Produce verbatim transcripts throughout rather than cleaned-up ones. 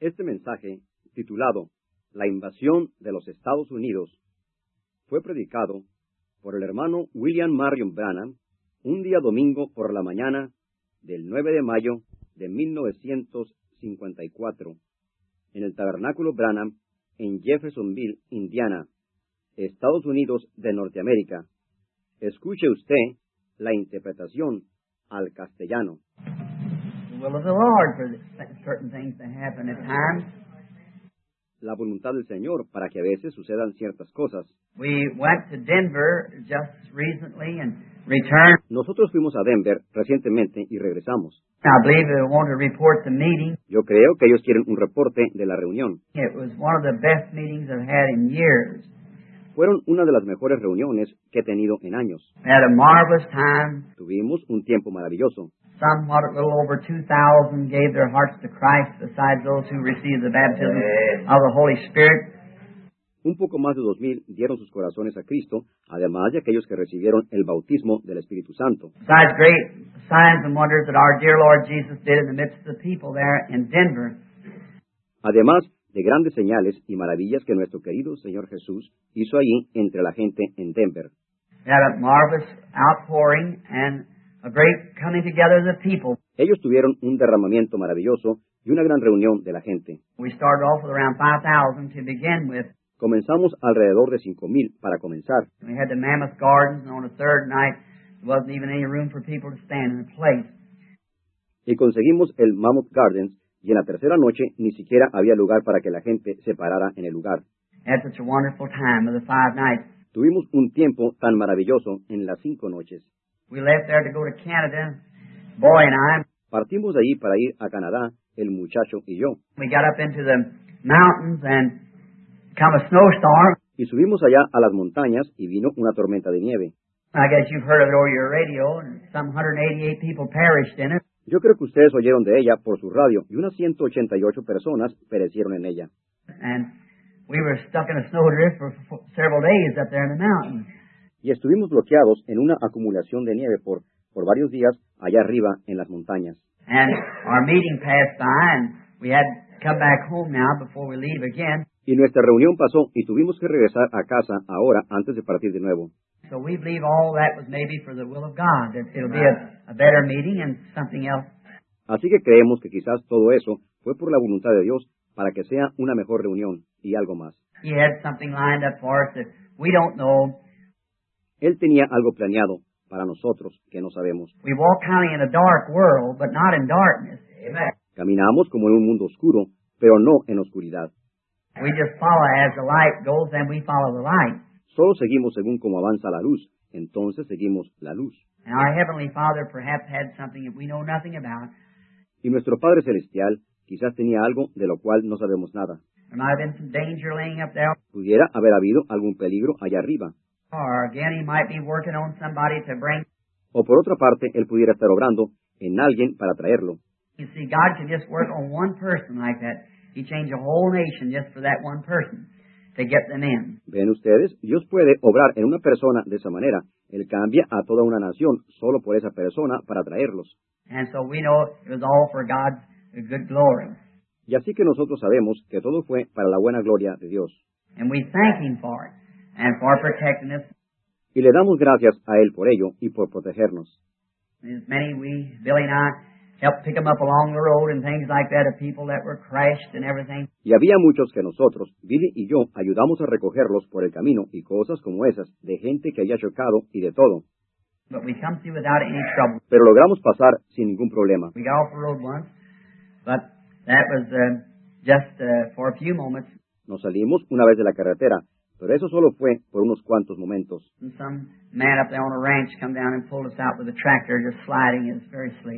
Este mensaje, titulado La invasión de los Estados Unidos, fue predicado por el hermano William Marion Branham un día domingo por la mañana del nueve de mayo de mil novecientos cincuenta y cuatro en el Tabernáculo Branham en Jeffersonville, Indiana, Estados Unidos de Norteamérica. Escuche usted la interpretación al castellano. The will of the Lord for certain things to happen at times. La voluntad del Señor para que a veces sucedan ciertas cosas. We went to Denver just recently and returned. Nosotros fuimos a Denver recientemente y regresamos. I believe they want to report the meeting. Yo creo que ellos quieren un reporte de la reunión. It was one of the best meetings I've had in years. Fueron una de las mejores reuniones que he tenido en años. We had a marvelous time. Tuvimos un tiempo maravilloso. Somewhat a little over two thousand gave their hearts to Christ, besides those who received the baptism of the Holy Spirit. Un poco más de dos mil dieron sus corazones a Cristo, además de aquellos que recibieron el bautismo del Espíritu Santo. Besides great signs and wonders that our dear Lord Jesus did in the midst of the people there in Denver. Además de grandes señales y maravillas que nuestro querido Señor Jesús hizo allí entre la gente en Denver. We had a marvelous outpouring and a great coming together of the people. Ellos tuvieron un derramamiento maravilloso y una gran reunión de la gente. We started off with around five thousand to begin with. Comenzamos alrededor de cinco mil para comenzar. We had the Mammoth Gardens, and on the third night, there wasn't even any room for people to stand in the place. Y conseguimos el Mammoth Gardens, y en la tercera noche ni siquiera había lugar para que la gente se parara en el lugar. Had such a wonderful time of the five nights. Tuvimos un tiempo tan maravilloso en las cinco noches. We left there to go to Canada, boy and I. Partimos de ahí para ir a Canadá, el muchacho y yo. We got up into the mountains and come a snowstorm. Y subimos allá a las montañas y vino una tormenta de nieve. I guess you've heard of it over your radio, and some one hundred eighty-eight people perished in it. Yo creo que ustedes oyeron de ella por su radio, y unas ciento ochenta y ocho personas perecieron en ella. And we were stuck in a snowdrift for f- several days up there in the mountains. Y estuvimos bloqueados en una acumulación de nieve por, por varios días allá arriba en las montañas. And our meeting passed by, and we had to come back home now before we leave again. Y nuestra reunión pasó y tuvimos que regresar a casa ahora antes de partir de nuevo. So we believe all that was maybe for the will of God, that it'll be a, a better meeting and something else. Así que creemos que quizás todo eso fue por la voluntad de Dios para que sea una mejor reunión y algo más. He had something lined up for us that we don't know. Él tenía algo planeado para nosotros que no sabemos. We walk kind of in a dark world, but not in darkness. Amen. Caminamos como en un mundo oscuro, pero no en oscuridad. We just follow as the light goes, and we follow the light. Solo seguimos según como avanza la luz, entonces seguimos la luz. And our Heavenly Father perhaps had something that we know nothing about. Y nuestro Padre Celestial quizás tenía algo de lo cual no sabemos nada. There might have been some danger laying up there. Pudiera haber habido algún peligro allá arriba. Or again, He might be working on somebody to bring. O por otra parte, Él pudiera estar obrando en alguien para traerlo. You see, God can just work on one person like that. He changed a whole nation just for that one person to get them in. ¿Ven ustedes? Dios puede obrar en una persona de esa manera. Él cambia a toda una nación solo por esa persona para traerlos. And so we know it was all for God's good glory. Y así que nosotros sabemos que todo fue para la buena gloria de Dios. And we thank Him for it and for protecting us. Y le damos gracias a Él por ello y por protegernos. There's many, we, Billy and I, helped pick them up along the road and things like that of people that were crashed and everything. Y había muchos que nosotros, Billy y yo, ayudamos a recogerlos por el camino y cosas como esas, de gente que había chocado y de todo. But we come through without any trouble. Pero logramos pasar sin ningún problema. We got off the road once, but that was uh, just uh, for a few moments. Nos salimos una vez de la carretera, pero eso solo fue por unos cuantos momentos. And some man up there on a ranch come down and pulled us out with a tractor just sliding. It was very slick.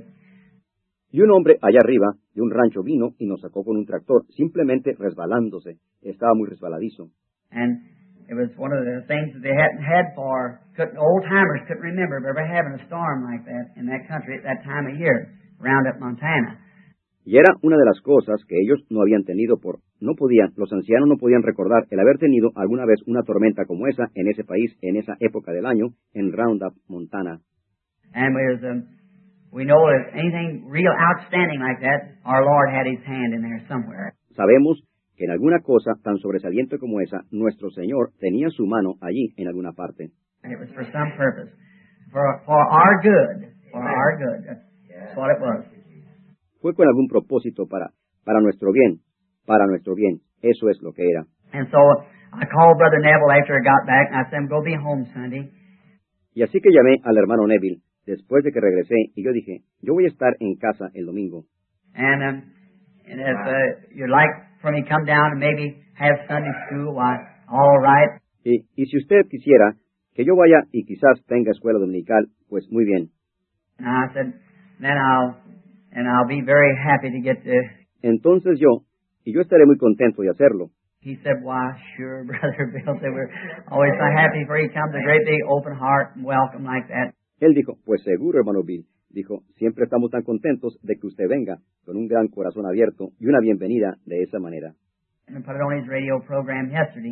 Y un hombre allá arriba de un rancho vino y nos sacó con un tractor, simplemente resbalándose. Estaba muy resbaladizo. And it was one of the things that they hadn't had for, couldn't, old timers couldn't remember ever having a storm like that in that country at that time of year, around up Montana. Y era una de las cosas que ellos no habían tenido por, no podían, los ancianos no podían recordar el haber tenido alguna vez una tormenta como esa en ese país, en esa época del año, en Roundup, Montana. And we was, um, we know if anything real outstanding like that, our Lord had His hand in there somewhere. sabemos que en alguna cosa tan sobresaliente como esa, nuestro Señor tenía su mano allí en alguna parte. And it was for some purpose. For, for our good. For our good. That's, that's what it was. Fue con algún propósito para, para nuestro bien. Para nuestro bien. Eso es lo que era. And so I called Brother Neville after I got back, and I said, I'm going to be home Sunday. Y así que llamé al hermano Neville después de que regresé, y yo dije, yo voy a estar en casa el domingo. And, um, and if uh, you'd like for me to come down and maybe have Sunday school, why, all right. Y, y si usted quisiera que yo vaya y quizás tenga escuela dominical, pues muy bien. And I said, then I'll, and I'll be very happy to get to. Entonces yo, y yo estaré muy contento de hacerlo. He said, why, sure, Brother Bill. Said, we're always so happy for you to come to a great big open heart and welcome like that. Él dijo, pues seguro, hermano Bill. Dijo, siempre estamos tan contentos de que usted venga con un gran corazón abierto y una bienvenida de esa manera. And put it on his radio program yesterday.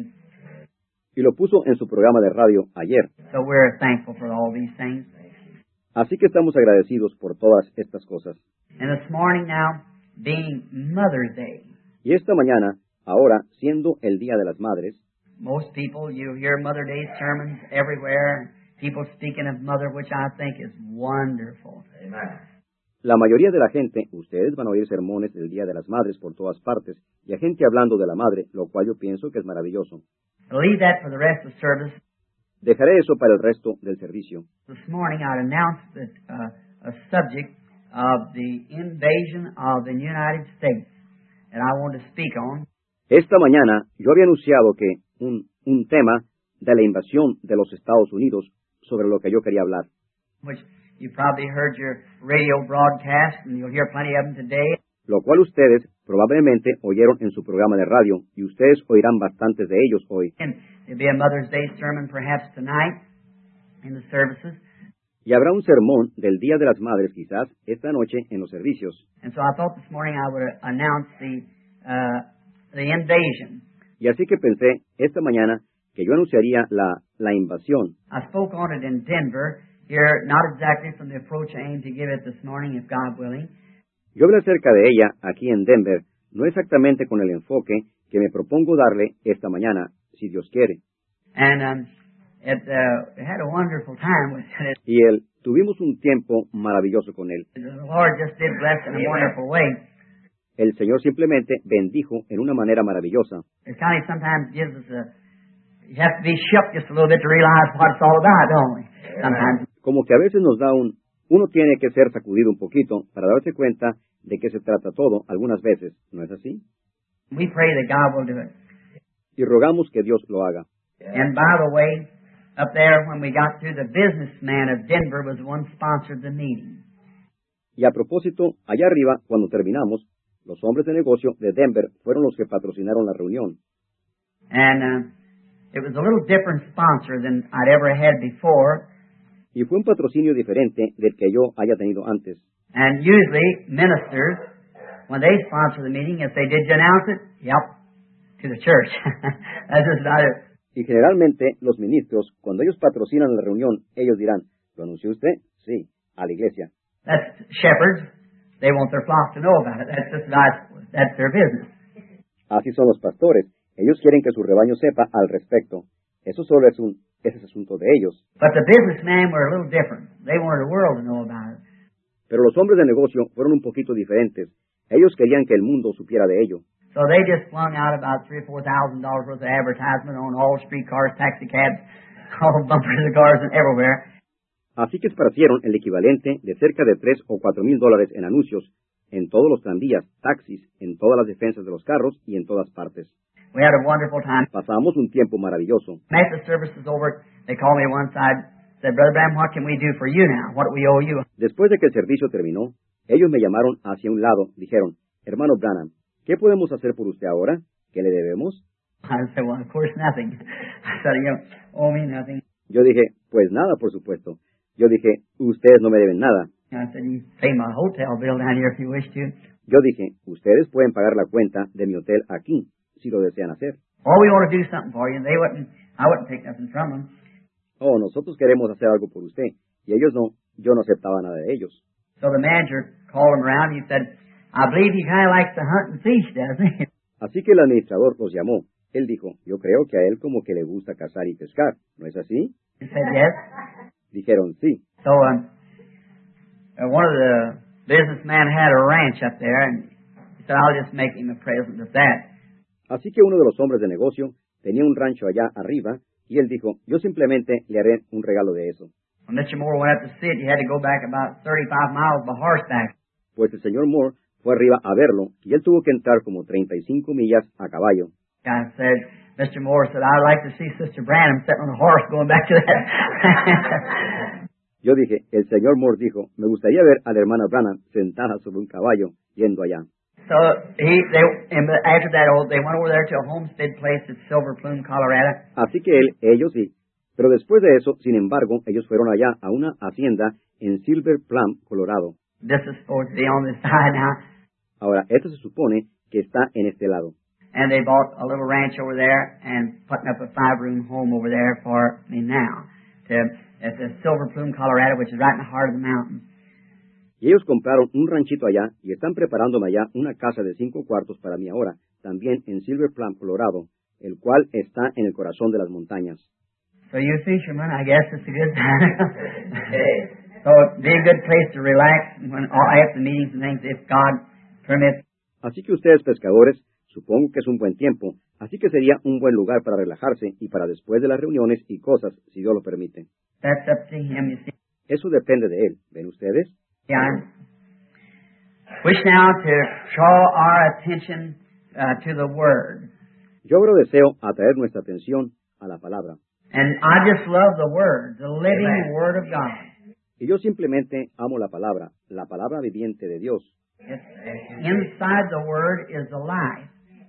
Y lo puso en su programa de radio ayer. So we're thankful for all these things. Así que estamos agradecidos por todas estas cosas. And this morning now, being Mother's Day. Y esta mañana, ahora siendo el Día de las Madres, most people, you hear Mother Day sermons everywhere. People speaking of mother, which I think is wonderful. Amen. La mayoría de la gente, ustedes van a oír sermones del Día de las Madres por todas partes, y a gente hablando de la madre, lo cual yo pienso que es maravilloso. I'll leave that for the rest of the service. Dejaré eso para el resto del servicio. This morning I'd announced that, uh, a subject of the invasion of the United States that I want to speak on. Esta mañana yo había anunciado que un, un tema de la invasión de los Estados Unidos sobre lo que yo quería hablar. Which you probably heard your radio broadcast, and you'll hear plenty of them today. Lo cual ustedes probablemente oyeron en su programa de radio, y ustedes oirán bastantes de ellos hoy. And there'll be a Mother's Day sermon perhaps tonight in the services. Y habrá un sermón del Día de las Madres quizás esta noche en los servicios. And so I thought this morning I would announce the uh, the invasion. Y así que pensé esta mañana que yo anunciaría la, la invasión. I spoke on it in Denver, here, not exactly from the approach I aim to give it this morning, if God willing. Yo hablé acerca de ella aquí en Denver, no exactamente con el enfoque que me propongo darle esta mañana, si Dios quiere. And um, it, uh, it had a wonderful time with it. Y él, tuvimos un tiempo maravilloso con él. The Lord just did bless in a wonderful way. El Señor simplemente bendijo en una manera maravillosa. It kind of sometimes gives us a, you have to be shook just a little bit to realize what it's all about, don't we? Sometimes. Como que a veces nos da un, uno tiene que ser sacudido un poquito para darse cuenta de qué se trata todo algunas veces, ¿no es así? We pray that God will do it. Y rogamos que Dios lo haga. And by the way, up there when we got through, the businessman of Denver was the one sponsored the meeting. Y a propósito, allá arriba, cuando terminamos, los hombres de negocio de Denver fueron los que patrocinaron la reunión. And uh, it was a little different sponsor than I'd ever had before. Y fue un patrocinio diferente del que yo haya tenido antes. And usually ministers, when they sponsor the meeting, if they did you announce it, yep, to the church. That's just about it. Y generalmente los ministros, cuando ellos patrocinan la reunión, ellos dirán, ¿lo anunció usted? Sí, a la iglesia. That's shepherds. They want their flock to know about it. That's just about, that's their business. Así son los pastores. Ellos quieren que su rebaño sepa al respecto. Eso solo es un ese es asunto de ellos. But the businessmen were a little different. They wanted the world to know about it. Pero los hombres de negocio fueron un poquito diferentes. Ellos querían que el mundo supiera de ello. So they just flung out about three or four thousand dollars worth of advertisement on all streetcars, taxi cabs, all bumpers of cars, and everywhere. Así que esparcieron el equivalente de cerca de tres o cuatro mil dólares en anuncios en todos los tranvías, taxis, en todas las defensas de los carros y en todas partes. We had a wonderful time. Pasamos un tiempo maravilloso. After the service was over, they called me one side, said, Brother Branham, what can we do for you now? What do we owe you? Después de que el servicio terminó, ellos me llamaron hacia un lado, dijeron, hermano Branham, ¿qué podemos hacer por usted ahora? ¿Qué le debemos? I said, well, of course, nothing. I said, you owe me nothing. Yo dije, pues nada, por supuesto. Yo dije, ustedes no me deben nada. I said, you pay my hotel bill down here if you wish to. Yo dije, ustedes pueden pagar la cuenta de mi hotel aquí, si lo desean hacer. Oh, we want to do something for you. They wouldn't, I wouldn't take nothing from them. Oh, nosotros queremos hacer algo por usted. Y ellos no, yo no aceptaba nada de ellos. So the manager called him around. He said, I believe he kind of likes to hunt and fish, doesn't he? Así que el administrador los llamó. Él dijo, yo creo que a él como que le gusta cazar y pescar, ¿no es así? He said, yes. Dijeron, sí. So, um, uh, one of the businessmen had a ranch up there, and he said, I'll just make him a present of that. Así que uno de los hombres de negocio tenía un rancho allá arriba, y él dijo, yo simplemente le haré un regalo de eso. When Mister Moore went up to see it, you had to go back about thirty-five miles by horseback. Pues el señor Moore fue arriba a verlo, y él tuvo que entrar como treinta y cinco millas a caballo. I said, Mister Moore said, I'd like to see Sister Branham sitting on a horse going back to that. Yo dije, el señor Moore dijo, me gustaría ver a la hermana Branham sentada sobre un caballo, yendo allá. So he, they, and after that, old, they went over there to a homestead place at Silver Plume, Colorado. Así que él, ellos sí. Pero después de eso, sin embargo, ellos fueron allá a una hacienda en Silver Plum, Colorado. This is supposed to be on this side now. Ahora, esto se supone que está en este lado. And they bought a little ranch over there and putting up a five-room home over there for me now. To, at the Silver Plume, Colorado, which is right in the heart of the mountain. Y ellos compraron un ranchito allá y están preparándome allá una casa de cinco cuartos para mí ahora, también en Silver Plum, Colorado, el cual está en el corazón de las montañas. So you fishermen, I guess it's a good time. So it'd be a good place to relax when all after meetings and things, if God permits. Así que ustedes pescadores, supongo que es un buen tiempo, así que sería un buen lugar para relajarse y para después de las reuniones y cosas, si Dios lo permite. That's up to him, you see. Eso depende de él, ¿ven ustedes? Yeah. Wish now to draw our attention uh, to the Word. Yo ahora deseo atraer nuestra atención a la palabra. And I just love the Word, the living Amen. Word of God. Y yo simplemente amo la palabra, la palabra viviente de Dios. It's, inside the Word is the life.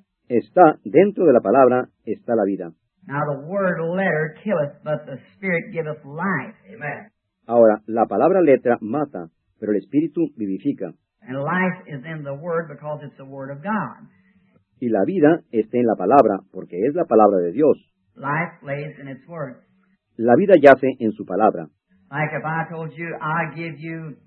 Está dentro de la palabra, está la vida. Now the word letter killeth, but the Spirit giveth life. Amen. Ahora, la palabra letra mata, pero el Espíritu vivifica. And life is in the Word because it's the Word of God. Y la vida está en la palabra, porque es la palabra de Dios. Life lays in its Word. La vida yace en su palabra. Like if I told you, I give you,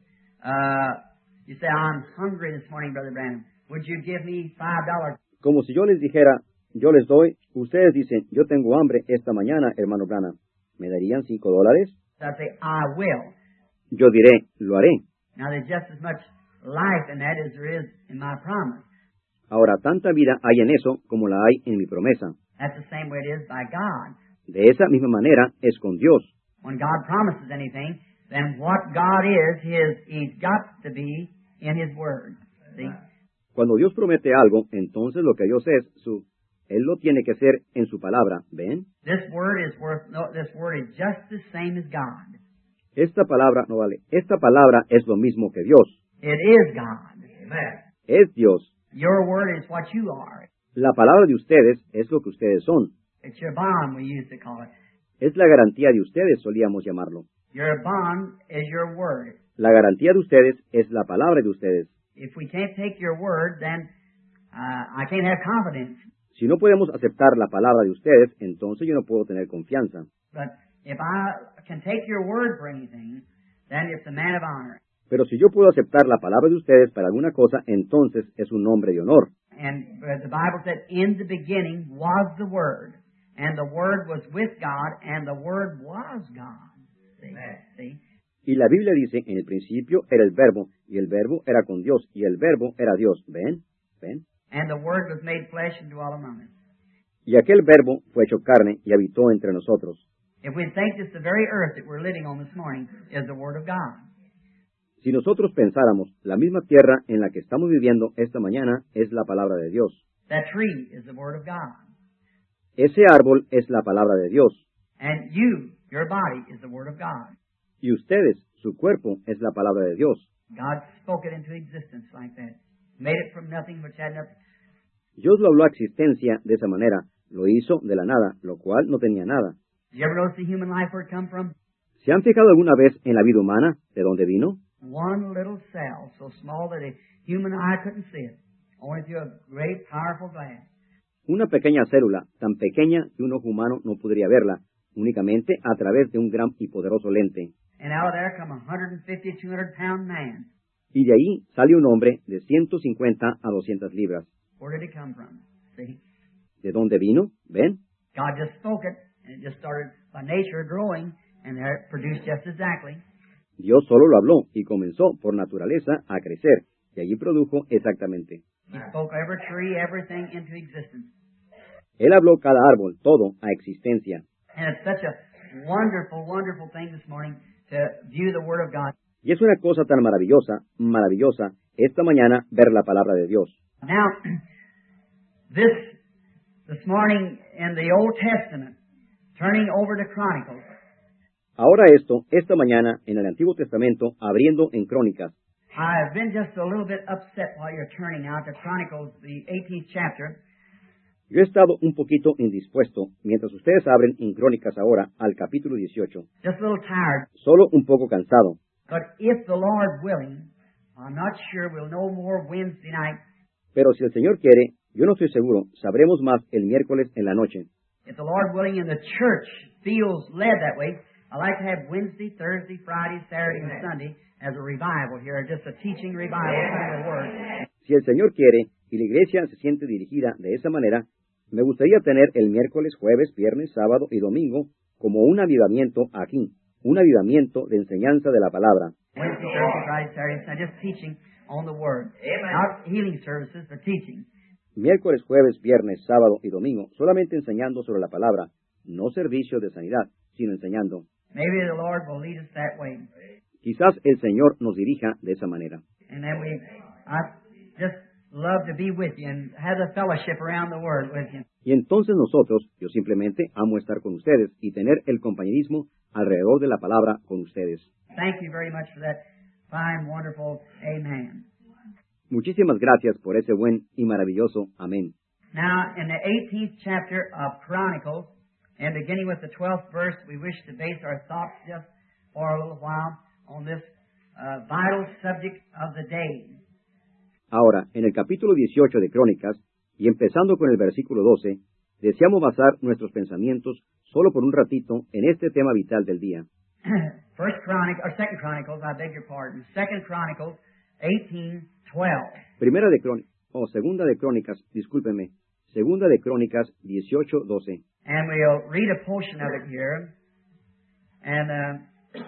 uh, you say, I'm hungry this morning, Brother Branham. Would you give me five dollars? Como si yo les dijera, yo les doy, ustedes dicen, yo tengo hambre esta mañana, hermano Branham. ¿Me darían cinco dólares? So I say, I will. Yo diré, lo haré. Now there's just as much life in that as there is in my promise. Ahora, tanta vida hay en eso como la hay en mi promesa. That's the same way it is by God. De esa misma manera es con Dios. When God promises anything, then what God is, his, He's got to be in His Word. See? Cuando Dios promete algo, entonces lo que Dios es, su, Él lo tiene que ser en su palabra. ¿Ven? This word is worth. No, this word is just the same as God. Esta palabra no vale. Esta palabra es lo mismo que Dios. It is God. Amen. Es Dios. Your word is what you are. La palabra de ustedes es lo que ustedes son. It's your bond, we used to call it. Es la garantía de ustedes, solíamos llamarlo. Your bond is your word. La garantía de ustedes es la palabra de ustedes. If we can't take your word, then uh, I can't have confidence. Si no podemos aceptar la palabra de ustedes, entonces yo no puedo tener confianza. But if I can take your word for anything, then it's a man of honor. Pero si yo puedo aceptar la palabra de ustedes para alguna cosa, entonces es un hombre de honor. And uh, the Bible said, in the beginning was the Word, and the Word was with God, and the Word was God. See? See? Y la Biblia dice, en el principio era el Verbo, y el Verbo era con Dios, y el Verbo era Dios. ¿Ven? ¿Ven? And the Word was made flesh and dwelt among us. Y aquel Verbo fue hecho carne y habitó entre nosotros. If we think this the very earth that we're living on this morning is the Word of God. Si nosotros pensáramos, la misma tierra en la que estamos viviendo esta mañana es la palabra de Dios. That tree is the Word of God. Ese árbol es la palabra de Dios. And you, your body, is the Word of God. Y ustedes, su cuerpo, es la palabra de Dios. God spoke it into existence like that. Made it from nothing which had nothing. Dios lo habló a existencia de esa manera. Lo hizo de la nada, lo cual no tenía nada. Did you ever notice the human life where it come from? ¿Se han fijado alguna vez en la vida humana? ¿De dónde vino? One little cell, so small that a human eye couldn't see it, only through a great, powerful glass. Una pequeña célula, tan pequeña que un ojo humano no podría verla, únicamente a través de un gran y poderoso lente. And out of there come a one hundred fifty, two hundred pound man. Y de ahí sale un hombre de ciento cincuenta a doscientas libras. Where did he come from? see. ¿De dónde vino? ¿Ven? God just spoke it, and it just started by nature growing, and there it produced just exactly. Dios solo lo habló y comenzó por naturaleza a crecer, y allí produjo exactamente. He spoke every tree, everything into existence. Él habló cada árbol, todo, a existencia. And it's such a wonderful, wonderful thing this morning to view the Word of God. Y es una cosa tan maravillosa, maravillosa, esta mañana ver la palabra de Dios. Now, this, this morning in the Old Testament, turning over to Chronicles, Ahora esto, esta mañana, en el Antiguo Testamento, abriendo en Crónicas. I've been just a little bit upset while you're turning out to Chronicles, the eighteenth chapter. Yo he estado un poquito indispuesto mientras ustedes abren en Crónicas ahora al capítulo dieciocho. Just a little tired. Solo un poco cansado. But if the Lord willing, I'm not sure we'll know more Wednesday night. Pero si el Señor quiere, yo no estoy seguro, sabremos más el miércoles en la noche. If the Lord willing and the church feels led that way, I'd like to have Wednesday, Thursday, Friday, Saturday, and Sunday as a revival here, just a teaching revival from the Word. Si el Señor quiere y la iglesia se siente dirigida de esa manera, me gustaría tener el miércoles, jueves, viernes, sábado y domingo como un avivamiento aquí, un avivamiento de enseñanza de la palabra. Wednesday, Thursday, Friday, Saturday, Sunday, just teaching on the Word. Not healing services, but teaching. Miércoles, jueves, viernes, sábado y domingo, solamente enseñando sobre la palabra, no servicio de sanidad, sino enseñando. Maybe the Lord will lead us that way. Quizás el Señor nos dirija de esa manera. And then we, I just love to be with you and have the fellowship around the Word with you. Y entonces nosotros, yo simplemente amo estar con ustedes y tener el compañerismo alrededor de la palabra con ustedes. Thank you very much for that fine, wonderful amen. Muchísimas gracias por ese buen y maravilloso amén. Now, in the eighteenth chapter of Chronicles, and beginning with the twelfth verse, we wish to base our thoughts just for a little while on this uh, vital subject of the day. Ahora, en el capítulo dieciocho de Crónicas, y empezando con el versículo doce, deseamos basar nuestros pensamientos solo por un ratito en este tema vital del día. First Chronicles, or Second Chronicles, I beg your pardon. Second Chronicles, eighteen twelve. Primera de Crónicas, o segunda de Crónicas, discúlpenme, segunda de Crónicas dieciocho doce. And we'll read a portion of it here, and uh,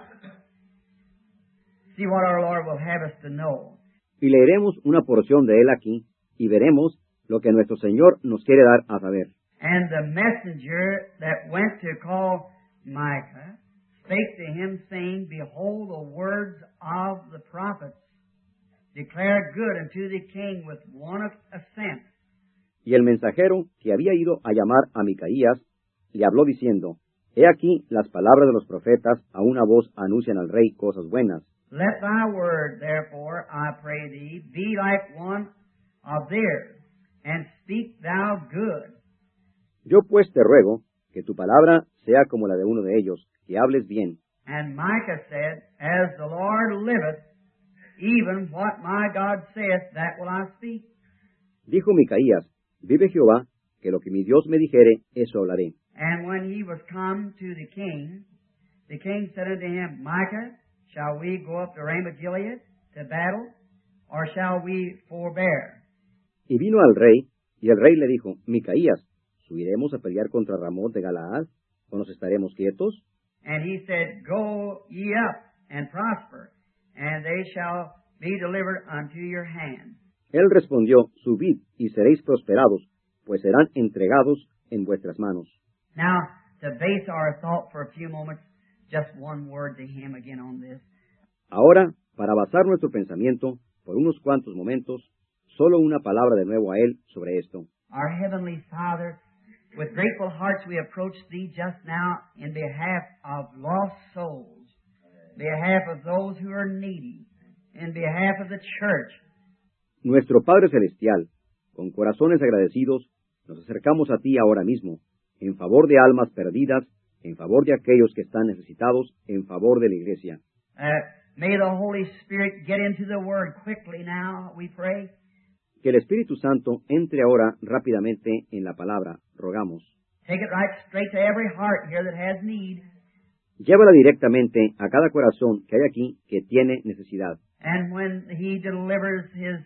see what our Lord will have us to know. Y leeremos una porción de él aquí, y veremos lo que nuestro Señor nos quiere dar a saber. And the messenger that went to call Micah spake to him, saying, Behold, the words of the prophets declare good unto the king with one assent. Y el mensajero que había ido a llamar a Micaías le habló diciendo, He aquí las palabras de los profetas a una voz anuncian al rey cosas buenas. Let thy word, therefore, I pray thee, be like one of theirs, and speak thou good. Yo pues te ruego que tu palabra sea como la de uno de ellos, que hables bien. And Micah said, As the Lord liveth, even what my God saith, that will I speak. Dijo Micaías, Vive Jehová, que lo que mi Dios me dijere, eso hablaré. And when he was come to the king, the king said unto him, Micah, shall we go up to Ramoth Gilead to battle, or shall we forbear? Y vino al rey, y el rey le dijo, Micaías, ¿subiremos a pelear contra Ramot de Galaad, o nos estaremos quietos? And he said, Go ye up and prosper, and they shall be delivered unto your hand. Él respondió, Subid y seréis prosperados, pues serán entregados en vuestras manos. Now, to base our thought for a few moments, just one word to him again on this. Ahora, para basar nuestro pensamiento, por unos cuantos momentos, solo una palabra de nuevo a él sobre esto. Our Heavenly Father, with grateful hearts we approach Thee just now in behalf of lost souls, behalf of those who are needy, in behalf of the church. Nuestro Padre Celestial, con corazones agradecidos, nos acercamos a Ti ahora mismo, en favor de almas perdidas, en favor de aquellos que están necesitados, en favor de la Iglesia. Uh, may the Holy Spirit get into the Word quickly now, we pray. Que el Espíritu Santo entre ahora rápidamente en la palabra, rogamos. Take it right straight to every heart here that has need. Llévala directamente a cada corazón que hay aquí que tiene necesidad. And when He delivers His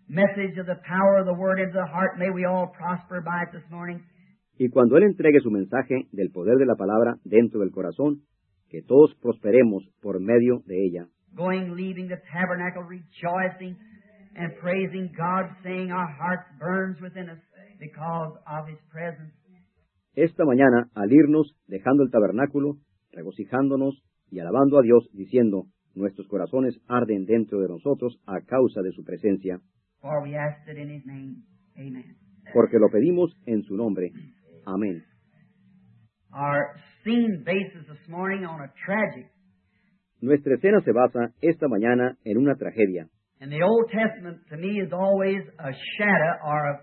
message of the power of the Word into the heart, may we all prosper by it this morning. Y cuando Él entregue su mensaje del poder de la palabra dentro del corazón, que todos prosperemos por medio de ella. Going, leaving the tabernacle, rejoicing and praising God, saying our hearts burns within us because of His presence. Esta mañana, al irnos, dejando el tabernáculo, regocijándonos y alabando a Dios, diciendo, nuestros corazones arden dentro de nosotros a causa de su presencia. For we asked it in His name. Amen. Porque lo pedimos en su nombre. Amén. Our scene bases this morning on a tragic. Nuestra escena se basa esta mañana en una tragedia. And the Old Testament to me is always a shadow or a,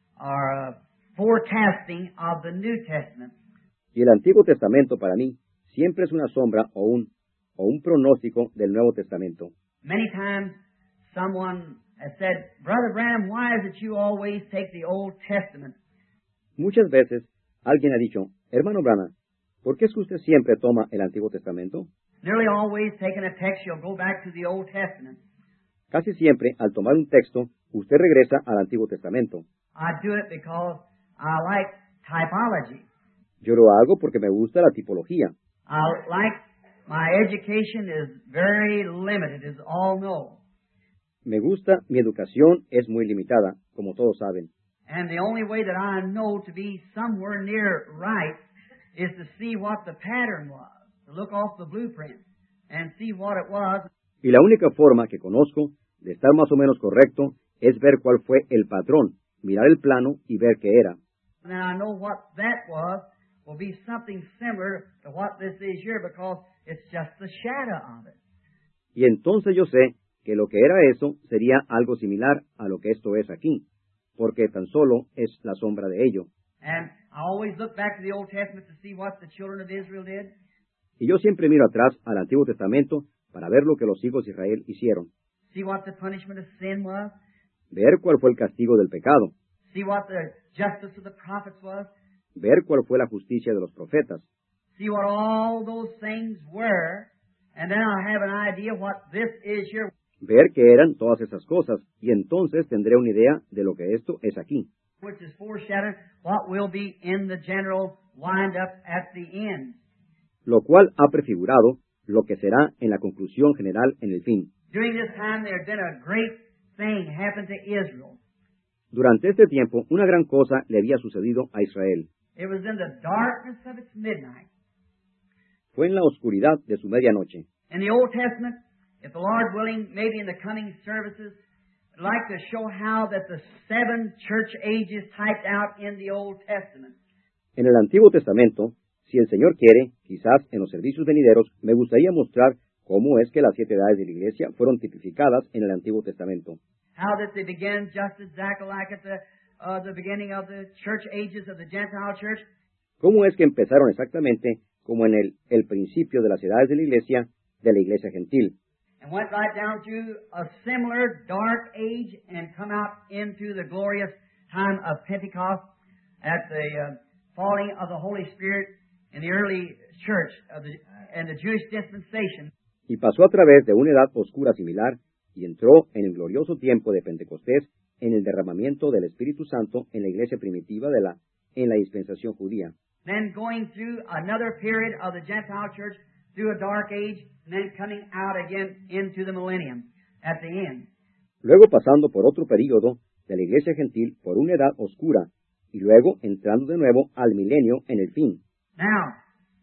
or a forecasting of the New Testament. Y el Antiguo Testamento para mí siempre es una sombra o un o un pronóstico del Nuevo Testamento. Many times someone has said, Brother Branham, why is it you always take the Old Testament? Muchas veces alguien ha dicho, hermano Branham, ¿por qué es que usted siempre toma el Antiguo Testamento? Nearly always taking a text, you'll go back to the Old Testament. Casi siempre, al tomar un texto, usted regresa al Antiguo Testamento. I do it because I like typology. Yo lo hago porque me gusta la tipología. I like, my education is very limited, as all know. Me gusta, mi educación es muy limitada, como todos saben. And the only way that I know to be somewhere near right is to see what the pattern was, to look off the blueprint and see what it was. Y la única forma que conozco de estar más o menos correcto es ver cuál fue el patrón, mirar el plano y ver qué era. And I know what that was will be something similar to what this is here because it's just the shadow of it. Y entonces yo sé que lo que era eso sería algo similar a lo que esto es aquí, porque tan solo es la sombra de ello. And I always look back to the Old Testament to see what the children of Israel did. Y yo siempre miro atrás al Antiguo Testamento para ver lo que los hijos de Israel hicieron. See what the punishment of sin was. Ver cuál fue el castigo del pecado. See what the justice of the prophets was. Ver cuál fue la justicia de los profetas. See what all those things were. And then I'll have an idea what this is here. Ver qué eran todas esas cosas, y entonces tendré una idea de lo que esto es aquí. Which is foreshadowing what will be in the general wind up at the end. Lo cual ha prefigurado lo que será en la conclusión general en el fin. During this time there had been a great thing happened to Israel. Durante este tiempo, una gran cosa le había sucedido a Israel. It was in the darkness of its midnight. Fue en la oscuridad de su medianoche. In the Old Testament, if the Lord willing, maybe in the coming services, I'd like to show how that the seven church ages typed out in the Old Testament. En el Antiguo Testamento, si el Señor quiere, quizás en los servicios venideros, me gustaría mostrar cómo es que las siete edades de la Iglesia fueron tipificadas en el Antiguo Testamento. How that they began just exactly like at the, uh, the beginning of the church ages of the Gentile church. Cómo es que empezaron exactamente como en el, el principio de las edades de la Iglesia, de la Iglesia gentil. And went right down through a similar dark age and come out into the glorious time of Pentecost at the uh, falling of the Holy Spirit in the early church of the, and the Jewish dispensation. Y pasó a través de una edad oscura similar y entró en el glorioso tiempo de Pentecostés en el derramamiento del Espíritu Santo en la iglesia primitiva de la en la dispensación judía. Then going through another period of the Gentile church through a dark age and then coming out again into the millennium at the end. Luego pasando por otro período de la iglesia gentil por una edad oscura y luego entrando de nuevo al milenio en el fin. Now,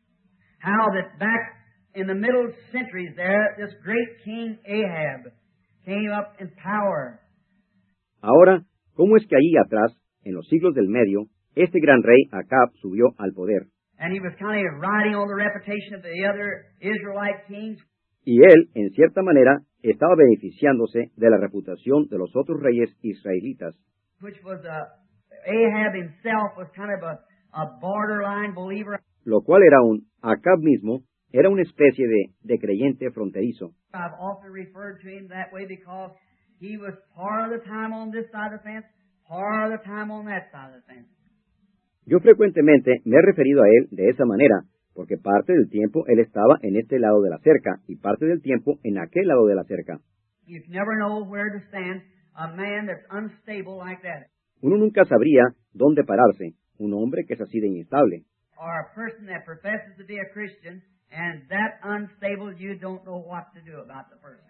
how that back in the middle centuries there, this great king Ahab came up in power. Ahora, ¿cómo es que allí atrás, en los siglos del medio, este gran rey Acab subió al poder? And he was kind of riding on the reputation of the other Israelite kings. Y él, en cierta manera, estaba beneficiándose de la reputación de los otros reyes israelitas. Which was uh, Ahab himself was kind of a, a borderline believer. Lo cual era un, Acab mismo, era una especie de, de creyente fronterizo. I've often referred to him that way because he was part of the time on this side of the fence, part of the time on that side of the fence. Yo frecuentemente me he referido a él de esa manera, porque parte del tiempo él estaba en este lado de la cerca y parte del tiempo en aquel lado de la cerca. You never know where to stand a man that's unstable like that. Uno nunca sabría dónde pararse, un hombre que es así de inestable. Or a person that professes to be a Christian and that unstable, you don't know what to do about the person.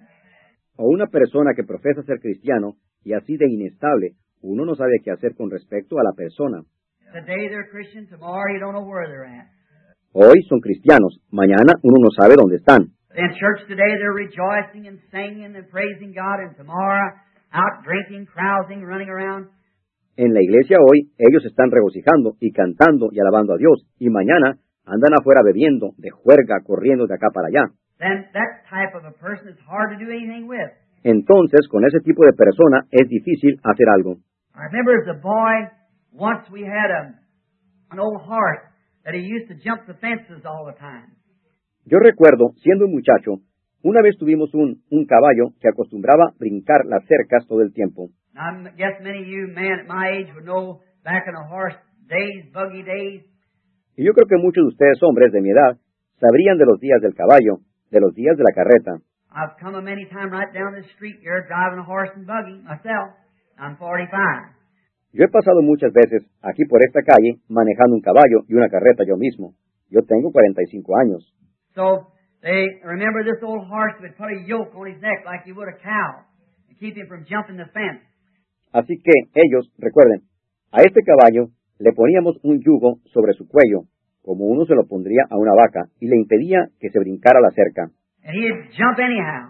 O una persona que profesa ser cristiano y así de inestable, uno no sabe qué hacer con respecto a la persona. Today they're Christian, tomorrow you don't know where they're at. Hoy son cristianos, mañana uno no sabe dónde están. In church today they're rejoicing and singing and praising God, and tomorrow out drinking, carousing, running around. En la iglesia hoy ellos están regocijando y cantando y alabando a Dios, y mañana andan afuera bebiendo, de juerga, corriendo de acá para allá. Then that type of a person is hard to do anything with. Entonces, con ese tipo de persona es difícil hacer algo. I remember as a boy, once we had a, an old horse that he used to jump the fences all the time. Yo recuerdo, siendo un muchacho, una vez tuvimos un, un caballo que acostumbraba brincar las cercas todo el tiempo. I guess many of you men at my age would know back in the horse days, buggy days. Y yo creo que muchos de ustedes, hombres de mi edad, sabrían de los días del caballo, de los días de la carreta. I've come a many times right down this street here driving a horse and buggy myself. I'm forty-five. Yo he pasado muchas veces aquí por esta calle manejando un caballo y una carreta yo mismo. Yo tengo cuarenta y cinco años. So they remember this old horse would put a yoke on his neck like you would a cow to keep him from jumping the fence. Así que ellos, recuerden, a este caballo le poníamos un yugo sobre su cuello, como uno se lo pondría a una vaca, y le impedía que se brincara la cerca. And he'd jump anyhow.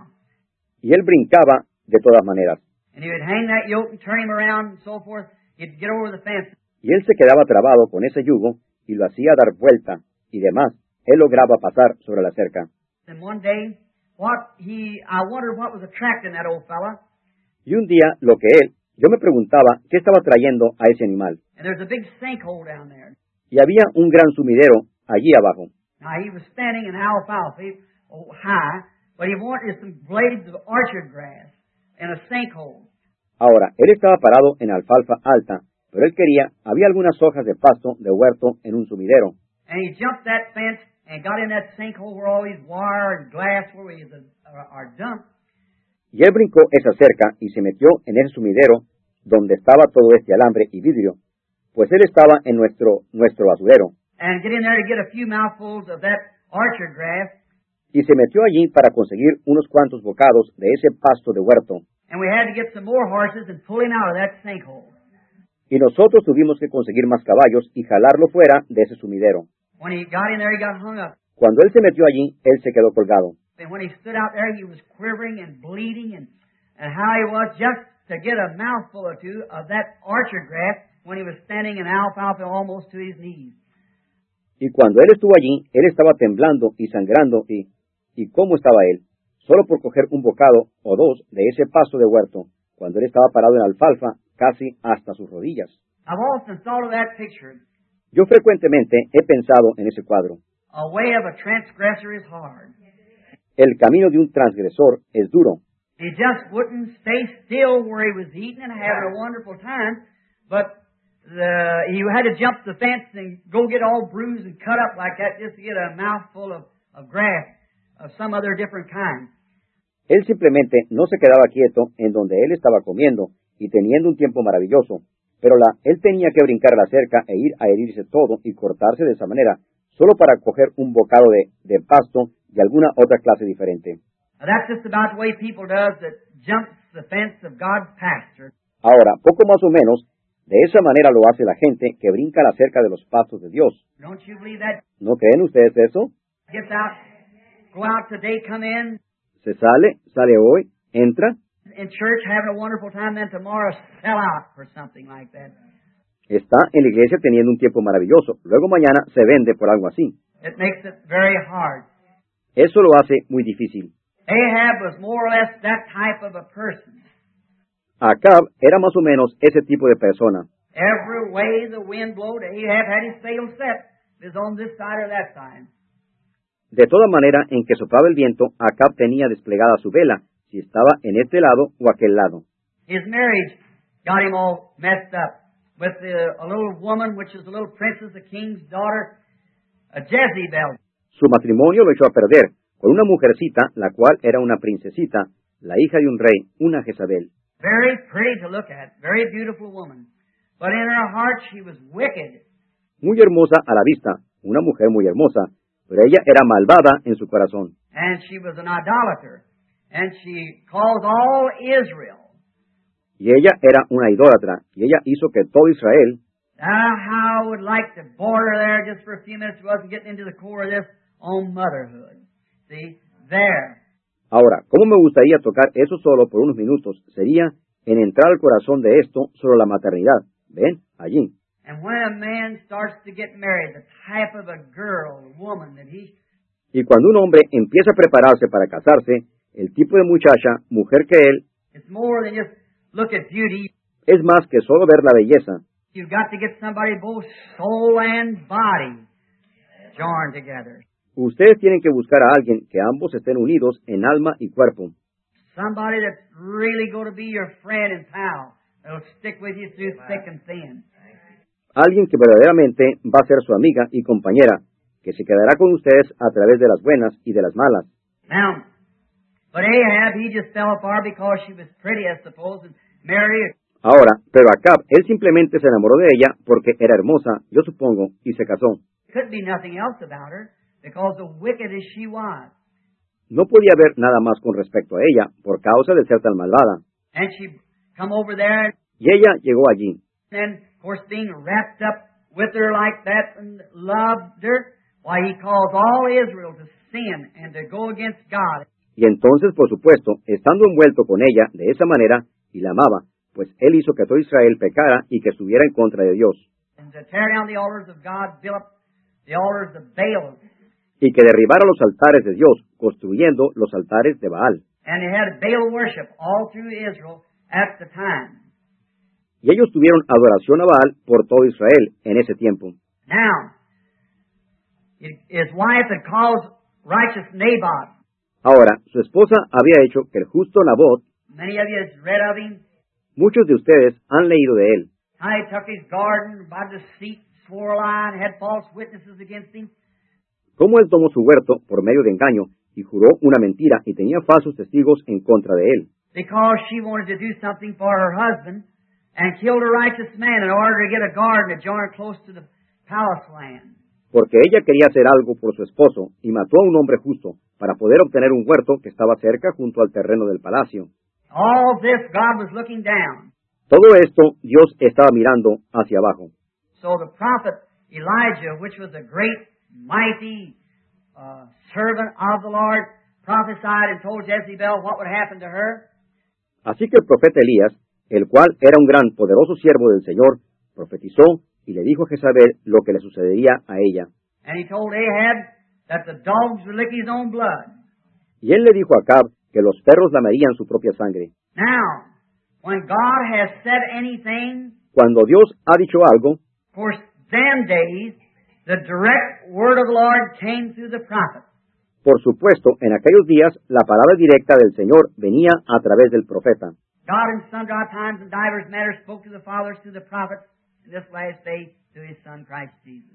Y él brincaba de todas maneras. And he would hang that yoke and turn him around and so forth. He'd get over the fence. Y él se quedaba trabado con ese yugo y lo hacía dar vuelta y demás. Él lograba pasar sobre la cerca. And one day, what he, I wondered what was attracting that old fella. Y un día, lo que él, yo me preguntaba qué estaba trayendo a ese animal. And there's a big sinkhole down there. Y había un gran sumidero allí abajo. Now he was standing in alfalfa, oh, high, but he wanted some blades of orchard grass in a sinkhole. Ahora, él estaba parado en alfalfa alta, pero él quería, había algunas hojas de pasto de huerto en un sumidero. And he jumped that fence and got in that sinkhole where all these wire and glass where we are, are dumped. Y él brincó esa cerca y se metió en ese sumidero donde estaba todo este alambre y vidrio, pues él estaba en nuestro nuestro basurero. And get in there to get a few mouthfuls of that orchard grass. Y se metió allí para conseguir unos cuantos bocados de ese pasto de huerto. And we had to get some more horses and pull him out of that sinkhole. Y nosotros tuvimos que conseguir más caballos y jalarlo fuera de ese sumidero. When he got in there, he got hung up. Cuando él se metió allí, él se quedó colgado. And when he stood out there, he was quivering and bleeding, and, and how he was just to get a mouthful or two of that orchard grass when he was standing in alfalfa almost to his knees. Y cuando él estuvo allí, él estaba temblando y sangrando, y, ¿y cómo estaba él? Solo por coger un bocado o dos de ese pasto de huerto, cuando él estaba parado en alfalfa, casi hasta sus rodillas. I've often thought of that picture. Yo frecuentemente he pensado en ese cuadro. A way of a transgressor is hard. El camino de un transgresor es duro. He just wouldn't stay still where he was eating and having a wonderful time, but the, he had to jump the fence and go get all bruised and cut up like that just to get a mouthful of, of grass of some other different kind. Él simplemente no se quedaba quieto en donde él estaba comiendo y teniendo un tiempo maravilloso, pero la, él tenía que brincar la cerca e ir a herirse todo y cortarse de esa manera, solo para coger un bocado de, de pasto de alguna otra clase diferente. Now, that's just about the way people does that jumps the fence of God's pasture. Ahora, poco más o menos, de esa manera lo hace la gente que brinca la cerca de los pastos de Dios. Don't you believe that? ¿No creen ustedes eso? Gets out, go out today, come in, Se sale, sale hoy, entra, in church having a wonderful time, then tomorrow sell out for something like that. está en la iglesia teniendo un tiempo maravilloso, luego mañana se vende por algo así. It makes it very hard. Eso lo hace muy difícil. Ahab was more or less that type of a person. Acab era más o menos ese tipo de persona. Every way the wind blowed, Ahab had his sail set. It was on this side or that side. De toda manera, en que soplaba el viento, Acab tenía desplegada su vela, si estaba en este lado o aquel lado. His marriage got him all messed up with the, a little woman, which is a little princess, a king's daughter, a Jezebel. Su matrimonio lo echó a perder con una mujercita, la cual era una princesita, la hija de un rey, una Jezabel. Very pretty to look at, very beautiful woman. But in her heart she was wicked. Muy hermosa a la vista, una mujer muy hermosa, pero ella era malvada en su corazón. And she was an idolater. And she caused all Israel. Y ella era una idólatra, y ella hizo que todo Israel. Now, how I would like to border there just for a few minutes, wasn't getting into the core of this, on motherhood. See, there. Ahora, ¿cómo me gustaría tocar eso solo por unos minutos? Sería en entrar al corazón de esto sobre la maternidad. ¿Ven? Allí. And when a man starts to get married, the type of a girl, woman that he... Y cuando un hombre empieza a prepararse para casarse, el tipo de muchacha, mujer que él, It's more than just look at beauty. es más que solo ver la belleza. You've got to get somebody both soul and body joined together. Ustedes tienen que buscar a alguien que ambos estén unidos en alma y cuerpo. Somebody that's really going to be your friend and pal. That'll stick with you through thick and thin. Alguien que verdaderamente va a ser su amiga y compañera, que se quedará con ustedes a través de las buenas y de las malas. Now, but Ahab, he just fell apart because she was pretty, I suppose, and Mary. Ahora, pero Acab, él simplemente se enamoró de ella porque era hermosa, yo supongo, y se casó. Could be nothing else about her, because the wicked as she was. No podía haber nada más con respecto a ella, por causa de ser tan malvada. And she come over there, Y ella llegó allí. and of course being wrapped up with her like that and loved her, why he caused all Israel to sin and to go against God. Y entonces, por supuesto, estando envuelto con ella de esa manera, y la amaba, pues él hizo que todo Israel pecara y que estuviera en contra de Dios. And to tear down the altars of God, build up the altars of Baal. Y que derribara los altares de Dios, construyendo los altares de Baal. And they had Baal worship all through Israel at the time. Y ellos tuvieron adoración a Baal por todo Israel en ese tiempo. Now, his wife had caused righteous Naboth. Ahora, su esposa había hecho que el justo Nabot, Many of you has read of him. muchos de ustedes han leído de él, How he took his garden by deceit, swore a lie, and had false witnesses against him. cómo él tomó su huerto por medio de engaño y juró una mentira y tenía falsos testigos en contra de él, Because she wanted to do something for her husband and killed a righteous man in order to get a garden to join close to the palace land. porque ella quería hacer algo por su esposo y mató a un hombre justo para poder obtener un huerto que estaba cerca junto al terreno del palacio. All this God was looking down. Todo esto Dios estaba mirando hacia abajo. So the prophet Elijah, which was a great, mighty uh, servant of the Lord, prophesied and told Jezebel what would happen to her. Así que el profeta Elías, el cual era un gran, poderoso siervo del Señor, profetizó y le dijo a Jezabel lo que le sucedería a ella. And he told Ahab that the dogs would lick his own blood. Y él le dijo a Acab que los perros lamerían su propia sangre. Now, when God has said anything, Cuando Dios ha dicho algo, of course, them days, the direct word of the Lord came through the prophet. por supuesto, en aquellos días, la palabra directa del Señor venía a través del profeta. God in sundry times and divers matters spoke to the fathers through the prophets, in this last day through his Son Christ Jesus.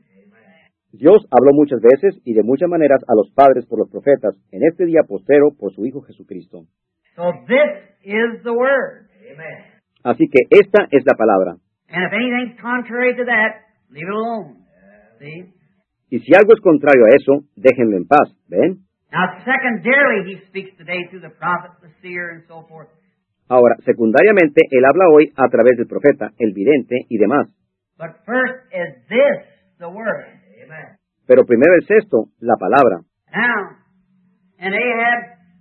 Dios habló muchas veces y de muchas maneras a los padres por los profetas, en este día postero por su Hijo Jesucristo. So this is the word. Amen. Así que esta es la palabra. And if anything's contrary to that, leave it alone. See? Y si algo es contrario a eso, déjenlo en paz, ¿ven? Now, secondarily, he speaks today through the prophet, the seer, and so forth. Ahora, secundariamente, él habla hoy a través del profeta, el vidente y demás. But first is this, the word. Amen. Pero primero es esto, la palabra. Now, and Ahab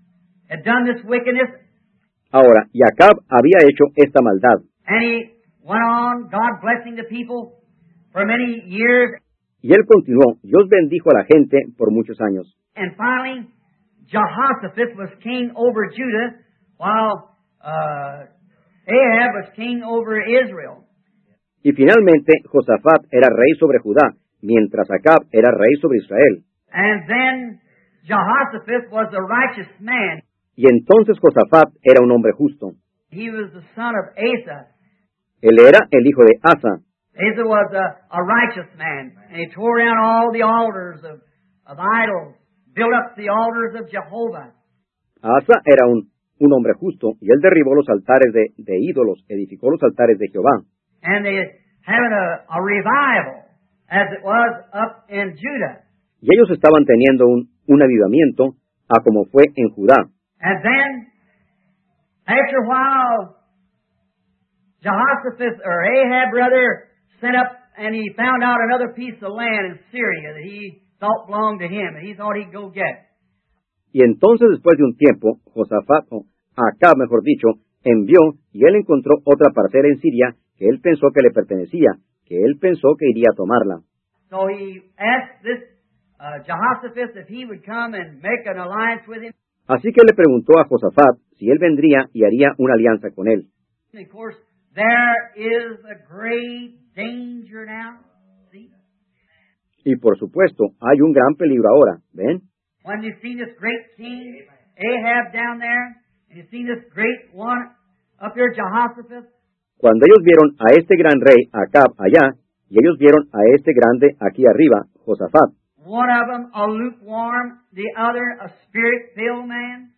had done this wickedness, Ahora, y Acab había hecho esta maldad. and he went on, God blessing the people for many years. Y él continuó, Dios bendijo a la gente por muchos años. And finally, Jehoshaphat was king over Judah, while uh, Ahab was king over Israel. Y finalmente, Josafat era rey sobre Judá, mientras Acab era rey sobre Israel. And then Jehoshaphat was a righteous man. Y entonces Josafat era un hombre justo. He was the son of Asa. Él era el hijo de Asa. Asa was a, a righteous man, and he tore down all the altars of, of idols, built up the altars of Jehovah. Asa era un un hombre justo, y él derribó los altares de, de ídolos, edificó los altares de Jehová. And they having a, a revival, as it was up in Judah. Y ellos estaban teniendo un, un avivamiento, a como fue en Judá. And then, after a while, Jehoshaphat, or Ahab rather, sent up and he found out another piece of land in Syria that he thought belonged to him, and he thought he'd go get. Y entonces, después de un tiempo, Josafat, o Acab, mejor dicho, envió, y él encontró otra parcela en Siria que él pensó que le pertenecía, que él pensó que iría a tomarla. So he asked this uh, Jehoshaphat if he would come and make an alliance with him. Así que le preguntó a Josafat si él vendría y haría una alianza con él. And of course, there is a great danger now. See? Y por supuesto, hay un gran peligro ahora, ¿ven? When you see this great king, Ahab down there, and you see this great one up here, Jehoshaphat, Cuando ellos vieron a este gran rey, Acab, allá, y ellos vieron a este grande aquí arriba, Josafat, one of them a lukewarm, the other a spirit-filled man.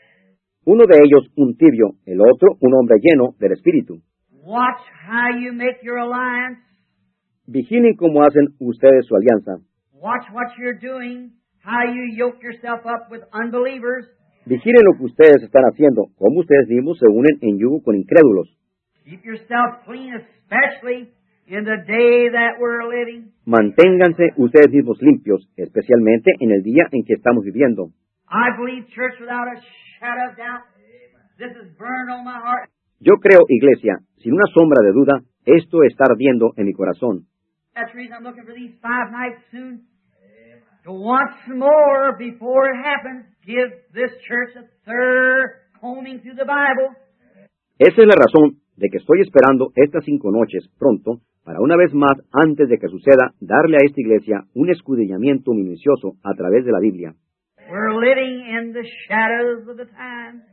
uno de ellos un tibio, el otro un hombre lleno del Espíritu. Watch how you make your alliance. Vigilen cómo hacen ustedes su alianza. Watch what you're doing, how you yoke yourself up with unbelievers. Vigilen lo que ustedes están haciendo, cómo ustedes mismos se unen en yugo con incrédulos. Keep yourself clean, especially in the day that we're living. Manténganse ustedes mismos limpios, especialmente en el día en que estamos viviendo. I believe, church, without a shadow of doubt, this is burned on my heart. Yo creo, iglesia, sin una sombra de duda, esto está ardiendo en mi corazón. That's the reason I'm looking for these five nights soon. To once more, before it happens, give this church a third combing through the Bible. Esa es la razón de que estoy esperando estas cinco noches pronto, para una vez más, antes de que suceda, darle a esta iglesia un escudriñamiento minucioso a través de la Biblia. We're living in the shadows of the time.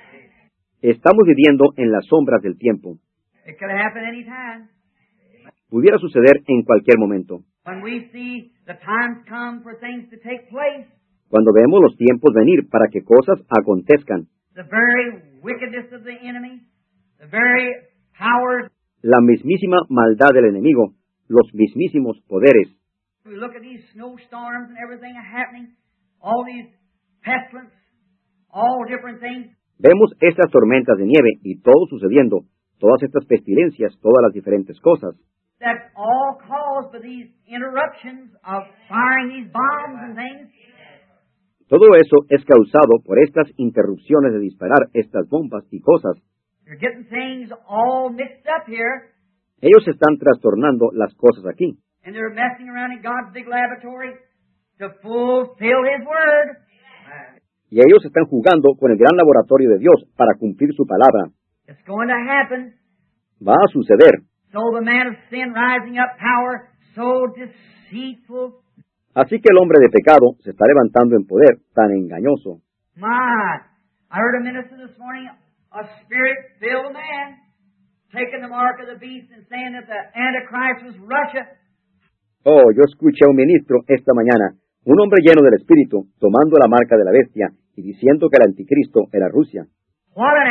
Estamos viviendo en las sombras del tiempo. It could happen any time. Pudiera suceder en cualquier momento. When we see the times come for things to take place, Cuando vemos los tiempos venir para que cosas acontezcan, the very wickedness of the enemy, the very powers. la mismísima maldad del enemigo, los mismísimos poderes. We look at these snowstorms and everything happening, all these pestilence, all different things. Vemos estas tormentas de nieve y todo sucediendo, todas estas pestilencias, todas las diferentes cosas. That's all caused by these interruptions of firing these bombs and things. Todo eso es causado por estas interrupciones de disparar estas bombas y cosas. You're getting things all mixed up here, Ellos están trastornando las cosas aquí. and they're messing around in God's big laboratory to fulfill His Word. Y ellos están jugando con el gran laboratorio de Dios para cumplir su palabra. It's going to happen. Va a suceder. So the man of sin rising up, power so deceitful. Así que el hombre de pecado se está levantando en poder, tan engañoso. My, I heard a minister this morning, a spirit-filled man, taking the mark of the beast and saying that the Antichrist was Russia. Oh, yo escuché a un ministro esta mañana, un hombre lleno del Espíritu, tomando la marca de la bestia y diciendo que el anticristo era Rusia. What an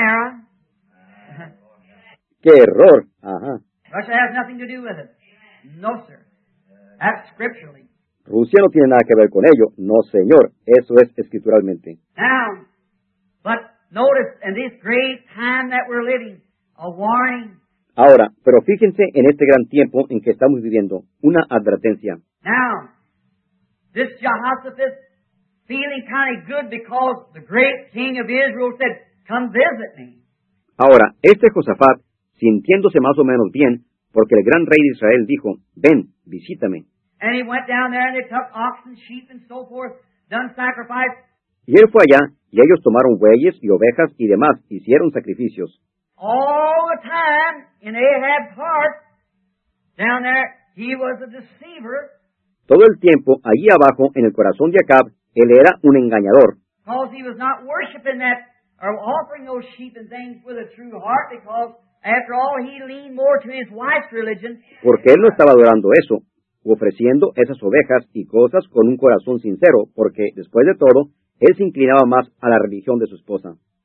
error. ¡Qué error! Ajá. Russia has nothing to do with it. No, sir. That's scripturally. Rusia no tiene nada que ver con ello. No, señor. Eso es escrituralmente. Now, but notice in this great time that we're living, a warning. Ahora, pero fíjense en este gran tiempo en que estamos viviendo, una advertencia. Now, this Jehoshaphat feeling kind of good because the great king of Israel said, come visit me. Ahora, este Josafat, sintiéndose más o menos bien, porque el gran rey de Israel dijo, ven, visítame. And he went down there and they took oxen, sheep, and so forth, done sacrifice. Y él fue allá, y ellos tomaron bueyes y ovejas y demás, hicieron sacrificios. All the time, in Ahab's heart, down there, he was a deceiver. Todo el tiempo, allí abajo, en el corazón de Acab, él era un engañador. Because he was not worshiping that, or offering those sheep and things with a true heart, because after all, he leaned more to his wife's religion. Porque él no estaba adorando eso, ofreciendo esas ovejas y cosas con un corazón sincero, porque, después de todo, él se inclinaba más a la religión de su esposa.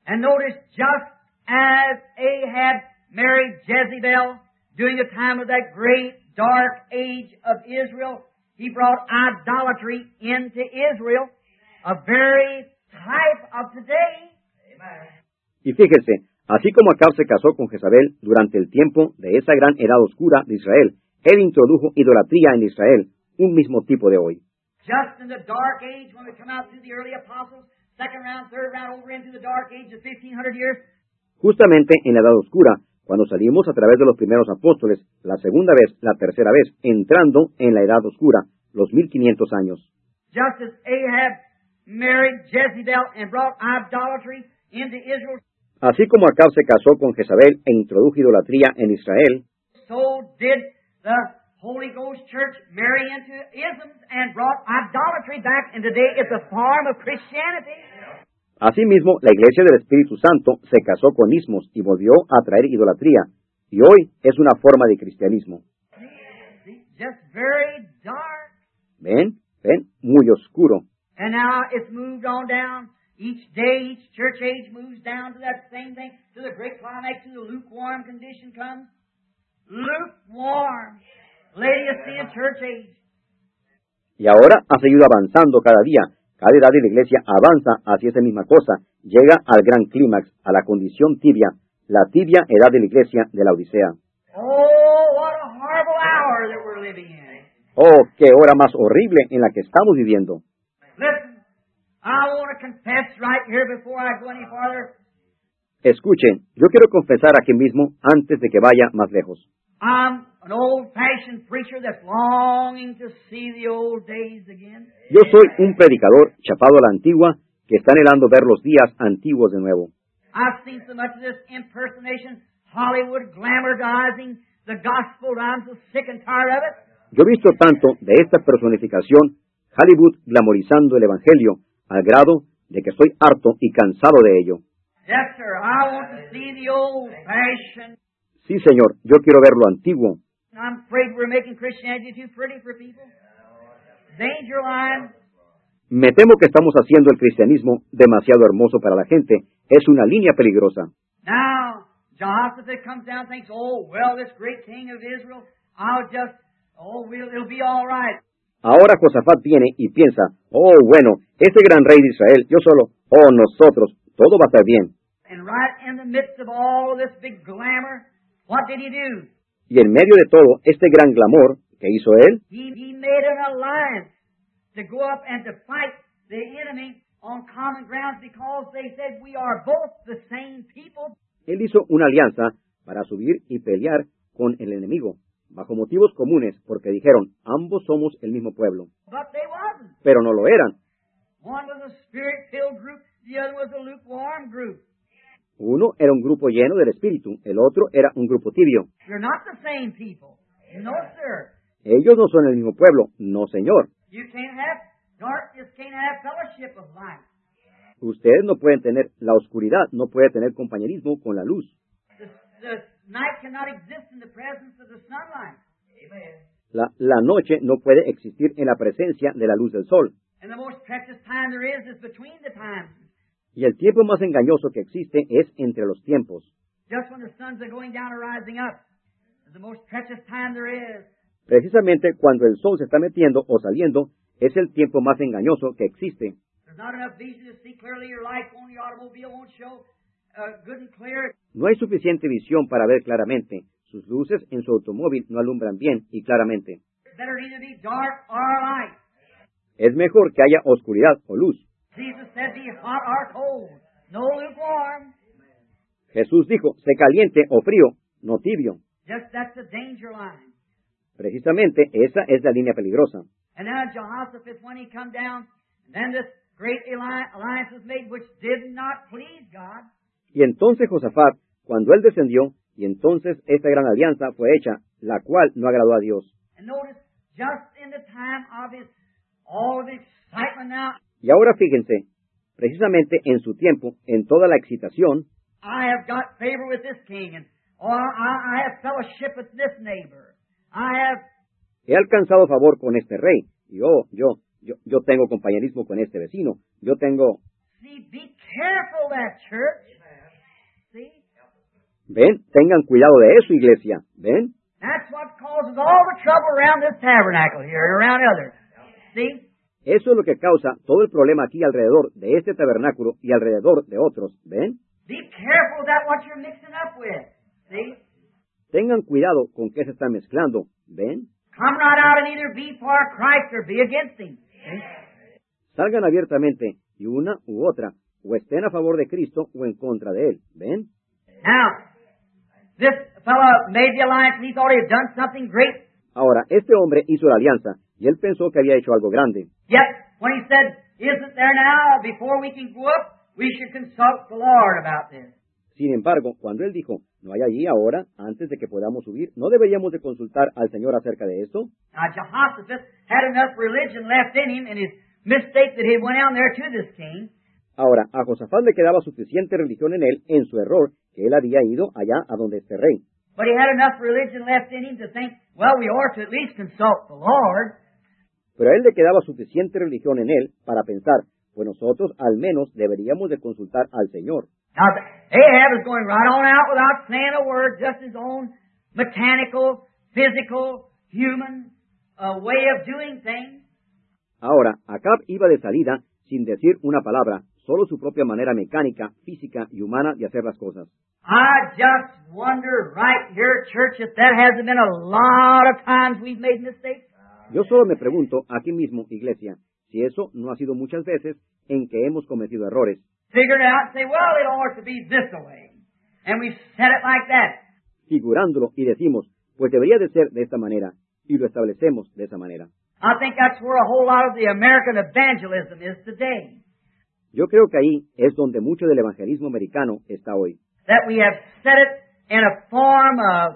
And notice, just as Ahab married Jezebel during the time of that great dark age of Israel, he brought idolatry into Israel, a very type of today. Amen. Y fíjese, así como Acab se casó con Jezabel durante el tiempo de esa gran edad oscura de Israel, él introdujo idolatría en Israel, un mismo tipo de hoy. Just in the dark age, when we come out through the early apostles, second round, third round, over into the dark age of fifteen hundred years. Justamente en la edad oscura, cuando salimos a través de los primeros apóstoles, la segunda vez, la tercera vez, entrando en la edad oscura, los mil quinientos años. Just as Ahab married Jezebel and brought idolatry into Israel, así como Acab se casó con Jezabel e introdujo idolatría en Israel, so did the Holy Ghost Church marry into isms and brought idolatry back, and today it's a form of Christianity. Asimismo, la Iglesia del Espíritu Santo se casó con ismos y volvió a traer idolatría, y hoy es una forma de cristianismo. Just very dark. ¿Ven? ¿Ven? Muy oscuro. And now it's moved on down. Each day, each church age moves down to that same thing, to the great climax, to the lukewarm condition comes. Lukewarm. Laodicea church age. Y ahora ha seguido avanzando cada día. Cada edad de la Iglesia avanza hacia esa misma cosa. Llega al gran clímax, a la condición tibia, la tibia edad de la Iglesia de la Odisea. Oh, what a horrible hour that we're living in. Oh, qué hora más horrible en la que estamos viviendo. Listen, I want to confess right here before I go any farther. Escuchen, yo quiero confesar aquí mismo antes de que vaya más lejos. I'm an old-fashioned preacher that's longing to see the old days again. Yo soy un predicador chapado a la antigua que está anhelando ver los días antiguos de nuevo. I've seen so much of this impersonation, Hollywood glamorizing the gospel, and I'm so sick and tired of it. Yo he visto tanto de esta personificación, Hollywood glamorizando el Evangelio, al grado de que estoy harto y cansado de ello. Yes, sir. I want to see the old-fashioned. Sí, Señor, yo quiero ver lo antiguo. I'm afraid we're making Christianity too pretty for people. Danger line. Me temo que estamos haciendo el cristianismo demasiado hermoso para la gente. Es una línea peligrosa. Now, Jehoshaphat comes down and thinks, oh, well, this great king of Israel, I'll just, oh, we'll, it'll be all right. Ahora Josafat viene y piensa, oh, bueno, este gran rey de Israel, yo solo, oh, nosotros, todo va a estar bien. And right in the midst of all this big glamour, what did he do? Y en medio de todo este gran glamour, ¿qué hizo él? He, he made an alliance to go up and to fight the enemy on common grounds because they said we are both the same people. Él hizo una alianza para subir y pelear con el enemigo, bajo motivos comunes, porque dijeron, ambos somos el mismo pueblo. But they wasn't. Pero no lo eran. One was a spirit-filled group, the other was a lukewarm group. Uno era un grupo lleno del Espíritu, el otro era un grupo tibio. You're not the same people. No, sir. Ellos no son el mismo pueblo, no, señor. You can't have darkness, can't have fellowship of light. Ustedes no pueden tener la oscuridad, no puede tener compañerismo con la luz. The, the night cannot exist in the presence of the sunlight. Amen. La, la noche no puede existir en la presencia de la luz del sol. And the most precious time there is is between the times. Y el tiempo más engañoso que existe es entre los tiempos. Just when the suns are going down or rising up is the most precious time there is. Precisamente cuando el sol se está metiendo o saliendo, es el tiempo más engañoso que existe. There's not enough vision to see clearly. Your light on the automobile won't show uh, good and clear. No hay suficiente visión para ver claramente. Sus luces en su automóvil no alumbran bien y claramente. It's better to either be dark or light. Es mejor que haya oscuridad o luz. Jesus said, be hot or cold, no lukewarm. Jesús dijo, sé caliente o frío, no tibio. Just that's the danger line. Precisamente esa es la línea peligrosa. And now Jehoshaphat, when he come down, then this great alliance was made which did not please God. Y entonces Josafat, cuando él descendió, y entonces esta gran alianza fue hecha, la cual no agradó a Dios. And notice, just in the time of his, all the excitement now, y ahora fíjense, precisamente en su tiempo, en toda la excitación, I have got favor with this king, and or I, I have fellowship with this neighbor. I have. He alcanzado favor con este rey, y oh, yo, yo, yo tengo compañerismo con este vecino, yo tengo. See, be careful that church. Ven, tengan cuidado de eso, iglesia. ¿Ven? That's what causes all the trouble around this tabernacle here and around others. See? Eso es lo que causa todo el problema aquí alrededor de este tabernáculo y alrededor de otros. ¿Ven? Be careful about what you're mixing up with. See? Tengan cuidado con qué se están mezclando. ¿Ven? Come right out and either be for Christ or be against Him. See? Salgan abiertamente y una u otra, o estén a favor de Cristo o en contra de Él. ¿Ven? Now, this fellow made the alliance and he thought he had done something great. Ahora, este hombre hizo la alianza y él pensó que había hecho algo grande. Yet, when he said, isn't there now, before we can go up, we should consult the Lord about this. Sin embargo, cuando él dijo, no hay allí ahora, antes de que podamos subir, ¿no deberíamos de consultar al Señor acerca de esto? Now, Jehoshaphat had enough religion left in him in his mistake that he went down there to this king. Ahora, a Josafat le quedaba suficiente religión en él, en su error, que él había ido allá a donde este rey. But he had enough religion left in him to think, well, we ought to at least consult the Lord. Pero a él le quedaba suficiente religión en él para pensar, pues nosotros al menos deberíamos de consultar al Señor. Now, Ahab is going right on out without saying a word, just his own mechanical, physical, human uh, way of doing things. Ahora, Acab iba de salida sin decir una palabra, solo su propia manera mecánica, física y humana de hacer las cosas. I just wonder right here, church, if that hasn't been a lot of times we've made mistakes. Yo solo me pregunto, aquí mismo, iglesia, si eso no ha sido muchas veces en que hemos cometido errores. Figure it out and say, well, it ought to be this way. And we set it like that. Figurándolo y decimos, pues debería de ser de esta manera, y lo establecemos de esa manera. I think that's where a whole lot of the American evangelism is today. Yo creo que ahí es donde mucho del evangelismo americano está hoy. That we have set it in a form of,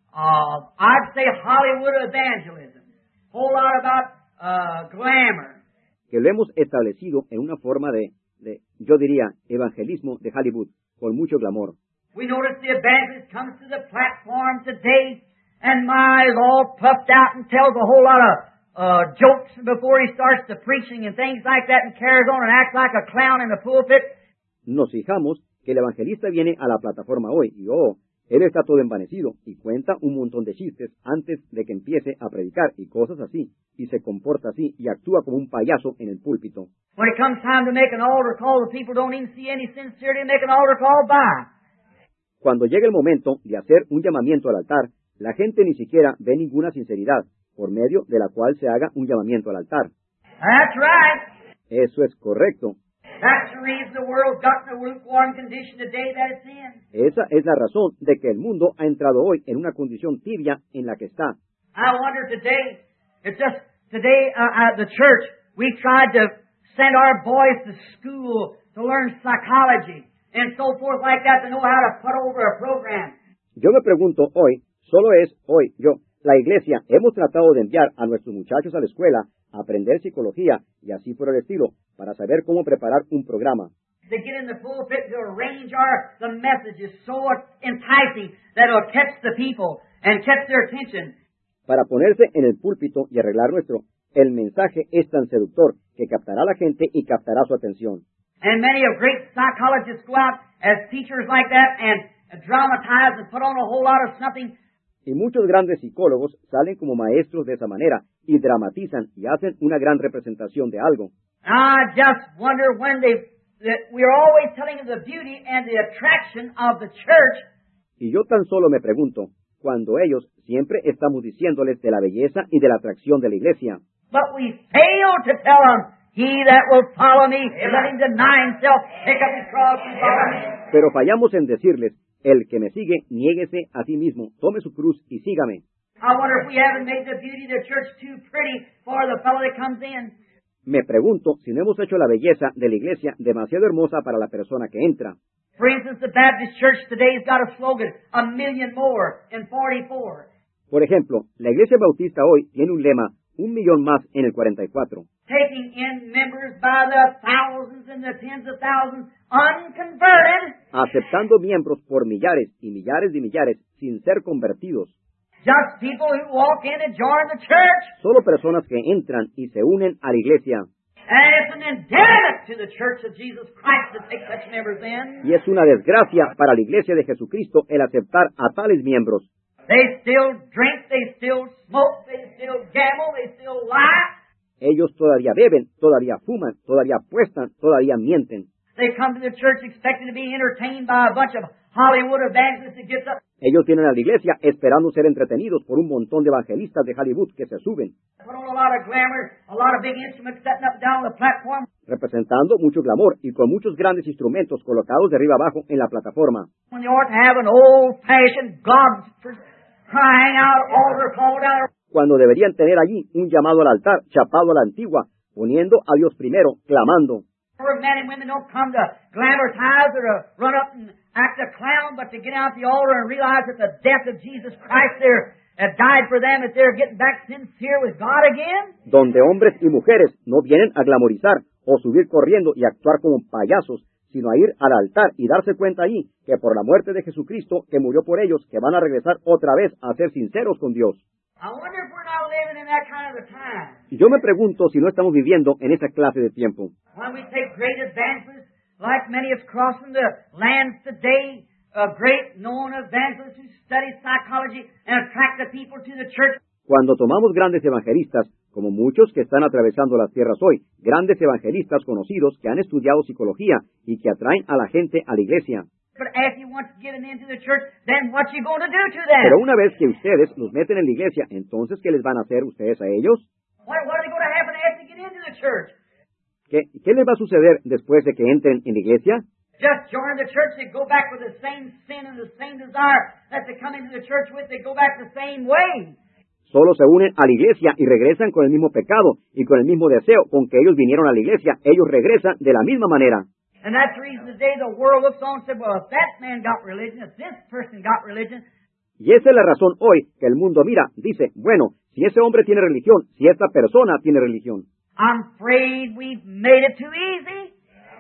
of I'd say, Hollywood evangelism. A whole lot about uh, glamour. Que lo hemos establecido en una forma de, de, yo diría, evangelismo de Hollywood, con mucho glamour. We notice the evangelist comes to the platform today, and my, is all puffed out and tells a whole lot of uh, jokes before he starts the preaching and things like that, and carries on and acts like a clown in the pulpit. Nos fijamos que el evangelista viene a la plataforma hoy y oh, él está todo envanecido y cuenta un montón de chistes antes de que empiece a predicar y cosas así, y se comporta así y actúa como un payaso en el púlpito. When it comes time to make an altar call, the people don't even see any sincerity in making an altar call by. Cuando llega el momento de hacer un llamamiento al altar, la gente ni siquiera ve ninguna sinceridad por medio de la cual se haga un llamamiento al altar. That's right. Eso es correcto. That's the reason the world's got in the lukewarm condition today that it's in. Esa es la razón de que el mundo ha entrado hoy en una condición tibia en la que está. I wonder today, it's just today uh, at the church, we tried to send our boys to school to learn psychology and so forth like that to know how to put over a program. Yo me pregunto hoy, solo es hoy, yo, la iglesia, hemos tratado de enviar a nuestros muchachos a la escuela a aprender psicología y así por el estilo, para saber cómo preparar un programa. To get in the pulpit to arrange our the messages so enticing that it'll catch the people and catch their attention. Para ponerse en el púlpito y arreglar nuestro, el mensaje es tan seductor que captará a la gente y captará su atención. And many of great psychologists go out as teachers like that and dramatize and put on a whole lot of something. Y muchos grandes psicólogos salen como maestros de esa manera y dramatizan y hacen una gran representación de algo. I just wonder when they, that we're always telling of the beauty and the attraction of the church. Y yo tan solo me pregunto, cuando ellos siempre estamos diciéndoles de la belleza y de la atracción de la iglesia. But we fail to tell them, he that will follow me, let him deny himself, pick up his cross and follow me. Pero fallamos en decirles, el que me sigue, niéguese a sí mismo, tome su cruz y sígame. I wonder if we haven't made the beauty of the church too pretty for the fellow that comes in. Me pregunto si no hemos hecho la belleza de la iglesia demasiado hermosa para la persona que entra. For instance, the Baptist Church today's got a slogan, a million more in forty-four. Por ejemplo, la iglesia bautista hoy tiene un lema, un millón más en el cuarenta y cuatro. Taking in members by the thousands and the tens of thousands, unconverted. Aceptando miembros por millares y millares de millares sin ser convertidos. Just people who walk in and join the church. Solo personas que entran y se unen a la iglesia. And it's an impediment to the Church of Jesus Christ to take such members in. Y es una desgracia para la Iglesia de Jesucristo el aceptar a tales miembros. They still drink, they still smoke, they still gamble, they still lie. Ellos todavía beben, todavía fuman, todavía apuestan, todavía mienten. They come to the church expecting to be entertained by a bunch of Hollywood evangelists that gets up. Ellos vienen a la iglesia esperando ser entretenidos por un montón de evangelistas de Hollywood que se suben, Put on a lot of glamour, a lot of big instruments setting up down on the platform. representando mucho glamour y con muchos grandes instrumentos colocados de arriba abajo en la plataforma. When they ought to have an old-fashioned God crying out altar call down there. Cuando deberían tener allí un llamado al altar, chapado a la antigua, poniendo a Dios primero, clamando. Where men and women don't come to glamorize or to run up and act a clown, but to get out the altar and realize that the death of Jesus Christ there had died for them, that they're getting back sincere with God again. Donde hombres y mujeres no vienen a glamorizar o subir corriendo y actuar como payasos, sino a ir al altar y darse cuenta allí que por la muerte de Jesucristo, que murió por ellos, que van a regresar otra vez a ser sinceros con Dios. I wonder if we're not living in that kind of a time. Y yo me pregunto si no estamos viviendo en esa clase de tiempo. When we take great advances, like many is crossing the lands today, uh, great known evangelists who study psychology and attract the people to the church. Cuando tomamos grandes evangelistas, como muchos que están atravesando las tierras hoy, grandes evangelistas conocidos que han estudiado psicología y que atraen a la gente a la iglesia. But if you want to get them into the church, then what you going to do to them? Pero una vez que ustedes los meten en la iglesia, entonces ¿qué les van a hacer ustedes a ellos? What, what are going to happen after they get into the church? ¿Qué, qué les va a suceder después de que entren en la iglesia? Just join the church, they go back with the same sin and the same desire that they come into the church with, they go back the same way. Solo se unen a la iglesia y regresan con el mismo pecado y con el mismo deseo con que ellos vinieron a la iglesia. Ellos regresan de la misma manera. And that's the reason today the world looks on and says, well, if that man got religion, if this person got religion. Y esa es la razón hoy que el mundo mira, dice, bueno, si ese hombre tiene religión, si esta persona tiene religión. I'm afraid we've made it too easy.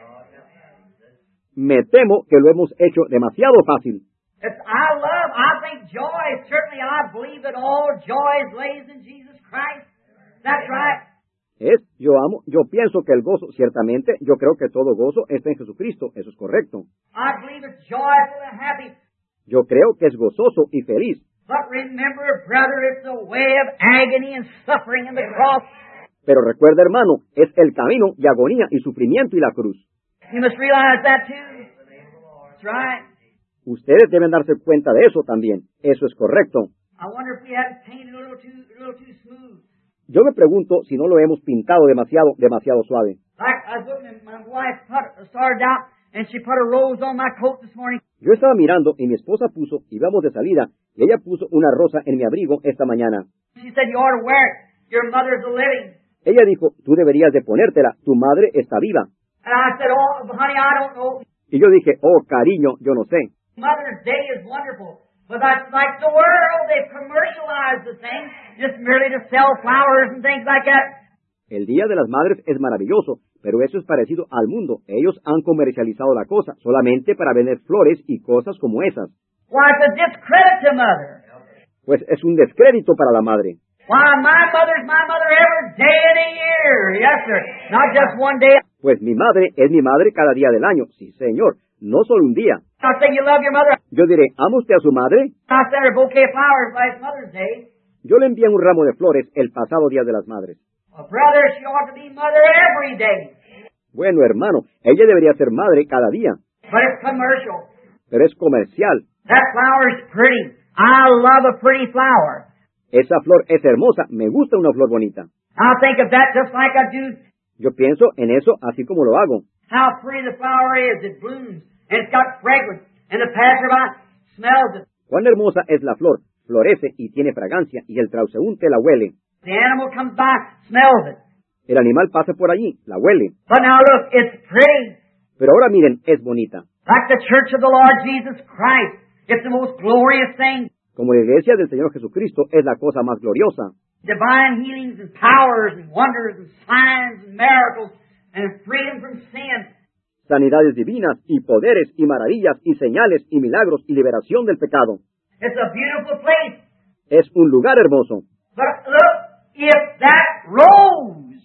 Me temo que lo hemos hecho demasiado fácil. It's, I love, I think joy, certainly I believe that all joy lays in Jesus Christ. That's right. Es, yo amo, yo pienso que el gozo, ciertamente, yo creo que todo gozo está en Jesucristo, eso es correcto. I believe it's joyful and happy. Yo creo que es gozoso y feliz. But remember, brother, it's the way of agony and suffering in the cross. Pero recuerda, hermano, es el camino de agonía y sufrimiento y la cruz. You must realize that too. That's right. Ustedes deben darse cuenta de eso también, eso es correcto. I wonder if we haven't painted a little too, a little too smooth. Yo me pregunto si no lo hemos pintado demasiado, demasiado suave. Like I was looking at my wife put, started out and she put a rose on my coat this morning. Yo estaba mirando y mi esposa puso, íbamos de salida, y ella puso una rosa en mi abrigo esta mañana. She said, you ought to wear it. Your mother's a living. Ella dijo, tú deberías de ponértela, tu madre está viva. And I said, oh, honey, I don't know. Y yo dije, oh, cariño, yo no sé. Mother's Day is wonderful. But that's like the world. They've commercialized the thing just merely to sell flowers and things like that. El Día de las Madres es maravilloso, pero eso es parecido al mundo. Ellos han comercializado la cosa solamente para vender flores y cosas como esas. Why, it's a discredit to mother. Pues es un descrédito para la madre. Why, my mother's my mother every day of the year. Yes, sir. Not just one day. Pues mi madre es mi madre cada día del año. Sí, señor. No solo un día. I say you love your mother. Yo diré, ¿ama usted a su madre? I sent her a bouquet of flowers last Mother's Day. Yo le envié un ramo de flores el pasado Día de las Madres. Well, brother, she ought to be mother every day. Bueno, hermano, ella debería ser madre cada día. But it's commercial. Pero es comercial. That flower is pretty. I love a pretty flower. Esa flor es hermosa. Me gusta una flor bonita. I think of that just like I do. Yo pienso en eso así como lo hago. How pretty the flower is. It blooms, and it's got fragrance, and the passerby smells it. Cuán hermosa es la flor. Florece y tiene fragancia, y el transeúnte la huele. The animal comes by, smells it. El animal pasa por allí, la huele. But now look, it's pretty. Pero ahora miren, es bonita. Like the church of the Lord Jesus Christ. It's the most glorious thing. Como la iglesia del Señor Jesucristo es la cosa más gloriosa. Divine healings and powers and wonders and signs and miracles and freedom from sin. Sanidades divinas y poderes y maravillas y señales y milagros y liberación del pecado. It's a beautiful place. Es un lugar hermoso. But look, if that rose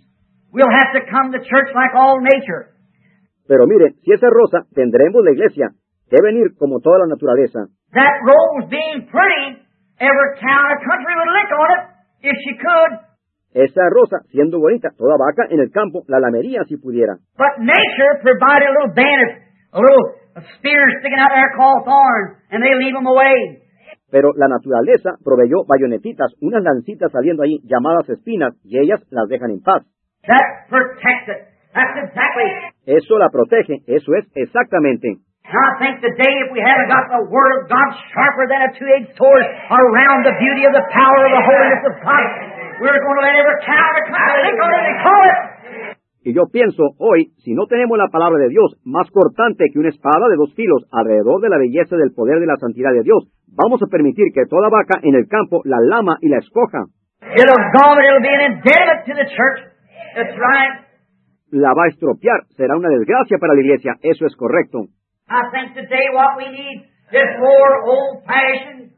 we'll have to come to church like all nature. Pero mire, si esa rosa, tendremos la iglesia, que venir como toda la naturaleza. That rose being pretty, every cow in the country would lick on it if she could. Esa rosa, siendo bonita, toda vaca en el campo la lamería si pudiera. But nature provided a little bandit, a little spear sticking out there called thorns, and they leave them away. Pero la naturaleza proveyó bayonetitas, unas lancitas saliendo ahí llamadas espinas, y ellas las dejan en paz. That protects it. That's exactly. Eso la protege, eso es exactamente. Now I think today if we haven't got the Word of God sharper than a two-edged sword around the beauty of the power of the holiness of God, we're going to let every cow in the country lick on it and call it. Y yo pienso, hoy, si no tenemos la palabra de Dios más cortante que una espada de dos filos alrededor de la belleza del poder de la santidad de Dios, vamos a permitir que toda vaca en el campo la lama y la escoja. It'll go, but it'll be an impediment to the church. That's right. La va a estropear, será una desgracia para la iglesia, eso es correcto. I think today what we need is more old-fashioned,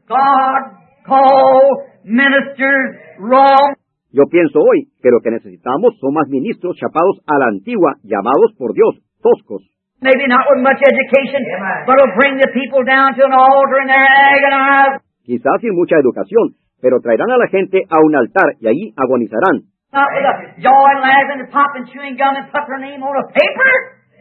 God-called ministers, wrong. Yo pienso hoy que lo que necesitamos son más ministros chapados a la antigua, llamados por Dios, toscos. Maybe not with much education, but it'll bring the people down to an altar and they're agonized. Quizás sin mucha educación, pero traerán a la gente a un altar y allí agonizarán. Not with a joy and laughing and popping chewing gum and put their name on a paper.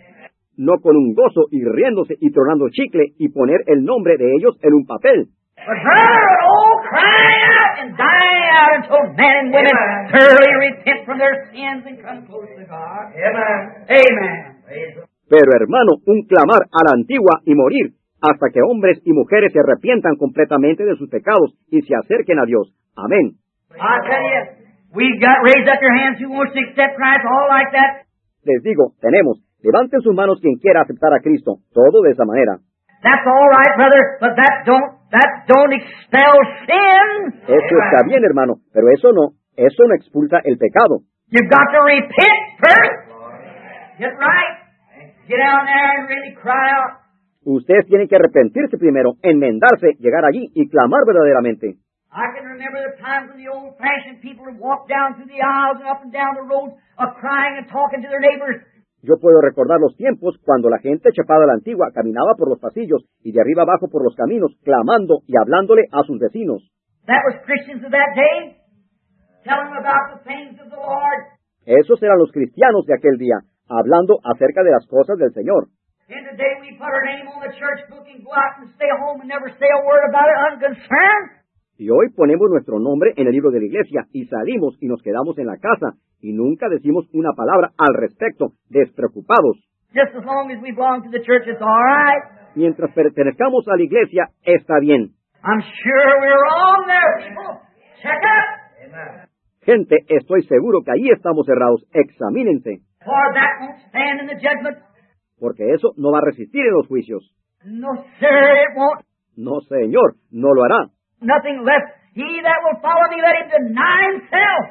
No con un gozo y riéndose y tronando chicle y poner el nombre de ellos en un papel. But rather, oh, crying out and dying out until men and women thoroughly repent from their sins and come close to God. Amen. Amen. Pero hermano, un clamar a la antigua y morir hasta que hombres y mujeres se arrepientan completamente de sus pecados y se acerquen a Dios. Amén. I tell you, we've got raised up your hands who wants to accept Christ, all like that. Les digo, tenemos, levanten sus manos quien quiera aceptar a Cristo, todo de esa manera. That's all right, brother, but that don't that don't expel sin. Eso está bien, hermano, pero eso no, eso no expulsa el pecado. You've got to repent first. Get right. Get down there and really cry out. Ustedes tienen que arrepentirse primero, enmendarse, llegar allí y clamar verdaderamente. I can remember the times when the old-fashioned people would walk down through the aisles and up and down the roads, of crying and talking to their neighbors. Yo puedo recordar los tiempos cuando la gente chapada a la antigua caminaba por los pasillos y de arriba abajo por los caminos, clamando y hablándole a sus vecinos. That was Christians of that day, telling them about the things of the Lord. Esos eran los cristianos de aquel día, hablando acerca de las cosas del Señor. And today we put our name on the church book and go out and stay home and never say a word about it, unconcerned. Y hoy ponemos nuestro nombre en el libro de la iglesia y salimos y nos quedamos en la casa y nunca decimos una palabra al respecto, despreocupados. Just as long as we belong to the church, it's all right. Mientras pertenezcamos a la iglesia, está bien. I'm sure we're wrong there, people. Check it. Amen. Gente, estoy seguro que ahí estamos errados. Examínense. For that won't stand in the judgment. Porque eso no va a resistir en los juicios. No, sir, it won't. No, señor, no lo hará. Nothing left. He that will follow me, let him deny himself.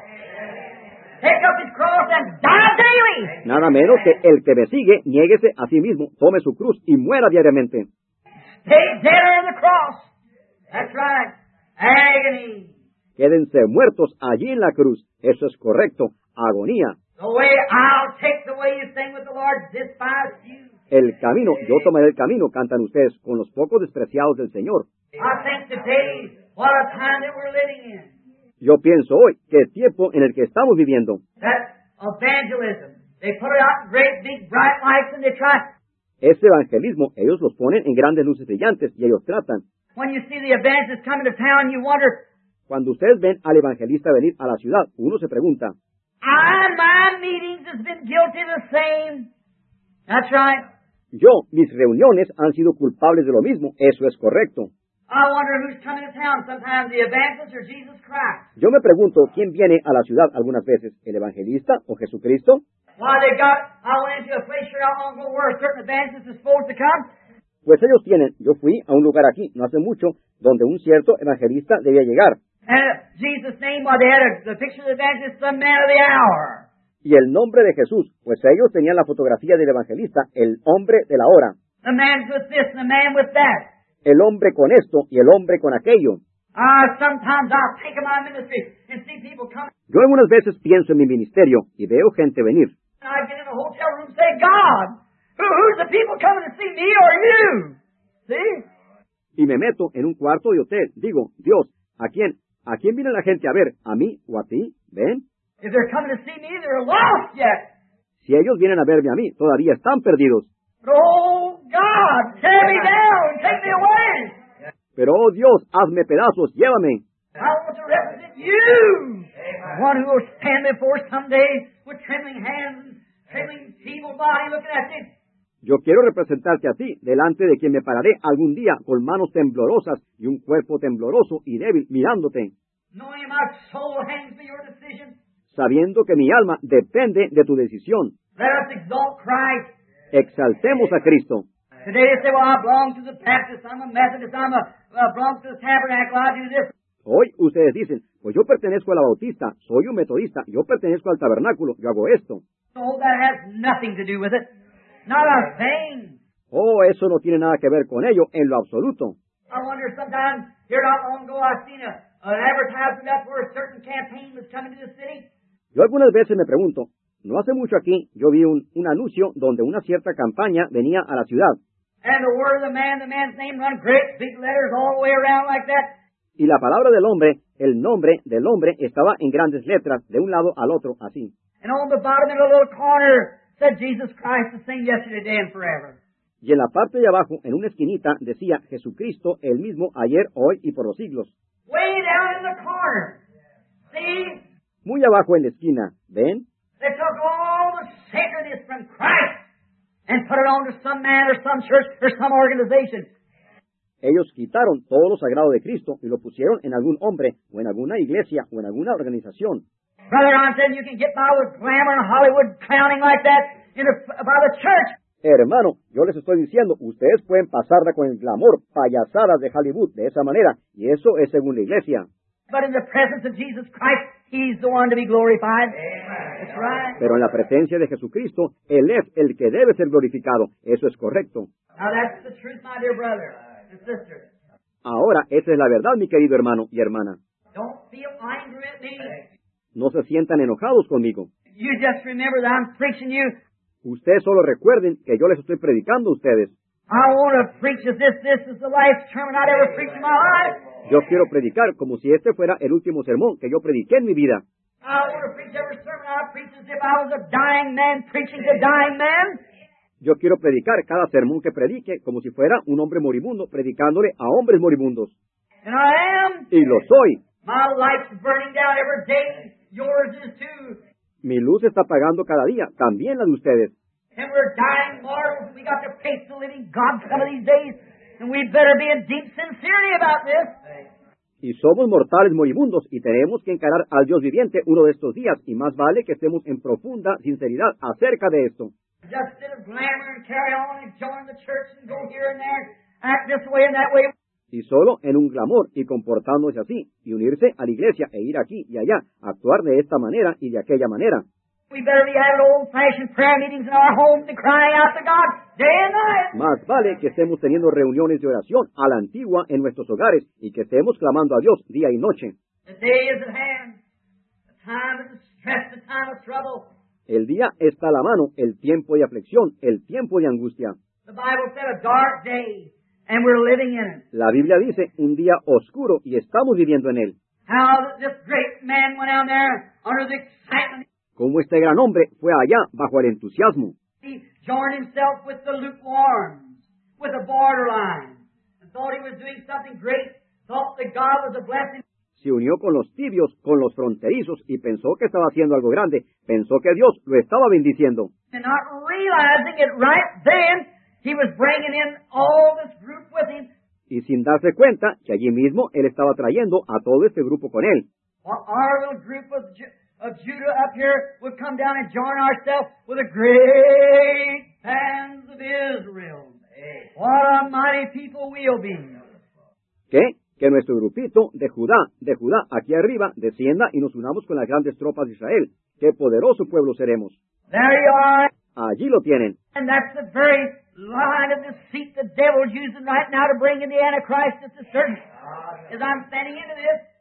Take up his cross and die daily. Nada menos que el que me sigue, niéguese a sí mismo, tome su cruz y muera diariamente. Stay dead on the cross. That's right. Agony. Quédense muertos allí en la cruz. Eso es correcto. Agonía. The way I'll take the way you sing with the Lord, despise you. El camino, yo tomaré el camino, cantan ustedes, con los pocos despreciados del Señor. I think today, what a time that we're living in. Yo pienso hoy que el tiempo en el que estamos viviendo, That evangelism, they put it out in great big bright lights and they try. ese evangelismo, ellos los ponen en grandes luces brillantes y ellos tratan. When you see the evangelist coming to town, you wonder, Cuando ustedes ven al evangelista venir a la ciudad, uno se pregunta, I, my meetings has been guilty of the same. That's right. yo, mis reuniones han sido culpables de lo mismo, eso es correcto. I wonder who's coming to town. Sometimes the evangelist or Jesus Christ. Yo me pregunto, ¿quién viene a la ciudad algunas veces? ¿El evangelista o Jesucristo? Why they got, I went into a place here not long ago where a certain evangelist is supposed to come. Pues ellos tienen, yo fui a un lugar aquí, no hace mucho, donde un cierto evangelista debía llegar. And uh, Jesus' name, well, they had a, the picture of the evangelist, the man of the hour. Y el nombre de Jesús, pues ellos tenían la fotografía del evangelista, el hombre de la hora. The man with this and the man with that. El hombre con esto y el hombre con aquello. Ah, uh, sometimes I'll think of my ministry and see see people come, Yo algunas veces pienso en mi ministerio y veo gente venir. and I get in a hotel room and say, God, who, who's the people coming to see me or you? See? Y me meto en un cuarto de hotel. Digo, Dios, ¿a quién? ¿A quién viene la gente a ver? ¿A mí o a ti? ¿Ven? If they're coming to see me, they're lost yet. Si ellos vienen a verme a mí, todavía están perdidos. But oh, God, tear me down and take me away. Pero, oh Dios, hazme pedazos, llévame. I want to represent you. One who will stand before someday with trembling hands and trembling feeble body looking at you. Yo quiero representarte a ti, delante de quien me pararé algún día con manos temblorosas y un cuerpo tembloroso y débil mirándote, Knowing my soul hangs to your decision. sabiendo que mi alma depende de tu decisión. Let us exalt Christ. Exaltemos a Cristo. Today they say, well, I belong to the Baptist, I'm a Methodist, I'm a, I belong to the Tabernacle, I do this. Hoy ustedes dicen, pues yo pertenezco a la Bautista, soy un metodista, yo pertenezco al tabernáculo, yo hago esto. Oh, that has nothing to do with it. Not a thing. Oh, eso no tiene nada que ver con ello en lo absoluto. I wonder sometimes, here not long ago, I seen a, an advertisement up where a certain campaign was coming to the city. Yo algunas veces me pregunto, no hace mucho aquí, yo vi un, un anuncio donde una cierta campaña venía a la ciudad. And the word of the man, the man's name run great big letters all the way around like that. Y la palabra del hombre, el nombre del hombre, estaba en grandes letras, de un lado al otro, así. And on the bottom in a little corner said Jesus Christ the same yesterday, today, and forever. Y en la parte de abajo, en una esquinita, decía Jesucristo, el mismo ayer, hoy y por los siglos. Way down in the corner. See? Muy abajo en la esquina, ¿ven? They took all the sacredness from Christ and put it on to some man or some church or some organization. Ellos quitaron todo lo sagrado de Cristo y lo pusieron en algún hombre, o en alguna iglesia, o en alguna organización. Brother, I'm saying you can get by with glamour and Hollywood clowning like that in a, by the church. Hermano, yo les estoy diciendo, ustedes pueden pasarla con el glamour, payasadas de Hollywood, de esa manera, y eso es según la iglesia. But in the presence of Jesus Christ, He's the one to be glorified. That's right. Pero en la presencia de Jesucristo, Él es el que debe ser glorificado. Eso es correcto. Now that's the truth, my dear brother and sister. Ahora, esa es la verdad, mi querido hermano y hermana. Don't feel angry at me. No se sientan enojados conmigo. You just remember that I'm preaching you. Ustedes solo recuerden que yo les estoy predicando a ustedes. I want to preach as if this is the last sermon I'd ever preach in my life. Yo quiero predicar como si este fuera el último sermón que yo prediqué en mi vida. I want to preach every sermon I preach as if I was a dying man preaching to dying men. Yo quiero predicar cada sermón que predique como si fuera un hombre moribundo predicándole a hombres moribundos. And I am. Y lo soy. My light's burning down every day. Yours is too. Mi luz está apagando cada día, también la de ustedes. And we're dying mortals. We got to face the living God some of these days. And we better be in deep sincerity about this. Y somos mortales moribundos y tenemos que encarar al Dios viviente uno de estos días, y más vale que estemos en profunda sinceridad acerca de esto. Just instead of glamour and carry on and join the church and go here and there, act this way and that way. Y solo en un clamor y comportándose así, y unirse a la iglesia e ir aquí y allá, actuar de esta manera y de aquella manera. We better be having old-fashioned prayer meetings in our homes and crying out to God day and night. Más vale que estemos teniendo reuniones de oración a la antigua en nuestros hogares y que estemos clamando a Dios día y noche. The day is at hand. The time of distress, the time of trouble. El día está a la mano, el tiempo de aflicción, el tiempo de angustia. The Bible said a dark day, and we're living in it. La Biblia dice un día oscuro y estamos viviendo en él. How this great man went down there under the excitement. Como este gran hombre fue allá bajo el entusiasmo. He joined himself with the lukewarms, with the borderline, and thought he was doing something great, thought that God was a blessing. Se unió con los tibios, con los fronterizos, y pensó que estaba haciendo algo grande. Pensó que Dios lo estaba bendiciendo. And not realizing it right then, he was bringing in all this group with him. Y sin darse cuenta que allí mismo él estaba trayendo a todo este grupo con él. Well, our little group of, Ju- of Judah up here would come down and join ourselves with the great bands of Israel. What a mighty people we'll be. ¿Qué? Que nuestro grupito de Judá, de Judá, aquí arriba, descienda y nos unamos con las grandes tropas de Israel. ¡Qué poderoso pueblo seremos! There you are. Allí lo tienen. And that's the very line of deceit the devil's using right now to bring in the Antichrist. It's a certain. As I'm standing into this,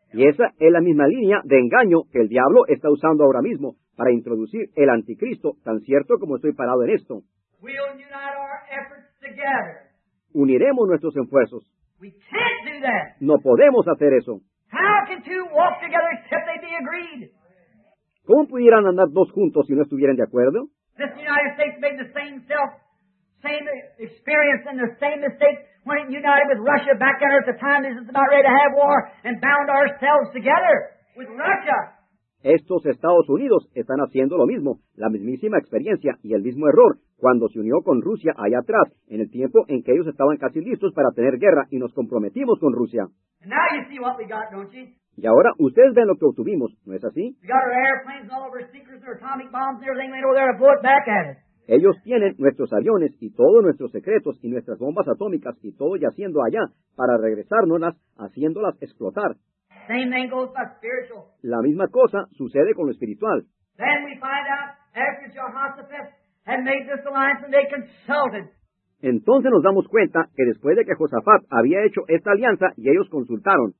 Y esa es la misma línea de engaño que el diablo está usando ahora mismo para introducir el anticristo, tan cierto como estoy parado en esto. We'll unite our efforts together. Uniremos nuestros esfuerzos. We can't do that. No podemos hacer eso. How can two walk together except they be agreed? ¿Cómo pudieran andar dos juntos si no estuvieran de acuerdo? This United States made the same self, same experience and the same mistake when it united with Russia back there at the time this is about ready to have war and bound ourselves together with Russia. Estos Estados Unidos están haciendo lo mismo, la mismísima experiencia y el mismo error cuando se unió con Rusia allá atrás, en el tiempo en que ellos estaban casi listos para tener guerra y nos comprometimos con Rusia. And now you see what we got, don't you? Y ahora ustedes ven lo que obtuvimos, ¿no es así? We got our airplanes and all of our secrets and our atomic bombs and everything laid over there to blow it back at us. Ellos tienen nuestros aviones y todos nuestros secretos y nuestras bombas atómicas y todo yaciendo allá para regresárnoslas, haciéndolas explotar. Same thing goes by spiritual. La misma cosa sucede con lo espiritual. Then we find out after Jehoshaphat had made this alliance and they consulted. Entonces nos damos cuenta que después de que Josafat había hecho esta alianza y ellos consultaron.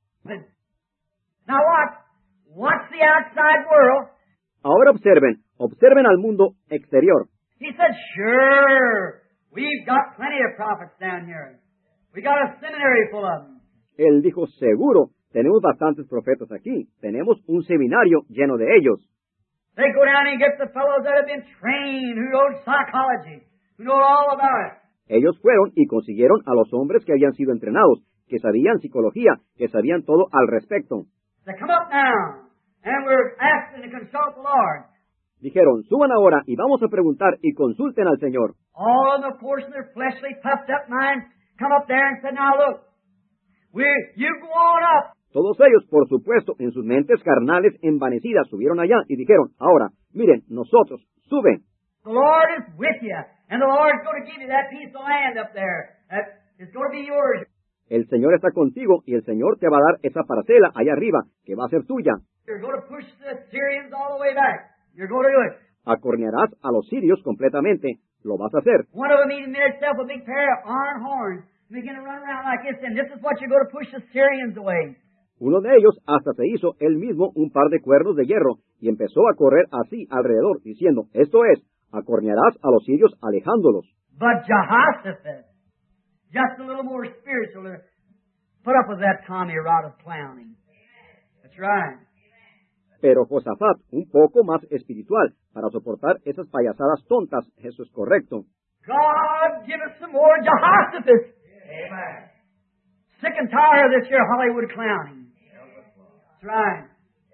Now what? What's the outside world? Ahora observen, observen al mundo exterior. He said, sure, we've got plenty of prophets down here. We got a seminary full of them. Él dijo, seguro, tenemos bastantes profetas aquí. Tenemos un seminario lleno de ellos. They go down and get the fellows that have been trained, who know psychology, who know all about it. Ellos fueron y consiguieron a los hombres que habían sido entrenados, que sabían psicología, que sabían todo al respecto. They come up now, and we're asking to consult the Lord. Dijeron, suban ahora y vamos a preguntar y consulten al Señor. All of them, of course, in their fleshly, puffed up minds, come up there and said, now look, we, you go on up. Todos ellos, por supuesto, en sus mentes carnales envanecidas, subieron allá y dijeron, ahora, miren, nosotros, suben. The Lord is with you, and the Lord's going to give you that piece of land up there. That is going to be yours. El Señor está contigo y el Señor te va a dar esa parcela allá arriba, que va a ser tuya. You're going to push the Syrians all the way back. You're going to do it. Acornearás a los sirios completamente. Lo vas a hacer. One of them even made itself a big pair of iron horns and began to run around like this, and this is what you're going to push the Syrians away. Uno de ellos hasta se hizo él mismo un par de cuernos de hierro y empezó a correr así alrededor, diciendo, esto es, acornearás a los sirios alejándolos. But Jehoshaphat, just a little more spiritual, to put up with that Tommy rod of clowning. That's right. Pero Josafat, un poco más espiritual, para soportar esas payasadas tontas, eso es correcto. God, give us some more Jehoshaphat. Amen. Sick and tired of this here Hollywood clowning. That's right.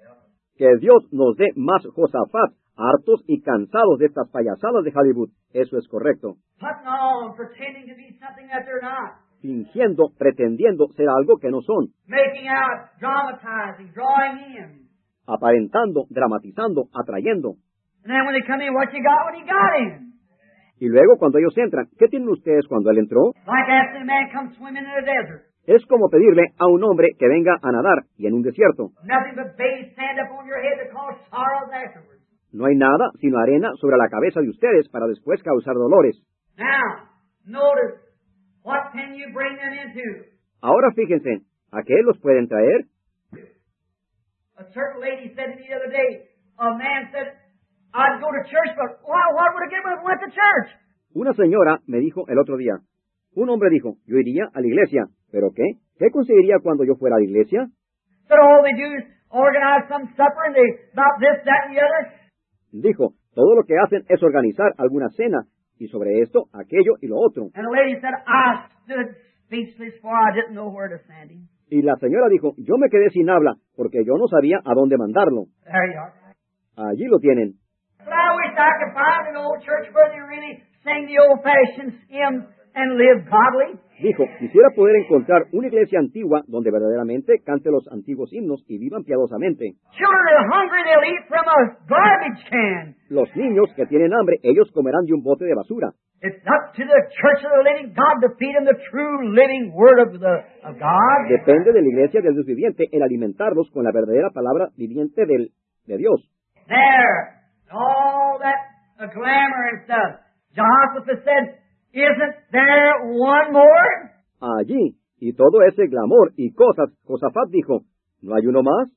Que Dios nos dé más Josafat, hartos y cansados de estas payasadas de Hollywood, eso es correcto. Putting on, pretending to be something that they're not. Fingiendo, pretendiendo ser algo que no son. Making out, dramatizing, drawing in. Aparentando, dramatizando, atrayendo. And then when they come in, what you got when you got in? Y luego cuando ellos entran, ¿qué tienen ustedes cuando él entró? Like asking a man come swimming in a desert. Es como pedirle a un hombre que venga a nadar y en un desierto. Nothing but base sand up on your head to cause sorrows afterwards. No hay nada sino arena sobre la cabeza de ustedes para después causar dolores. Now, notice, what can you bring them into? Ahora fíjense, ¿a qué los pueden traer? A certain lady said to me the other day, a man said, I'd go to church, but why, what would I get when I went to church? Una señora me dijo el otro día, un hombre dijo, yo iría a la iglesia, ¿pero qué? ¿Qué conseguiría cuando yo fuera a la iglesia? Said all they do is organize some supper and they about this, that, and the other. Dijo, todo lo que hacen es organizar alguna cena, y sobre esto, aquello y lo otro. And the lady said, I stood speechless for I didn't know where to send him. Y la señora dijo, yo me quedé sin habla, porque yo no sabía a dónde mandarlo. There you are. Allí lo tienen. But I wish I could find an old church where they really sing the old-fashioned hymns and live godly. Dijo, quisiera poder encontrar una iglesia antigua donde verdaderamente cante los antiguos himnos y vivan piadosamente. Children are hungry, they'll eat from a garbage can. Los niños que tienen hambre, ellos comerán de un bote de basura. It's up to the church of the living God to feed them the true living word of, the, of God. Depende de la iglesia del Dios viviente el alimentarlos con la verdadera palabra viviente del, de Dios. There, all that uh, glamour and stuff. Jehoshaphat said, isn't there one more? Allí, y todo ese glamour y cosas, Josafat dijo, ¿no hay uno más?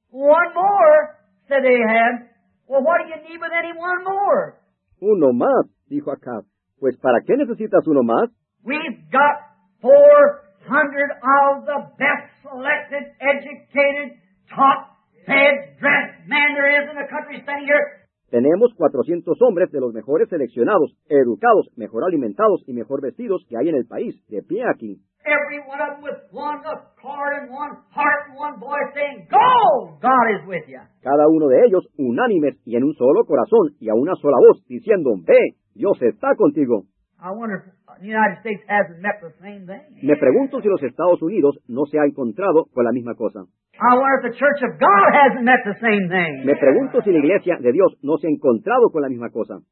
One more, said Ahab. Well, what do you need with any one more? Uno más, dijo Acab. Pues ¿para qué necesitas uno más? We've got four hundred of the best selected, educated, taught, fed, dressed men there is in the country standing here. Tenemos cuatrocientos hombres de los mejores seleccionados, educados, mejor alimentados y mejor vestidos que hay en el país, de pie aquí. Every one of them with one accord and one heart and one voice saying, Go! God is with you. Cada uno de ellos unánimes y en un solo corazón y a una sola voz, diciendo, Ve, Dios está contigo. I wonder if the United States hasn't met the same thing. Me pregunto si los Estados Unidos no se ha encontrado con la misma cosa. I wonder if the Church of God hasn't met the same thing. Me pregunto si la Iglesia de Dios no se ha encontrado con la misma cosa.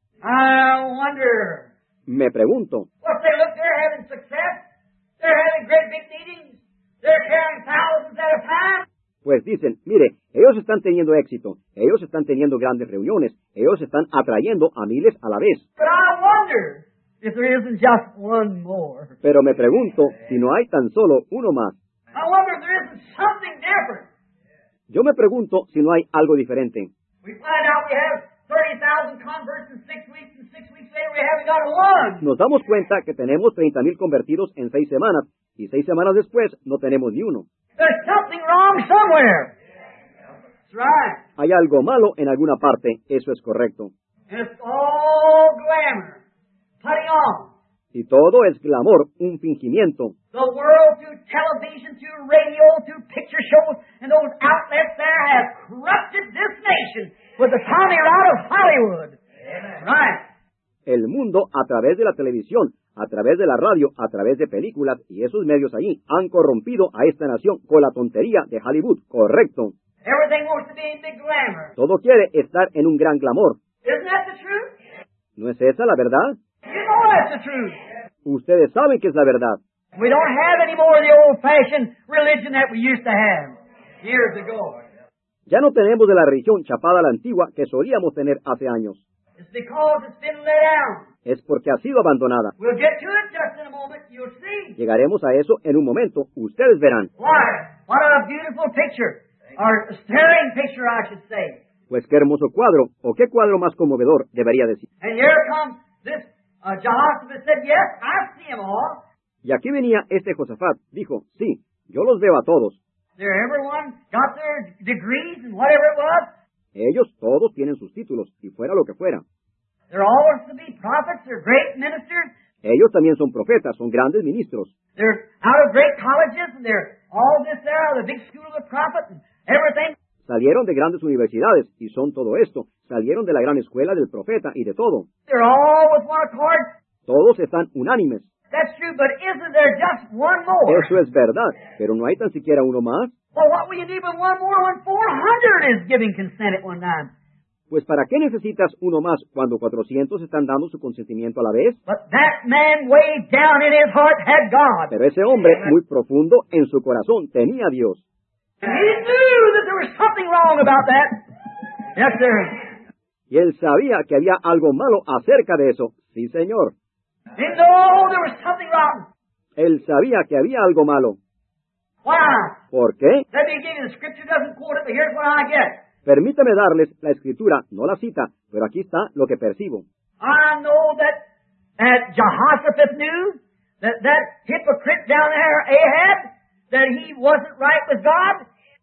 I wonder. Me pregunto. Well, say, look, they're having success. They're having great big meetings. They're carrying thousands at a time. Pues dicen, mire, ellos están teniendo éxito, ellos están teniendo grandes reuniones, ellos están atrayendo a miles a la vez. But I wonder if there isn't just one more. Pero me pregunto si no hay tan solo uno más. I wonder if there isn't something different. Yo me pregunto si no hay algo diferente. We find out we have thirty thousand converts in six weeks, and six weeks later we haven't got one. Nos damos cuenta que tenemos treinta mil convertidos en seis semanas, y seis semanas después no tenemos ni uno. There's something wrong somewhere. That's right. Hay algo malo en alguna parte, eso es correcto. And it's all glamour, putting on. Y todo es glamour, un fingimiento. The world through television, through radio, through picture shows, and those outlets there have corrupted this nation with the Tommy Rod of Hollywood. Right. El mundo a través de la televisión, a través de la radio, a través de películas y esos medios allí han corrompido a esta nación con la tontería de Hollywood, correcto. Everything wants to be in big glamour. Todo quiere estar en un gran glamour. Isn't that the truth? ¿No es esa la verdad? You know that's the truth. Ustedes saben que es la verdad. We don't have any more of the old-fashioned religion that we used to have years ago. Ya no tenemos de la religión chapada a la antigua que solíamos tener hace años. It's because it's been let down. Es porque ha sido abandonada. We'll get to it just in a moment. You'll see. Llegaremos a eso en un momento. Ustedes verán. Why? What a beautiful picture. Or a stirring picture, I should say. Pues qué hermoso cuadro, o qué cuadro más conmovedor, debería decir. And here comes this uh, Jehoshaphat said, yes, I see them all. Y aquí venía este Josafat. Dijo, sí, yo los veo a todos. They're everyone got their degrees and whatever it was. Ellos todos tienen sus títulos, y fuera lo que fuera. They're all to be prophets. They're great ministers. Ellos también son profetas, son grandes ministros. They're out of great colleges, and they're all this there, out of the big school of the prophet, and everything. Salieron de grandes universidades, y son todo esto. Salieron de la gran escuela del profeta, y de todo. They're all with one accord. Todos están unánimes. That's true, but isn't there just one more? Eso es verdad, pero ¿no hay tan siquiera uno más? Well, what will you need with one more when four hundred is giving consent at one time? Pues ¿para qué necesitas uno más cuando cuatrocientos están dando su consentimiento a la vez? But that man way down in his heart had God. Pero ese hombre, muy profundo en su corazón, tenía a Dios. And he knew that there was something wrong about that. Yes, sir. Y él sabía que había algo malo acerca de eso. Sí, señor. He knew there was something wrong. Él sabía que había algo malo. Why? ¿Por qué? Let me give you the scripture. Doesn't quote it, but here's what I get. Permítame darles la escritura, no la cita, pero aquí está lo que percibo. I know that, that Jehoshaphat knew that that hypocrite down there, Ahab, that he wasn't right with God.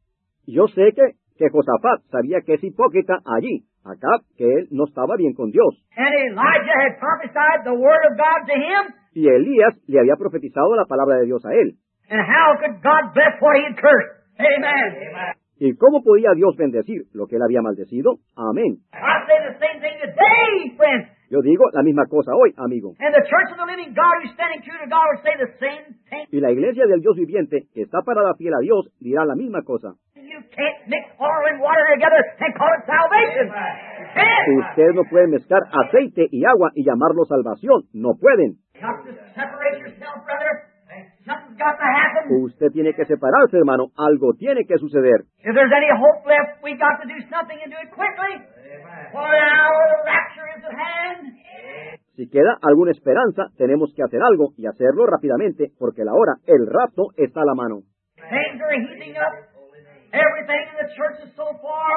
Yo sé que, que Josafat sabía que es hipócrita allí, acá, que él no estaba bien con Dios. And Elijah had prophesied the word of God to him. Y Elías le había profetizado la palabra de Dios a él. And how could God bless what he had cursed? Amen. Amen. ¿Y cómo podía Dios bendecir lo que él había maldecido? Amén. I say the same thing today, friends. Yo digo la misma cosa hoy, amigo. And the church of the living God who's standing true to God would say the same thing. Y la iglesia del Dios viviente, que está parada fiel a Dios, dirá la misma cosa. You can't mix oil and water together and call it salvation. You can't. Ustedes no pueden mezclar aceite y agua y llamarlo salvación. No pueden. You got to separate yourself, brother. Something's got to happen. Usted tiene que separarse, hermano. Algo tiene que suceder. If there's any hope left, we got to do something and do it quickly. For the hour of the rapture is at hand. Si queda alguna esperanza, tenemos que hacer algo y hacerlo rápidamente, porque la hora, el rapto, está a la mano. Things are heating up. Everything in the church is so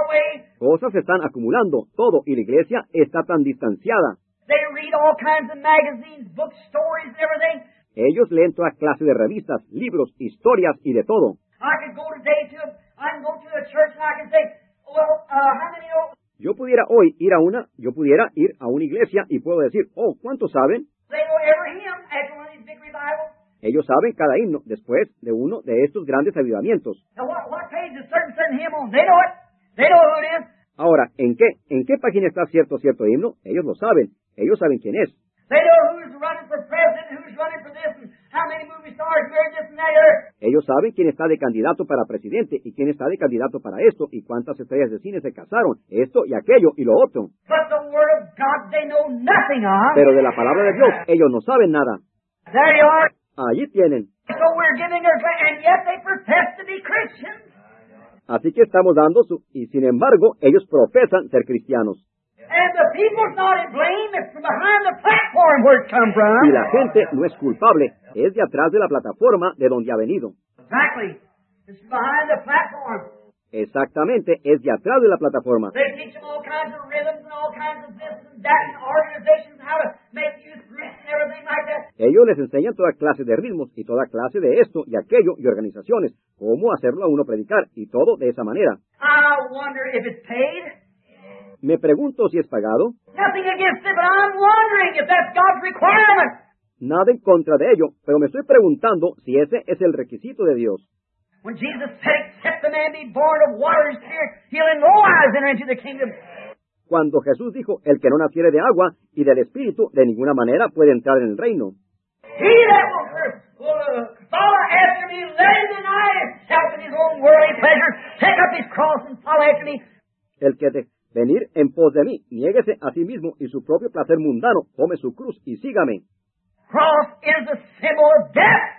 away. Cosas se están acumulando, todo, y la iglesia está tan distanciada. They read all kinds of magazines, books, stories, and everything. Ellos leen toda clase de revistas, libros, historias y de todo. I could go today to, I can go to a church and I can say, well, uh, how many know? Yo pudiera hoy ir a una, yo pudiera ir a una iglesia y puedo decir, oh, ¿cuántos saben? They know every hymn after one of these big revivals. Ellos saben cada himno después de uno de estos grandes avivamientos. Now, what, what page is certain certain hymn on? They know it. They know who it is. Ahora, ¿en qué? ¿En qué página está cierto cierto himno? Ellos lo saben. Ellos saben quién es. They know who's running for president, who's running for this, and how many movie stars married this and that other. Ellos saben quién está de candidato para presidente y quién está de candidato para esto y cuántas estrellas de cine se casaron, esto y aquello y lo otro. But the Word of God they know nothing of. Pero de la palabra de Dios ellos no saben nada. There you are. Allí tienen. So we're giving our, and yet they profess to be Christians. Así que estamos dando su, y sin embargo ellos profesan ser cristianos. And the people's not in blame. It's from behind the platform where it's come from. Y la gente no es culpable, es de atrás de la plataforma de donde ha venido. Exactly. It's behind the platform. Exactamente, es de atrás de la plataforma. They teach them all kinds of rhythms and all kinds of this and that and organizations, how to make youth groups and everything like that. Ellos les enseñan toda clase de ritmos y toda clase de esto y aquello y organizaciones, cómo hacerlo a uno predicar y todo de esa manera. I wonder if it's paid. Me pregunto si es pagado. Nothing against it, but I'm wondering if that's God's requirement. Nada en contra de ello, pero me estoy preguntando si ese es el requisito de Dios. When Jesus said, except the man be born of water and spirit, he'll in no wise enter into the kingdom. Cuando Jesús dijo, el que no naciere de agua y del Espíritu, de ninguna manera puede entrar en el reino. He that will, will uh, follow after me, let him deny himself and his own worldly pleasures, take up his cross and follow after me. El que de venir en pos de mí, niéguese a sí mismo y su propio placer mundano, tome su cruz y sígame. Cross is the symbol of death.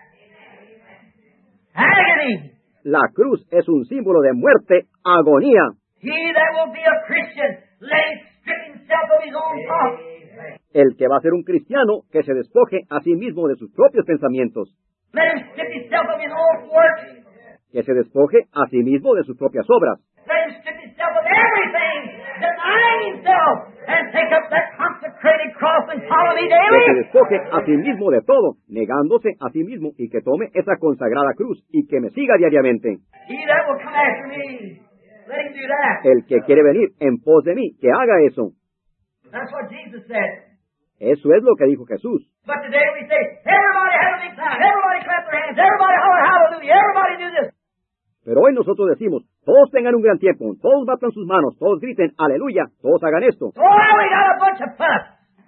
Agony. La cruz es un símbolo de muerte, agonía. He that will be a Christian, let him strip himself of his own thoughts. El que va a ser un cristiano, que se despoje a sí mismo de sus propios pensamientos. Let him strip himself of his own works. Que se despoje a sí mismo de sus propias obras. Let him strip himself of everything, denying himself, and take up that consecrated cross and follow me Que se daily. despoje a sí mismo de todo, negándose a sí mismo y que tome esa consagrada cruz y que me siga diariamente. He that will come after me, let him do that. El que quiere venir en pos de mí, que haga eso. That's what Jesus said. Eso es lo que dijo Jesús. But today we say, everybody have a big time, everybody clap their hands, everybody holler hallelujah, everybody do this. Pero hoy nosotros decimos, todos tengan un gran tiempo, todos batan sus manos, todos griten, aleluya, todos hagan esto. Oh, we got a bunch of fuss.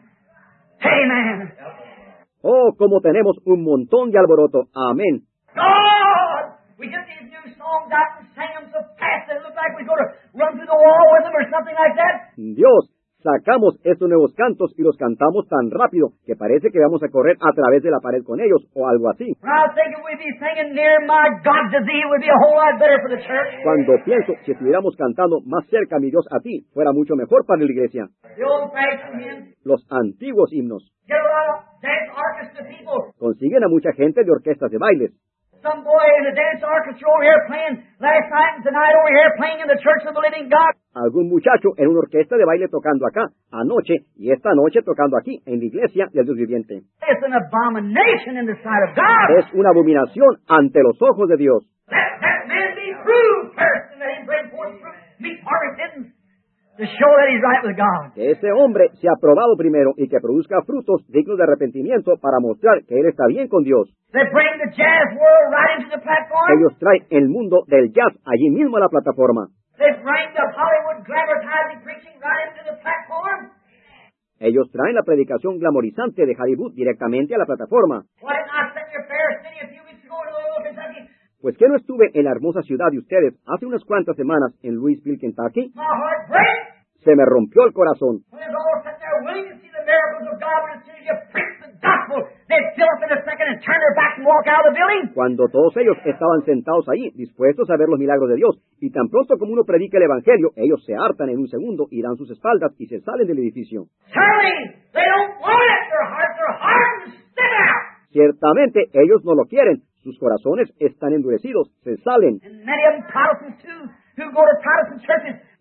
Amen. Oh, como tenemos un montón de alboroto. Amén. God! We get these new songs out and sing them so fast that it looks like we're going to run through the wall with them or something like that. Dios, sacamos estos nuevos cantos y los cantamos tan rápido que parece que vamos a correr a través de la pared con ellos o algo así. When I was thinking we'd be singing near my God to thee, it would be a whole lot better for the church. Cuando pienso, si estuviéramos cantando más cerca, mi Dios, a ti, fuera mucho mejor para la iglesia. The old-fashioned hymns. Los antiguos himnos Get a lot of dance orchestra people. consiguen a mucha gente de orquestas de bailes. Some boy in the dance orchestra over here playing last night and tonight over here playing in the church of the living God. Algún muchacho en una orquesta de baile tocando acá, anoche, y esta noche tocando aquí, en la iglesia del Dios viviente. It's an abomination in the sight of God. Es una abominación ante los ojos de Dios. Let that man be proved first, and let him bring forth fruit, meet for repentance, to show that he's right with God. Que ese hombre sea probado primero y que produzca frutos dignos de arrepentimiento para mostrar que él está bien con Dios. They bring the jazz world right into the platform. Ellos traen el mundo del jazz allí mismo a la plataforma. They bring the Hollywood glamorizing preaching right into the platform. Ellos traen la predicación glamorizante de Hollywood directamente a la plataforma. Why didn't I sit in your fair city a few weeks ago in Louisville, Kentucky? Pues que no estuve en la hermosa ciudad de ustedes hace unas cuantas semanas en Louisville, Kentucky. My heart breaks Se me rompió el corazón. when they're all sitting there willing to see the miracles of God, but as soon as you preach the gospel, they fill up in a second and turn their back and walk out of the building. Cuando todos ellos estaban sentados ahí, dispuestos a ver los milagros de Dios, y tan pronto como uno predica el Evangelio, ellos se hartan en un segundo y dan sus espaldas y se salen del edificio. Certainly, they don't want it. Their hearts are hardened. Stick out. Ciertamente, ellos no lo quieren. Sus corazones están endurecidos, se salen. And many of them Protestants too, who go to Protestant churches,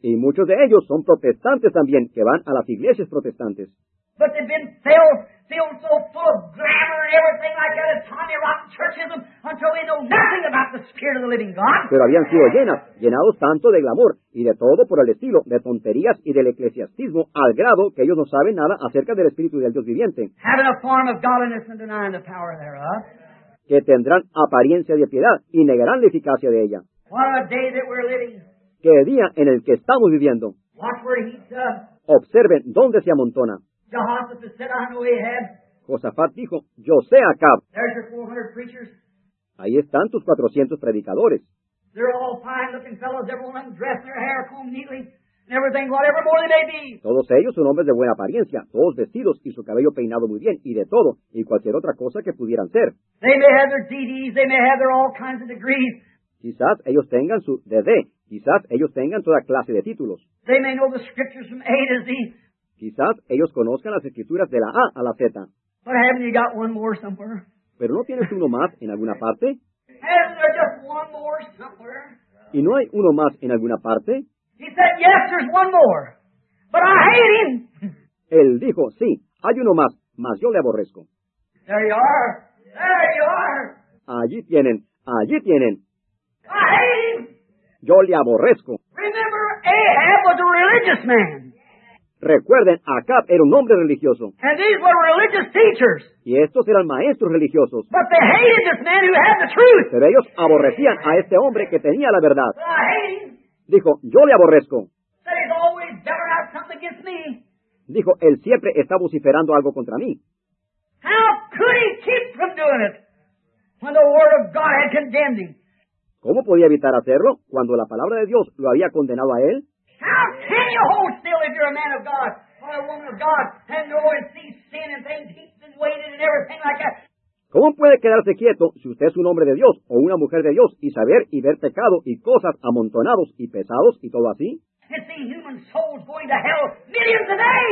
Y muchos de ellos son protestantes también, que van a las iglesias protestantes. But they've been filled, filled so full of glamour and everything like that as Tommy Rotten churchism until they know nothing about the Spirit of the living God. Pero habían sido llenas, llenados tanto de glamour y de todo por el estilo de tonterías y del eclesiastismo, al grado que ellos no saben nada acerca del Espíritu del Dios viviente, Having a form of godliness and denying the power thereof. que tendrán apariencia de piedad y negarán la eficacia de ella. What a day that we're living. ¿Qué día en el que estamos viviendo? Watch where he heats up. Observen dónde se amontona. Jehoshaphat said, I know Ahab. Josafat dijo, yo sé Acab. There's your four hundred preachers. Ahí están tus cuatrocientos predicadores. They're all fine-looking fellows, every one of them dressed in their hair combed neatly, and everything, whatever more they may be. Todos ellos son hombres de buena apariencia, todos vestidos y su cabello peinado muy bien, y de todo, y cualquier otra cosa que pudieran ser. They may have their D Ds, they may have their all kinds of degrees. Quizás ellos tengan su D D, quizás ellos tengan toda clase de títulos. They may know the scriptures from A to Z. Quizás ellos conozcan las escrituras de la A a la Z. But haven't you got one more somewhere? Pero ¿no tienes uno más en alguna parte? Hasn't there just one more somewhere? ¿Y no hay uno más en alguna parte? He said, yes, there's one more. But I hate him. Él dijo, sí, hay uno más, mas yo le aborrezco. There you are. There you are. Allí tienen, allí tienen. I hate him. Yo le aborrezco. Remember, Ahab was a religious man. Recuerden, Acab era un hombre religioso. And these were religious teachers. Y estos eran maestros religiosos. But they hated this man who had the truth. Pero ellos aborrecían a este hombre que tenía la verdad. But I hate him. Dijo, yo le aborrezco. Said he's always bearing out something against me. Dijo, él siempre está vociferando algo contra mí. How could he keep from doing it when the Word of God had condemned him? ¿Cómo podía evitar hacerlo cuando la palabra de Dios lo había condenado a él? How can you hold still if you're a man of God or a woman of God and know and see sin and things heaped and weighted and everything like that? ¿Cómo puede quedarse quieto si usted es un hombre de Dios o una mujer de Dios y saber y ver pecado y cosas amontonados y pesados y todo así? And see human souls going to hell millions a day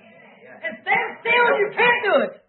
and stand still, you can't do it.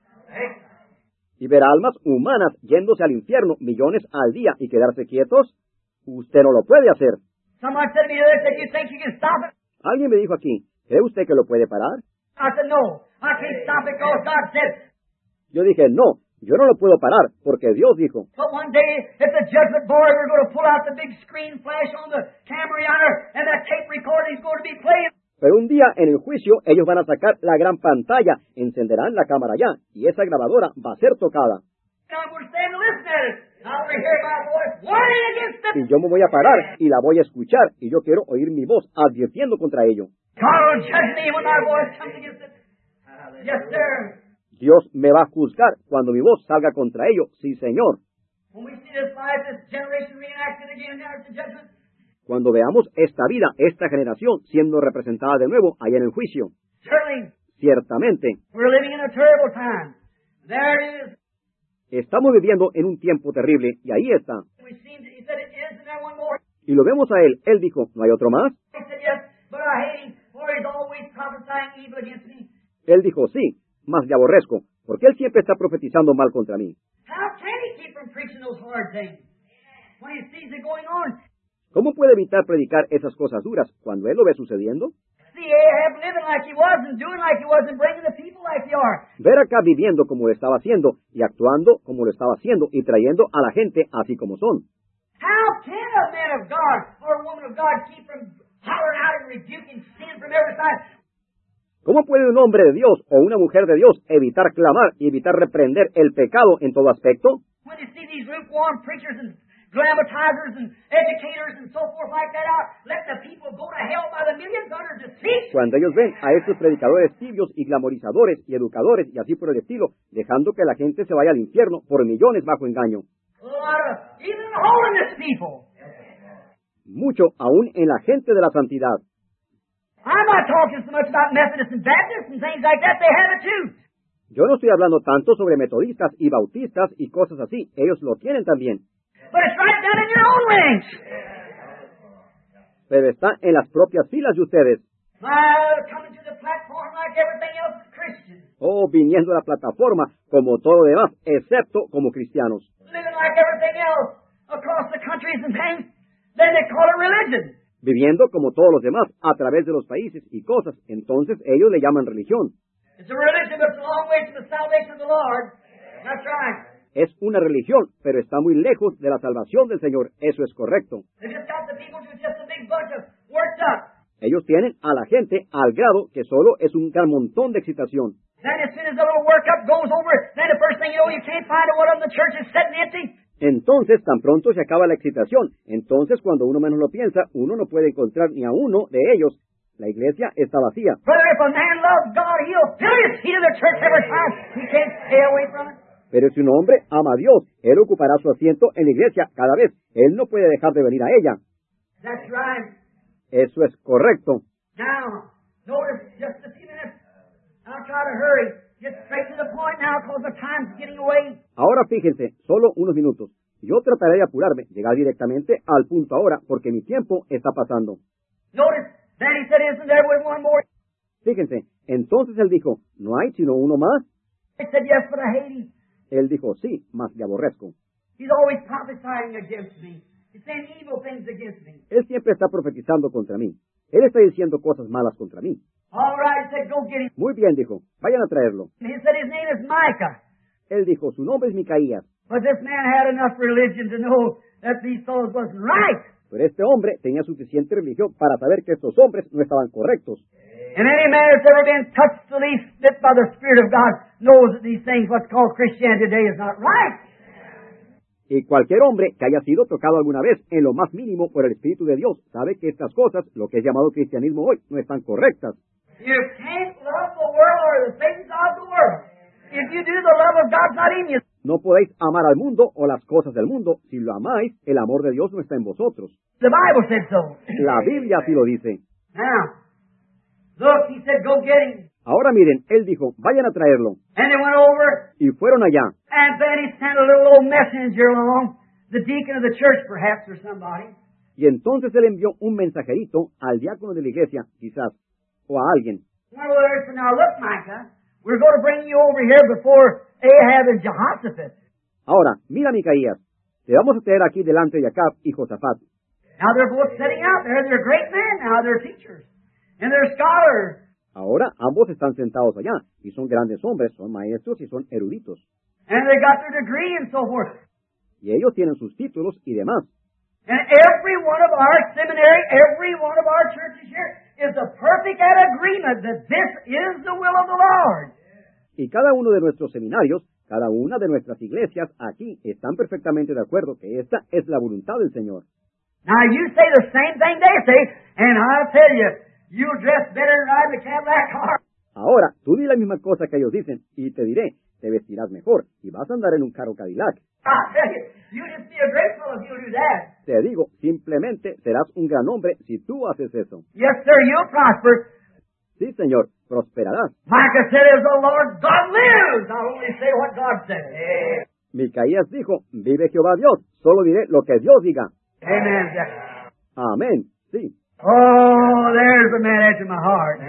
Y ver almas humanas yéndose al infierno millones al día y quedarse quietos, usted no lo puede hacer. Someone said to me the other day, "Do you think you can stop it?" Alguien me dijo aquí, ¿cree usted que lo puede parar? I said, "No, I can't stop it because God said." Yo dije, no, yo no lo puedo parar porque Dios dijo. But one day, at the judgment board, we're going to pull out the big screen flash on the camera yonder, and that tape recorder is going to be playing. Pero un día en el juicio ellos van a sacar la gran pantalla, encenderán la cámara allá y esa grabadora va a ser tocada. And I'm going to stand and listen at it. I want to hear my voice warning against them. Y yo me voy a parar y la voy a escuchar y yo quiero oír mi voz advirtiendo contra ello. God will judge me when my voice comes against it. Yes, sir. Dios me va a juzgar cuando mi voz salga contra ello. Sí, Señor. When we see this life, this generation reenacted again now at the judgment. Cuando veamos esta vida, esta generación siendo representada de nuevo allá en el juicio. Certainly, Ciertamente, we're living in a terrible time. There it is. estamos viviendo en un tiempo terrible y ahí está. We seen, he said, it is, and there one more. Y lo vemos a él. Él dijo, ¿no hay otro más? He said, yes, but I hate him, for he's always prophesying evil against me. Él dijo, sí, mas le aborrezco, porque él siempre está profetizando mal contra mí. How can he keep from preaching those hard things when he sees it going on? ¿Cómo puede evitar predicar esas cosas duras cuando él lo ve sucediendo? See Ahab living like he was and doing like he was and bringing the people like they are. Ver acá viviendo como lo estaba haciendo y actuando como lo estaba haciendo y trayendo a la gente así como son. How can a man of God or a woman of God keep from hollering out and rebuking sin from every side? ¿Cómo puede un hombre de Dios o una mujer de Dios evitar clamar y evitar reprender el pecado en todo aspecto? When you see these lukewarm preachers and dramatizers and educators and so forth like that out, let the people go to hell by the millions under deceit. Cuando ellos ven a estos predicadores tibios y glamorizadores y educadores y así por el estilo, dejando que la gente se vaya al infierno por millones bajo engaño. A lot of even holiness people. Mucho aún en la gente de la santidad. I'm not talking so much about Methodists and Baptists and things like that. They have it too. Yo no estoy hablando tanto sobre metodistas y bautistas y cosas así. Ellos lo tienen también. But it's right down in your own ranks. Pero está en las propias filas de ustedes. Uh, coming to the platform like everything else is Christian. O viniendo a la plataforma como todo lo demás, excepto como cristianos. Living like everything else across the countries and things. Then they call it religion. viviendo como todos los demás, a través de los países y cosas. Entonces ellos le llaman religión. It's a religion, but it's a long way from the salvation of the Lord. That's right. Es una religión, pero está muy lejos de la salvación del Señor. Eso es correcto. They just got the people to just a big bunch of worked up. Ellos tienen a la gente al grado que solo es un gran montón de excitación. Then as soon as the little workup goes over, then the first thing you know, you can't find out what of the church is sitting empty. Entonces, tan pronto se acaba la excitación. Entonces, cuando uno menos lo piensa, uno no puede encontrar ni a uno de ellos. La iglesia está vacía. Brother, if a man loves God, he'll fill his seat in the church every time. He can't stay away from it. Pero si un hombre ama a Dios, él ocupará su asiento en la iglesia cada vez. Él no puede dejar de venir a ella. That's right. Eso es correcto. Now, notice just a few minutes. I'll try to hurry. Get straight to the point now because the time's getting away. Ahora fíjense, solo unos minutos. Yo trataré de apurarme, llegar directamente al punto ahora, porque mi tiempo está pasando. Notice, then he said, isn't there one more? Fíjense, entonces él dijo, ¿no hay sino uno más? He said, yes, but I hate him. Él dijo, sí, mas le aborrezco. He's always prophesying against me. He's saying evil things against me. Él siempre está profetizando contra mí. Él está diciendo cosas malas contra mí. All right, he said, go get him. Muy bien, dijo, vayan a traerlo. He said his name is Micah. Él dijo, su nombre es Micaías. But this man had enough religion to know that these fellows wasn't right. Pero este hombre tenía suficiente religión para saber que estos hombres no estaban correctos. And any man that's ever been touched the least bit by the Spirit of God knows that these things, what's called Christianity today, is not right. Y cualquier hombre que haya sido tocado alguna vez en lo más mínimo por el Espíritu de Dios sabe que estas cosas, lo que es llamado cristianismo hoy, no están correctas. You can't love the world or the things of the world. If you do, the love of God's not in you. No podéis amar al mundo o las cosas del mundo. Si lo amáis, el amor de Dios no está en vosotros. The Bible said so. La Biblia así lo dice. Now, look, he said, go get him. Ahora miren, él dijo, vayan a traerlo. And they went over, Y fueron allá. and then he sent a little old messenger along, the deacon of the church perhaps, or somebody. Y entonces él envió un mensajerito al diácono de la iglesia, quizás, o a alguien. Went over there and said, now look, Micah, we're going to bring you over here before Ahab and Jehoshaphat. Ahora, mira Micaías, te vamos a traer aquí delante de Acab y Josafat. Now they're both sitting out there. They're great men now. They're teachers. And they're scholars. Ahora ambos están sentados allá, y son grandes hombres, son maestros y son eruditos. And they got their degree and so forth. Y ellos tienen sus títulos y demás. And every one of our seminary, every one of our churches here is a perfect at agreement that this is the will of the Lord. Y cada uno de nuestros seminarios, cada una de nuestras iglesias aquí están perfectamente de acuerdo que esta es la voluntad del Señor. Now you say the same thing they say, and I'll tell you, you'll dress better than ride the Cadillac car. Ahora, tú di la misma cosa que ellos dicen, y te diré, te vestirás mejor, y vas a andar en un carro Cadillac. I'll tell you, you just be a great fellow if you'll do that. Te digo, simplemente serás un gran hombre si tú haces eso. Yes, sir, you'll prosper. Sí, Señor, prosperarás. Micah said, as the Lord God lives, I'll only say what God says. Micaías dijo, vive Jehová Dios, solo diré lo que Dios diga. Amen. Amén, sí. Oh, there's a man after my heart.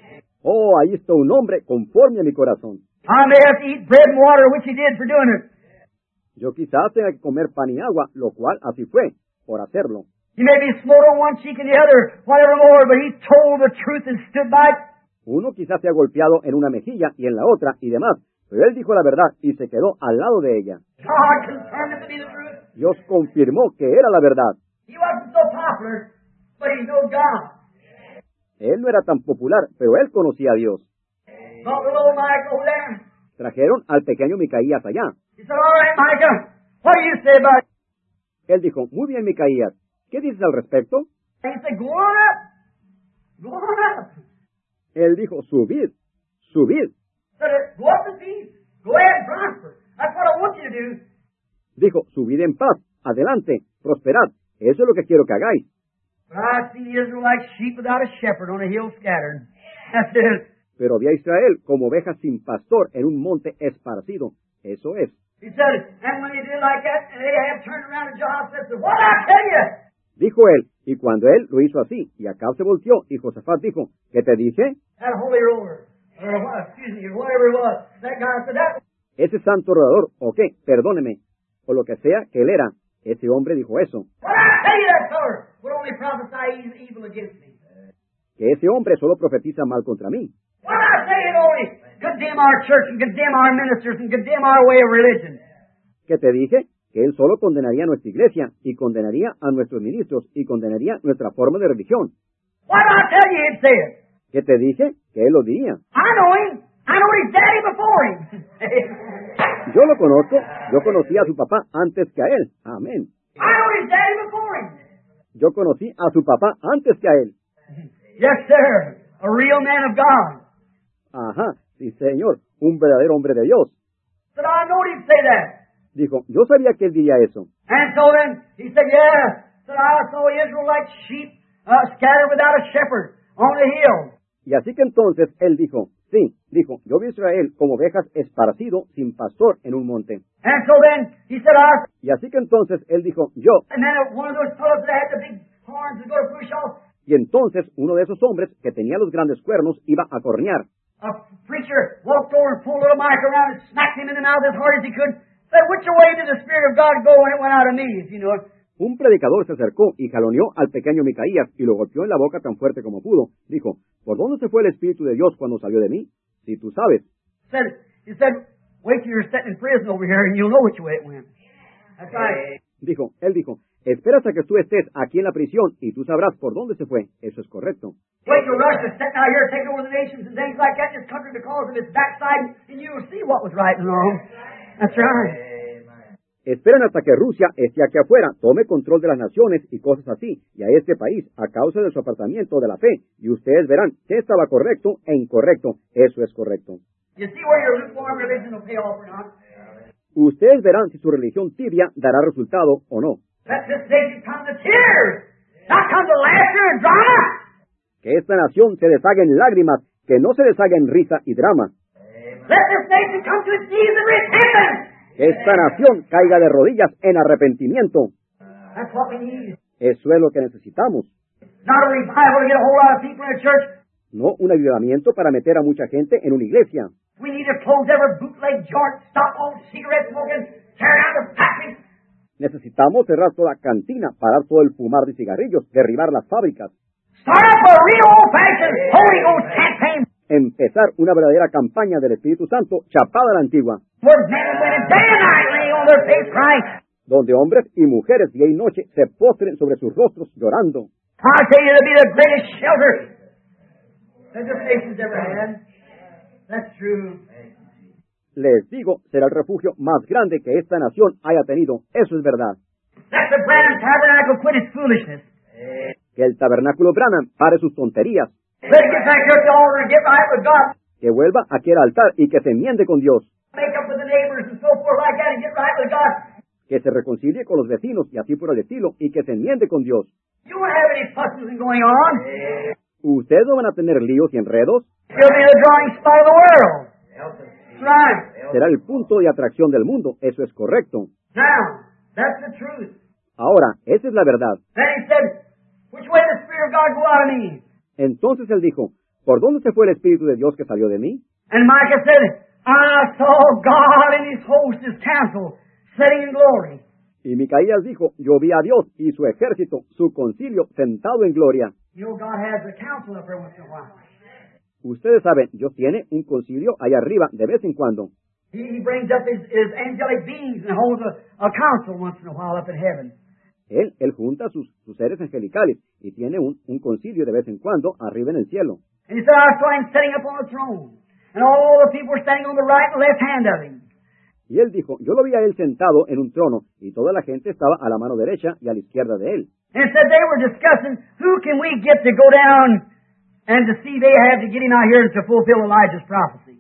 Oh, ahí está un hombre conforme a mi corazón. I may have to eat bread and water, which he did for doing it. Yo quizás tenga que comer pan y agua, lo cual así fue, por hacerlo. He may be smote on one cheek and the other, whatever more, but he told the truth and stood by it. Uno quizás se ha golpeado en una mejilla y en la otra y demás, pero él dijo la verdad y se quedó al lado de ella. God confirmed it to be the truth. Dios confirmó que era la verdad. He wasn't so popular, but he knew God. Él no era tan popular, pero él conocía a Dios. Brought little Micah over there. Trajeron al pequeño Micaías allá. He said, all right, Micah, what do you say about it? Él dijo, muy bien, Micaías, ¿qué dices al respecto? And he said, go on up. Go on up. Él dijo, subid, subid. He said, go up in peace. Go ahead and prosper. That's what I want you to do. Dijo, subid en paz, adelante, prosperad. Eso es lo que quiero que hagáis. But I see the Israelites sheep without a shepherd on a hill scattered. That's it. Pero vi a Israel como ovejas sin pastor en un monte esparcido. Eso es. He said, and when he did like that, and Ahab turned around and Jehoshaphat said, what I tell you? Dijo él, y cuando él lo hizo así, y Acab se volteó, y Josafat dijo, ¿qué te dije? That holy roller, or what, excuse me, whatever it was. That guy said, that. Ese santo rodador, o qué, perdóneme, o lo que sea que él era. Ese hombre dijo eso. Well, I tell you that feller would only prophesy e- evil against me. Que ese hombre solo profetiza mal contra mí. Well, I say it only condemn our church and condemn our ministers and condemn our way of religion. ¿Qué te dije? Que él solo condenaría a nuestra iglesia y condenaría a nuestros ministros y condenaría nuestra forma de religión. What did I tell you he'd say it? ¿Qué te dije? Que él lo diría. I know him. I know his daddy before him. Yo lo conozco, yo conocí a su papá antes que a él. Amén. I know his daddy before him. Yo conocí a su papá antes que a él. Yes, sir. A real man of God. Ajá, sí señor, un verdadero hombre de Dios. Said, I know he'd say that. Dijo, yo sabía que él diría eso. And so then he said, yeah. Said, I saw Israel like sheep uh, scattered without a shepherd on the hill. Y así que entonces él dijo, sí, dijo, yo vi a Israel como ovejas esparcido sin pastor en un monte. And so then he said, I... Y así que entonces él dijo, yo. And then one of those fellows that had the big horns was going to push off. Y entonces uno de esos hombres que tenía los grandes cuernos iba a cornear. A preacher walked over and pulled a little mic around and smacked him in the mouth as hard as he could. Said, which way did the Spirit of God go when it went out of me, if you know it? Un predicador se acercó y jaloneó al pequeño Micaías y lo golpeó en la boca tan fuerte como pudo. Dijo, ¿por dónde se fue el Espíritu de Dios cuando salió de mí? Si tú sabes. Said, he said, wait till you're sitting in prison over here and you'll know which way it went. That's right. Dijo, él dijo, espera hasta que tú estés aquí en la prisión y tú sabrás por dónde se fue. Eso es correcto. Wait till Russia's sitting out here taking over the nations and things like that in this country because of its backsliding, and you'll see what was right and wrong. That's right. Esperan hasta que Rusia esté aquí afuera, tome control de las naciones y cosas así, y a este país, a causa de su apartamiento de la fe, y ustedes verán qué estaba correcto e incorrecto. Eso es correcto. You see where your lukewarm religion will pay off or not? Ustedes verán si su religión tibia dará resultado o no. Let this nation come to tears, not come to laughter and drama. Que esta nación se deshaga en lágrimas, que no se deshaga en risa y drama. Let this nation come to its knees and repentance. Que esta nación caiga de rodillas en arrepentimiento. That's what we need. Eso es lo que necesitamos. Not a revival to get a whole lot of people in a church. No un avivamiento para meter a mucha gente en una iglesia. We need to close every bootleg joint, stop all cigarette smoking, tear down the factories. Necesitamos cerrar toda cantina, parar todo el fumar de cigarrillos, derribar las fábricas. Start up a real old-fashioned Holy Ghost campaign. Empezar una verdadera campaña del Espíritu Santo chapada a la antigua. Where men and women day and night laying on their face crying. Donde hombres y mujeres día y noche se postren sobre sus rostros llorando. I tell you, it'll be the greatest shelter that this nation's ever had. That's true. Les digo, será el refugio más grande que esta nación haya tenido. Eso es verdad. Let the Branham Tabernacle quit its foolishness. Que el tabernáculo Branham pare sus tonterías. Let it get back here at the altar and get right with God. Que vuelva aquí al altar y que se enmiende con Dios. Make up with the neighbors and so forth like that and get right with God. Que se reconcilie con los vecinos y así por el estilo y que se enmiende con Dios. You won't have any fussing going on. Ustedes no van a tener líos y enredos. You'll be the drawing spot of the world. That's right. Será el punto de atracción del mundo. Eso es correcto. Now, that's the truth. Ahora, esa es la verdad. Then he said, which way did the Spirit of God go out of me? Entonces él dijo, ¿por dónde se fue el Espíritu de Dios que salió de mí? And Micah said, I saw God and his host, his council, sitting in glory. Y Micaías dijo, yo vi a Dios y su ejército, su concilio, sentado en gloria. You know, God has a council up there once in a while. Ustedes saben, Dios tiene un concilio allá arriba de vez en cuando. He, he brings up his, his angelic beings and holds a, a council once in a while up in heaven. Él, él junta sus, sus seres angelicales y tiene un, un concilio de vez en cuando arriba en el cielo. And he said, I saw him sitting up on a throne, and all the people were standing on the right and left hand of him. Y él dijo, yo lo vi a él sentado en un trono, y toda la gente estaba a la mano derecha y a la izquierda de él. And it said they were discussing, who can we get to go down and to see they have to get him out here to fulfill Elijah's prophecy.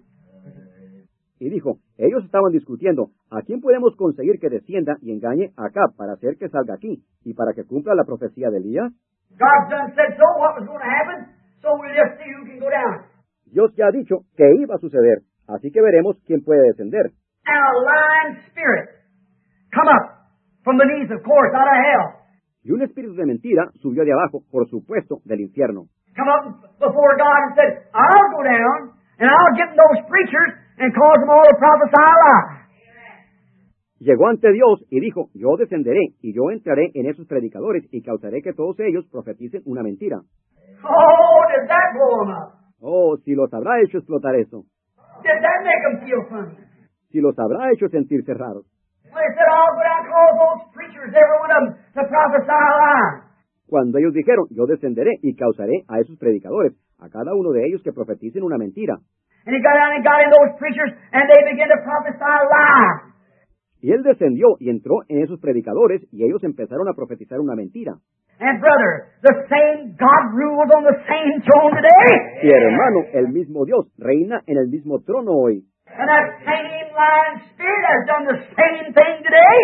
Y dijo, ellos estaban discutiendo, ¿a quién podemos conseguir que descienda y engañe a Acab para hacer que salga aquí y para que cumpla la profecía de Elías? God done said so, what was going to happen, so we'll just see who can go down. Dios ya ha dicho que iba a suceder, así que veremos quién puede descender. And a lying spirit come up from beneath, of course, out of hell. Y un espíritu de mentira subió de abajo, por supuesto, del infierno. Come up before God and said, I'll go down, and I'll get those preachers and cause them all to prophesy a lie. Llegó ante Dios y dijo, yo descenderé y yo entraré en esos predicadores y causaré que todos ellos profeticen una mentira. Oh, did that blow them up? Oh, si los habrá hecho explotar eso. Did that make them feel funny? Si los habrá hecho sentirse raros. When they said, I'll go down and cause those preachers, every one of them, to prophesy a lie. Cuando ellos dijeron, yo descenderé y causaré a esos predicadores, a cada uno de ellos que profeticen una mentira. And he got down and got in those preachers, and they began to prophesy a lie. Y él descendió y entró en esos predicadores y ellos empezaron a profetizar una mentira. And brother, the same God rules on the same throne today. Y hermano, el mismo Dios reina en el mismo trono hoy. And that same lying spirit has done the same thing today.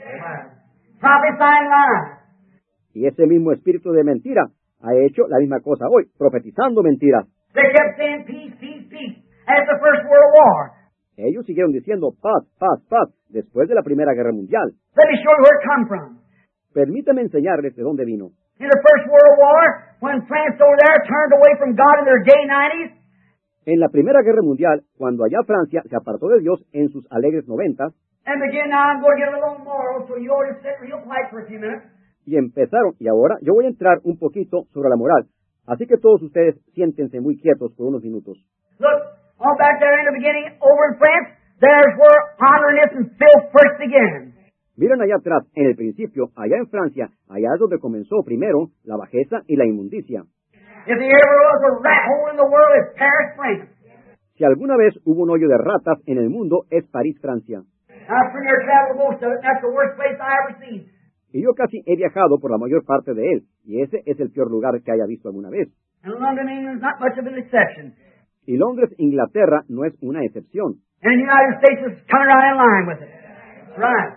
Prophesying lies. Y ese mismo espíritu de mentira ha hecho la misma cosa hoy, profetizando mentiras. They kept saying peace, peace, peace after the First World War. Ellos siguieron diciendo paz, paz, paz después de la Primera Guerra Mundial. Let me show you where it come from. Permítame enseñarles de dónde vino. In the First World War, when France over there turned away from God in their gay nineties, En la Primera Guerra Mundial, cuando allá Francia se apartó de Dios en sus alegres noventas, and begin now, I'm going to get a little moral, so you ought to sit real quiet for a few minutes. y empezaron, y ahora yo voy a entrar un poquito sobre la moral, así que todos ustedes siéntense muy quietos por unos minutos. Look, all back there in the beginning, over in France, there's where honoriness and filth first began. Miren allá atrás, en el principio, allá en Francia, allá es donde comenzó primero la bajeza y la inmundicia. If there ever was a rat hole in the world, it's Paris, France. Si alguna vez hubo un hoyo de ratas en el mundo, es París, Francia. I've pretty near traveled most of it, and that's the worst place I ever seen. Y yo casi he viajado por la mayor parte de él, y ese es el peor lugar que haya visto alguna vez. And London, England's not much of an exception. Y Londres, Inglaterra, no es una excepción. And the United States is coming right in line with it. That's right.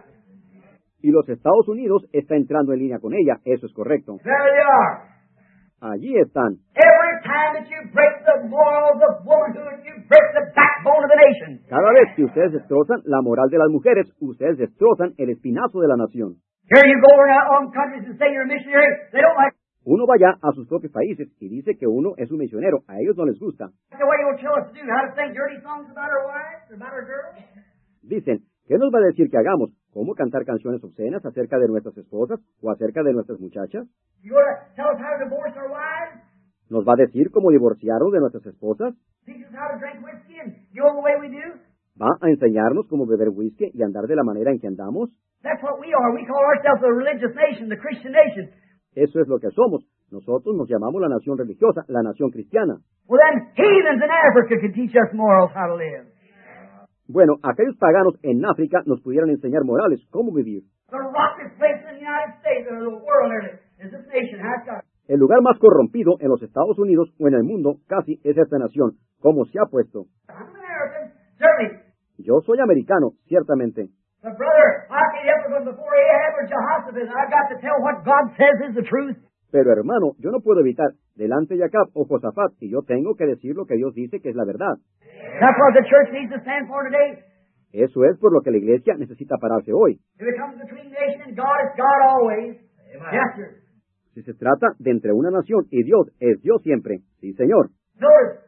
Y los Estados Unidos está entrando en línea con ella, eso es correcto. There they are. Allí están. Every time that you break the morals of womanhood, you break the backbone of the nation. Cada vez que ustedes destrozan la moral de las mujeres, ustedes destrozan el espinazo de la nación. Here you go over to home countries and say you're a missionary. They don't like Uno va allá a sus propios países y dice que uno es un misionero. A ellos no les gusta. the way you'll tell us to do, how to sing dirty songs about our wives, or about our girls. Dicen, ¿qué nos va a decir que hagamos? ¿Cómo cantar canciones obscenas acerca de nuestras esposas o acerca de nuestras muchachas? You want to tell us how to divorce our wives? ¿Nos va a decir cómo divorciarnos de nuestras esposas? Teach us how to drink whiskey and go the way we do? ¿Va a enseñarnos cómo beber whisky y andar de la manera en que andamos? That's what we are. We call ourselves a religious nation, the Christian nation. Eso es lo que somos. Nosotros nos llamamos la nación religiosa, la nación cristiana. Well, then heathens in Africa could teach us morals how to live. Bueno, aquellos paganos en África nos pudieran enseñar morales, cómo vivir. The rottest place in the United States or the world is this nation. How it's got. El lugar más corrompido en los Estados Unidos o en el mundo casi es esta nación. ¿Cómo se ha puesto? I'm American, certainly. Yo soy americano, ciertamente. But brother, I can't help it from before Ahab or Jehoshaphat. I've got to tell what God says is the truth. Pero hermano, yo no puedo evitar delante de Acab o Josafat y yo tengo que decir lo que Dios dice que es la verdad. That's what the church needs to stand for today. Eso es por lo que la iglesia necesita pararse hoy. If it comes between nation and God, it's God always. Yes, sir. Si se trata de entre una nación y Dios, es Dios siempre. Sí, Señor. Notice,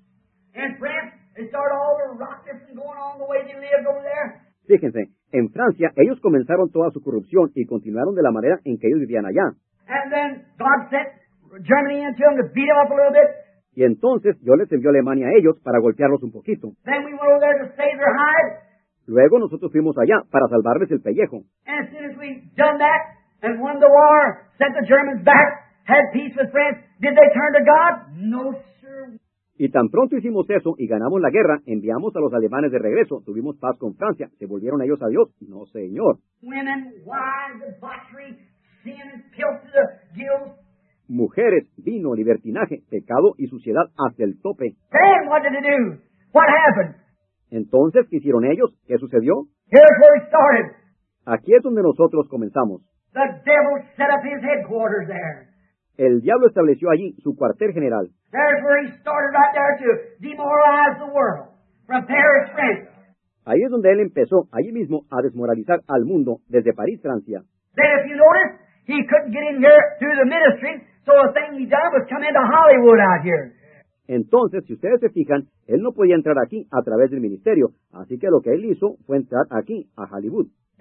in France, they started all the rottenness and going on the way they lived over there. Fíjense, en Francia ellos comenzaron toda su corrupción y continuaron de la manera en que ellos vivían allá. And then God sent Germany into them to beat them up a little bit. Y entonces Dios les envió a Alemania a ellos para golpearlos un poquito. Then we went over there to save their hide. Luego nosotros fuimos allá para salvarles el pellejo. And as soon as we done that and won the war, sent the Germans back, had peace with France, did they turn to God? No, sir. Y tan pronto hicimos eso y ganamos la guerra, enviamos a los alemanes de regreso, tuvimos paz con Francia, ¿se volvieron ellos a Dios? No, señor. Women, wives, debauchery, sin and filth to the gills. Mujeres, vino, libertinaje, pecado y suciedad hasta el tope. Then what did they do? What happened? Entonces, ¿qué hicieron ellos? ¿Qué sucedió? Here's where it started. Aquí es donde nosotros comenzamos. The devil set up his headquarters there. El diablo estableció allí su cuartel general. There's where he started right there to demoralize the world. From Paris, France. Ahí es donde él empezó, allí mismo, a desmoralizar al mundo desde París, Francia. Then if you notice, he couldn't get in here through the ministry, so the thing he done was come into Hollywood out here. Entonces, si ustedes se fijan, él no podía entrar aquí a través del ministerio, así que lo que él hizo fue entrar aquí, a Hollywood.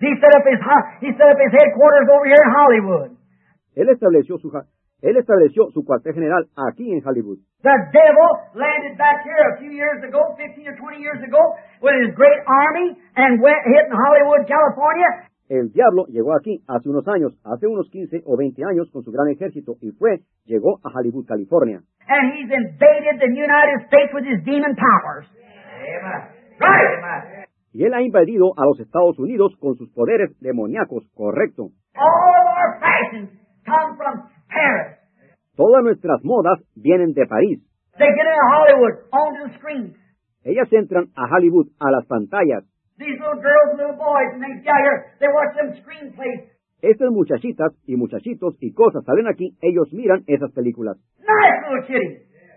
He set up his ho- he set up his headquarters over here in Hollywood. Él estableció su, ja- él estableció su cuartel general aquí en Hollywood. The devil landed back here a few years ago, fifteen or twenty years ago, with his great army and went hit in Hollywood, California. El diablo llegó aquí hace unos años, hace unos quince o veinte años con su gran ejército y fue, llegó a Hollywood, California. And he's invaded the United States with his demon powers. Amen. Right. Amen. Y él ha invadido a los Estados Unidos con sus poderes demoníacos, correcto. All of our fashions come from Paris. Todas nuestras modas vienen de París. They get into Hollywood, onto the screens. Ellas entran a Hollywood, a las pantallas. These little girls and little boys, and they get out here, they watch them screenplays. Estas muchachitas y muchachitos y cosas salen aquí, ellos miran esas películas. Nice little kitties.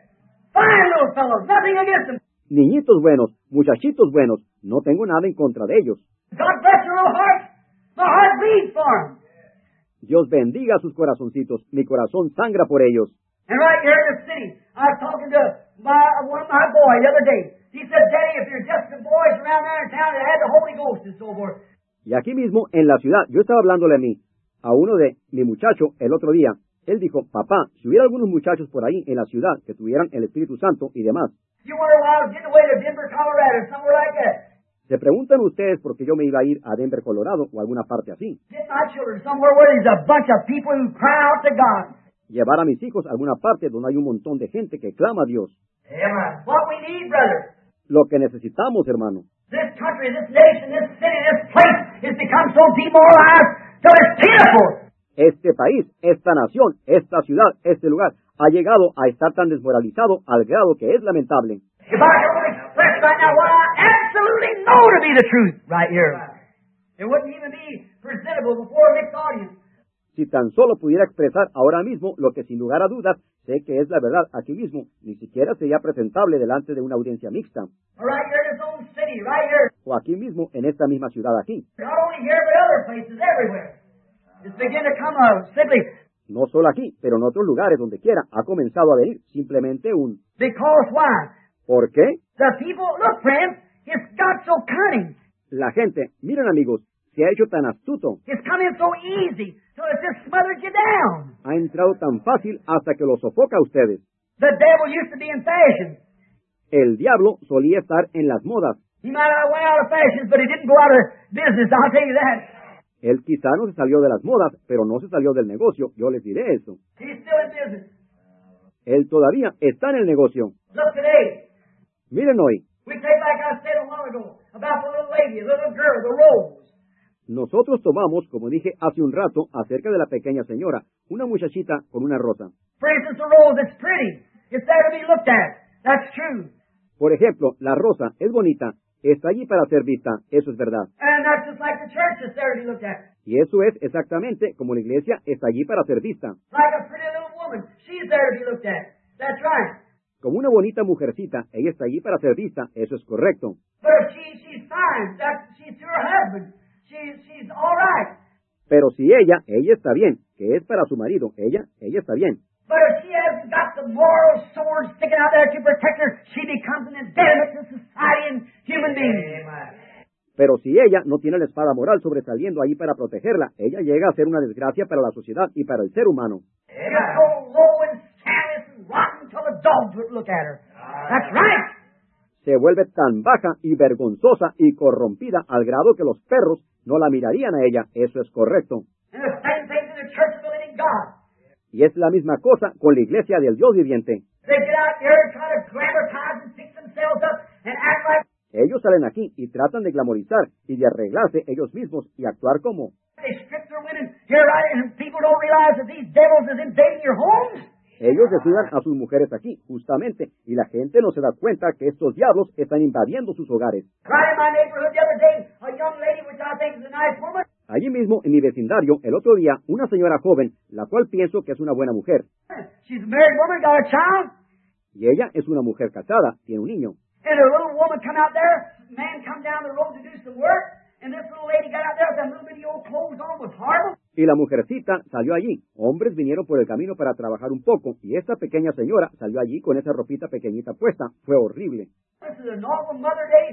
Fine little fellows, nothing against them. Niñitos buenos, muchachitos buenos, no tengo nada en contra de ellos. God bless your little hearts. My heart bleeds for them. Dios bendiga sus corazoncitos, mi corazón sangra por ellos. And right here in the city, I was talking to my, one of my boys the other day. He said, Daddy, if there's just some boys around there in town that had the Holy Ghost and so forth. Y aquí mismo, en la ciudad, yo estaba hablándole a mí, a uno de mi muchacho el otro día. Él dijo, papá, si hubiera algunos muchachos por ahí en la ciudad que tuvieran el Espíritu Santo y demás. You wonder why I was getting away to Denver, Colorado, somewhere like that. Se preguntan ustedes por qué yo me iba a ir a Denver, Colorado o alguna parte así. Get my children somewhere where there's a bunch of people who cry out to God. Llevar a mis hijos a alguna parte donde hay un montón de gente que clama a Dios. Amen. What we need, brother. Lo que necesitamos, hermano. This country, this nation, this city, this place has become so demoralized till it's pitiful. Este país, esta nación, esta ciudad, este lugar ha llegado a estar tan desmoralizado al grado que es lamentable. If I could only express right now what I absolutely know to be the truth right here, it wouldn't even be presentable before a mixed audience. Si tan solo pudiera expresar ahora mismo lo que sin lugar a dudas sé que es la verdad aquí mismo, ni siquiera sería presentable delante de una audiencia mixta. Right here in this own city, right here. O aquí mismo, en esta misma ciudad aquí. Not only here, but other places, everywhere. It's beginning to come uh, simply No solo aquí, pero en otros lugares donde quiera, ha comenzado a venir simplemente un... because why? ¿Por qué? The people, look, friends, it's got so cunning. La gente, miren amigos, se ha hecho tan astuto, It's come in so easy, so it just smothers you down. ha entrado tan fácil hasta que lo sofoca a ustedes. The devil used to be in fashion. El diablo solía estar en las modas. He might have went out of fashion, but he didn't go out of business, I'll tell you that. Él quizá no se salió de las modas, pero no se salió del negocio, yo les diré eso. He's still in business. Él todavía está en el negocio. Look today. Miren hoy, We take like I said a while ago about the little lady, the little girl, the rose. nosotros tomamos, como dije hace un rato, acerca de la pequeña señora, una muchachita con una rosa. For instance, the rose, it's pretty. It's there to be looked at. That's true. Por ejemplo, la rosa es bonita, está allí para ser vista, eso es verdad. And that's just like the church is there to be looked at. Y eso es exactamente como la iglesia está allí para ser vista. Like a pretty little woman, she's there to be looked at. That's right. Como una bonita mujercita, ella está allí para ser vista, eso es correcto. But if she, she's fine, that, she's to her husband. She, she's all right. Pero si ella, ella está bien, que es para su marido, ella, ella está bien. But if she hasn't got the moral sword sticking out there to protect her, she becomes an impediment to society and human beings. Pero si ella no tiene la espada moral sobresaliendo ahí para protegerla, ella llega a ser una desgracia para la sociedad y para el ser humano. She's so low and scandalous and rotten till the dogs would look at her. That's right. Se vuelve tan baja y vergonzosa y corrompida al grado que los perros no la mirarían a ella, eso es correcto. And the same thing to the church of the living God. Y es la misma cosa con la iglesia del Dios viviente. They get out there and try to glamorize and fix themselves up and act like Ellos salen aquí y tratan de glamorizar y de arreglarse ellos mismos y actuar como. they strip their women here, right? And people don't realize that these devils is invading your homes. Ellos desnudan a sus mujeres aquí, justamente, y la gente no se da cuenta que estos diablos están invadiendo sus hogares. Right in my neighborhood the other day, a young lady, which I think is a nice woman, Allí mismo, en mi vecindario, el otro día, una señora joven, la cual pienso que es una buena mujer, she's a married woman, got a child, y ella es una mujer casada, tiene un niño. and a little woman come out there, man come down the road to do some work, and this little lady got out there with them little bitty old clothes on, was horrible. Y la mujercita salió allí. Hombres vinieron por el camino para trabajar un poco, y esta pequeña señora salió allí con esa ropita pequeñita puesta. Fue horrible. This is a normal Mother Day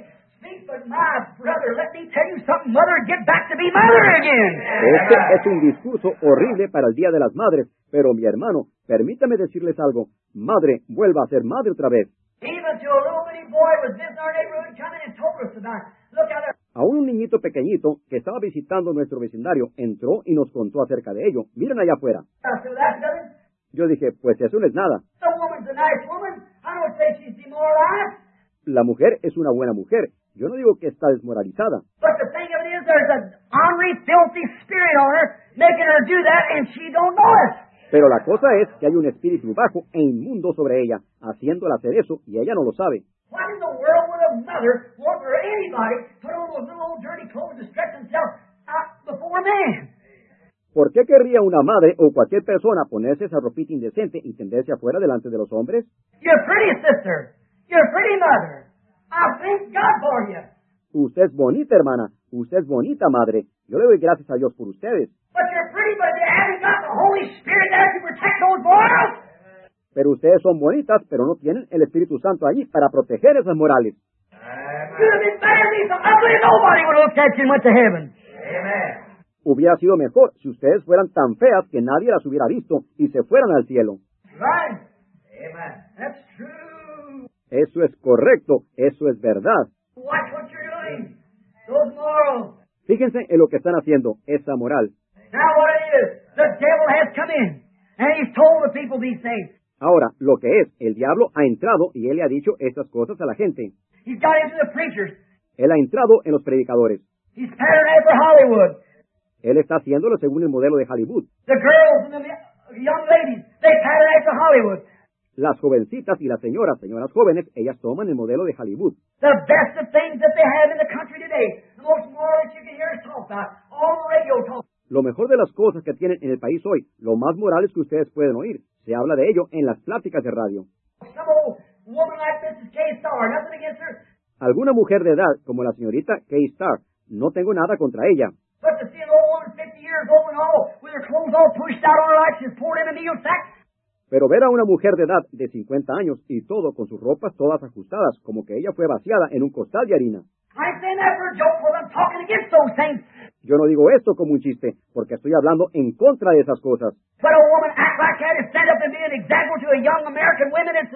speak, but my brother, let me tell you something. Mother, get back to be mother again. Este es un discurso horrible para el Día de las Madres, pero mi hermano, permítame decirles algo. Madre, vuelva a ser madre otra vez. Even to a little bitty boy was visiting our neighborhood, come in and told us about it. Look out there. Aún un niñito pequeñito que estaba visitando nuestro vecindario entró y nos contó acerca de ello. Miren allá afuera. So that's nothing. Yo dije, pues eso no es nada. The woman's a nice woman. I don't say she's demoralized. La mujer es una buena mujer. Yo no digo que está desmoralizada. But the thing of it is, there's an ornery, filthy spirit on her, making her do that, and she don't know it. Pero la cosa es que hay un espíritu bajo e inmundo sobre ella, haciéndola hacer eso, y ella no lo sabe. What in the world would a mother want for anybody put on those little old dirty clothes to stretch themselves out before a man? ¿Por qué querría una madre o cualquier persona ponerse esa ropita indecente y tenderse afuera delante de los hombres? You're pretty, sister. You're pretty, mother. I thank God for you. Usted es bonita, hermana. Usted es bonita, madre. Yo le doy gracias a Dios por ustedes. But you're pretty, but you haven't got the Holy Spirit there to protect those morals. Pero ustedes son bonitas, pero no tienen el Espíritu Santo allí para proteger esas morales. You'd have been better to be so ugly nobody would have looked at you and went to heaven. Amen. Hubiera sido mejor si ustedes fueran tan feas que nadie las hubiera visto y se fueran al cielo. Right. Amen. That's true. Eso es correcto, eso es verdad. Watch what you're doing. Those morals. Fíjense en lo que están haciendo, esa moral. Now what it is, the devil has come in, and he's told the people these things. Ahora, lo que es, el diablo ha entrado y él le ha dicho estas cosas a la gente. He's got into the preachers. Él ha entrado en los predicadores. He's patterned after Hollywood. Él está haciéndolo según el modelo de Hollywood. The girls and the young ladies, they pattern after Hollywood. Las jovencitas y las señoras, señoras jóvenes, ellas toman el modelo de Hollywood. The best of things that they have in the country today, the most moral that you can hear is talked about, all the radio talk. Lo mejor de las cosas que tienen en el país hoy, lo más morales que ustedes pueden oír, se habla de ello en las pláticas de radio. Some old woman like Missus K-Star, nothing against her. Alguna mujer de edad, como la señorita K-Star, no tengo nada contra ella. But to see an old woman fifty years old and all, with her clothes all pushed out on her like she's poured in a meal sack. Pero ver a una mujer de edad de cincuenta años y todo con sus ropas todas ajustadas, como que ella fue vaciada en un costal de harina. I'm saying that for a joke, because I'm talking against those things. Yo no digo esto como un chiste, porque estoy hablando en contra de esas cosas. But a woman act like that and stand up and be an example to a young American women, it's an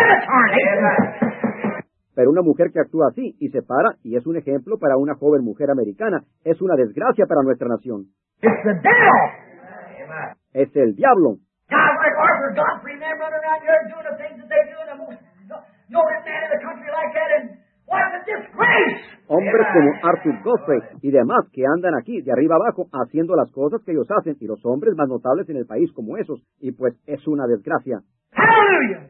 damnatory. Pero una mujer que actúa así y se para y es un ejemplo para una joven mujer americana, es una desgracia para nuestra nación. It's the devil. Es el diablo. Guys like Arthur Godfrey, and them running around here doing the things that they do, and the most noted man in the country like that, and what a disgrace! Hombres como Arthur Godfrey y demás que andan aquí de arriba abajo haciendo las cosas que ellos hacen, y los hombres más notables en el país como esos, y pues es una desgracia. Hallelujah!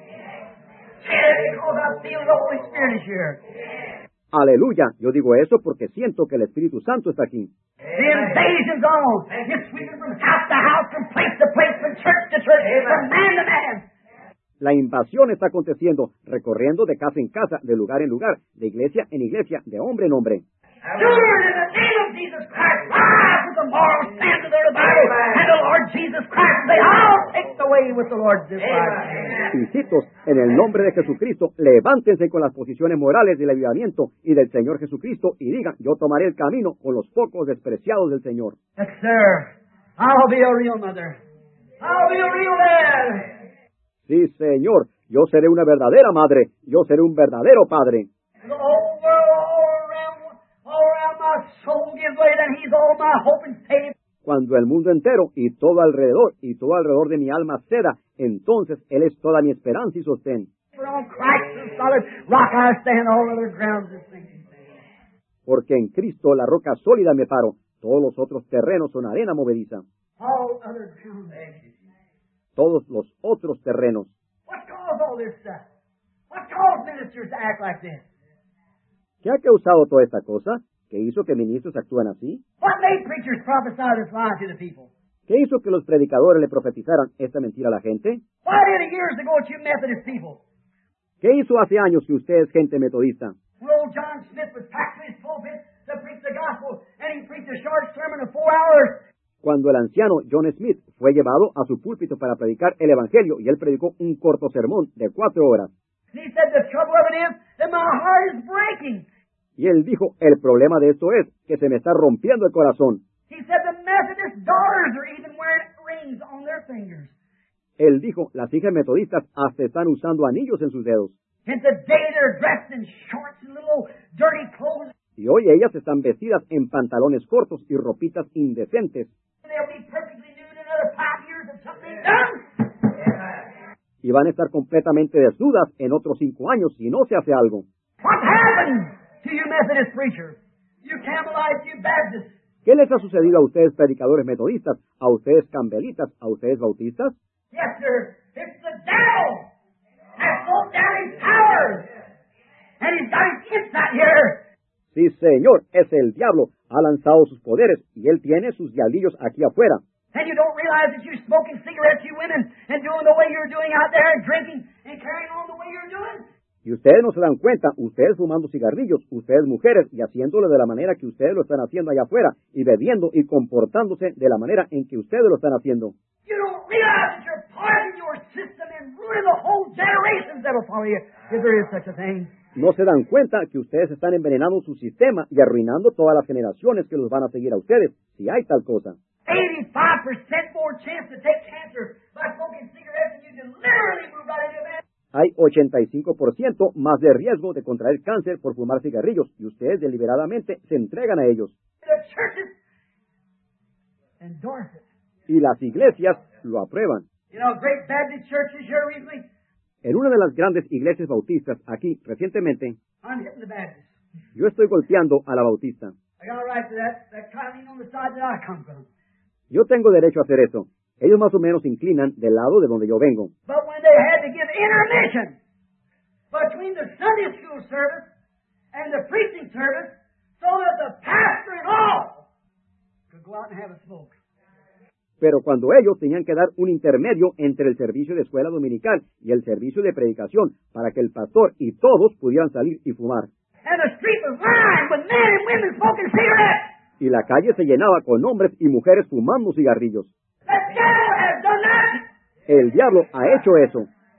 Because I feel the Holy Spirit is here. Aleluya, yo digo eso porque siento que el Espíritu Santo está aquí. The invasion's on. It's sweeping from house to house, from place to place, from church to church, from man to man. La invasión está aconteciendo, recorriendo de casa en casa, de lugar en lugar, de iglesia en iglesia, de hombre en hombre. Children, in the name of Jesus Christ, rise with the moral standard of the Bible and the Lord Jesus Christ. They all take the way with the Lord Jesus Christ. Hijitos, en el nombre de Jesucristo, levántense con las posiciones morales del avivamiento y del Señor Jesucristo y digan, yo tomaré el camino con los pocos despreciados del Señor. Yes, sir. I'll be a real mother. I'll be a real dad. Sí, Señor, yo seré una verdadera madre, yo seré un verdadero padre. The whole world all around, all around my soul gives way, then He's all my hope and faith. Cuando el mundo entero y todo alrededor y todo alrededor de mi alma ceda, entonces Él es toda mi esperanza y sostén. For on Christ the solid rock I stand, all other grounds is sinking. Porque en Cristo la roca sólida me paro, todos los otros terrenos son arena movediza. All other grounds. Todos los otros terrenos. What caused all this stuff? What caused ministers to act like this? ¿Qué ha causado toda esta cosa? ¿Qué hizo que ministros actúen así? What made preachers prophesy this lie to the people? ¿Qué hizo que los predicadores le profetizaran esta mentira a la gente? What did it years ago at you Methodist people? ¿Qué hizo hace años que usted es gente metodista? Well, old John Smith was packed to his pulpit to preach the gospel, and he preached a short sermon of four hours. Cuando el anciano John Smith fue llevado a su púlpito para predicar el Evangelio y él predicó un corto sermón de cuatro horas. And he said, the trouble of it is that my heart is breaking. Y él dijo, el problema de esto es que se me está rompiendo el corazón. He said the Methodist daughters are even wearing rings on their fingers. Él dijo, las hijas metodistas hasta están usando anillos en sus dedos. And today they're dressed in shorts and little dirty clothes. Y hoy ellas están vestidas en pantalones cortos y ropitas indecentes. They'll be perfectly nude in another five years if something done. Y van a estar completamente desnudas en otros cinco años si no se hace algo. What's happened to you Methodist preachers? You Campbellites, you Baptists? ¿Qué les ha sucedido a ustedes predicadores metodistas, a ustedes campbelitas, a ustedes bautistas? Yes, sir. It's the devil has pulled down his powers. And he's got his insight here. Sí, señor, es el diablo. Ha lanzado sus poderes y él tiene sus diablillos aquí afuera. And you don't realize that you're smoking cigarettes, you women, and doing the way you're doing out there and drinking and carrying on the way you're doing. Y ustedes no se dan cuenta, ustedes fumando cigarrillos, ustedes mujeres, y haciéndolo de la manera que ustedes lo están haciendo allá afuera, y bebiendo y comportándose de la manera en que ustedes lo están haciendo. You don't realize that you're poisoning your system and ruining the whole generations that'll follow you, if there is such a thing. No se dan cuenta que ustedes están envenenando su sistema y arruinando todas las generaciones que los van a seguir a ustedes, si hay tal cosa. eighty-five percent more chance to take cancer by smoking cigarettes than you can literally move right into a man. Hay ochenta y cinco por ciento más de riesgo de contraer cáncer por fumar cigarrillos, y ustedes deliberadamente se entregan a ellos. The churches endorse it. Y las iglesias lo aprueban. You know, great Baptist churches here recently, En una de las grandes iglesias bautistas aquí, recientemente, I'm hitting the Baptists. yo estoy golpeando a la bautista. I got a right to that, that kind of on the side that I come from. Yo tengo derecho a hacer eso. Ellos más o menos se inclinan del lado de donde yo vengo. But when they had to give intermission between the Sunday school service and the preaching service so that the pastor and all could go out and have a smoke. Pero cuando ellos tenían que dar un intermedio entre el servicio de escuela dominical y el servicio de predicación para que el pastor y todos pudieran salir y fumar. And the street was lined with men and women smoking cigarettes. Y la calle se llenaba con hombres y mujeres fumando cigarrillos. The devil has done that. El diablo ha hecho eso.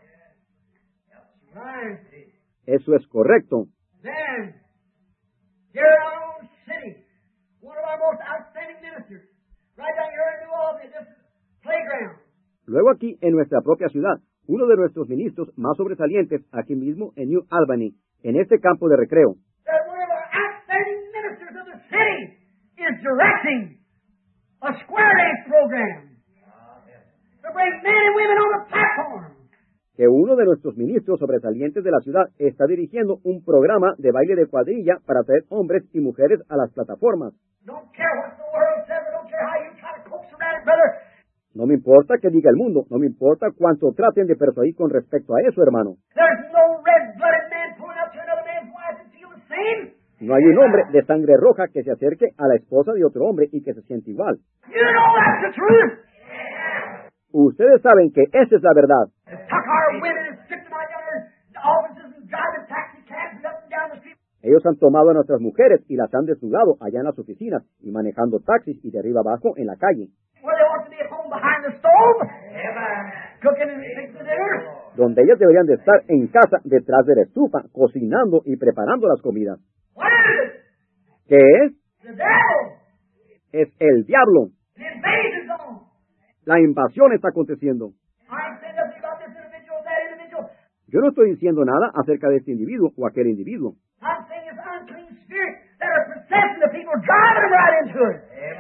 Right. Eso es correcto. Then, here in our own city, one of our most outstanding ministers, right down here in New Albany, this playground. Luego aquí, en nuestra propia ciudad, uno de nuestros ministros más sobresalientes, aquí mismo en New Albany, en este campo de recreo, That one of our outstanding ministers of the city is directing a square dance program to bring men and women on the platform. que uno de nuestros ministros sobresalientes de la ciudad está dirigiendo un programa de baile de cuadrilla para traer hombres y mujeres a las plataformas. Don't care what the world says, or don't care how you try to coax around it, brother. No me importa que diga el mundo, no me importa cuánto traten de persuadir con respecto a eso, hermano. There's no red-blooded man pulling up to another man's wife and feel the same. No hay un hombre de sangre roja que se acerque a la esposa de otro hombre y que se siente igual. You know that's the truth. Ustedes saben que esa es la verdad. They tuck our women and stick them out down in offices and driving taxi cabs up and down the street. Ellos han tomado a nuestras mujeres y las han desnudado allá en las oficinas y manejando taxis y de arriba abajo en la calle, Where they ought to be at home behind the stove, cooking and fixing the dinner. donde ellas deberían de estar en casa detrás de la estufa, cocinando y preparando las comidas. What is it? ¿Qué es? The devil. Es el diablo. The invasion zone. La invasión está aconteciendo. I ain't saying nothing about this individual or that individual. Yo no estoy diciendo nada acerca de este individuo o aquel individuo. I'm saying it's unclean spirits that are possessing the people, driving them right into it.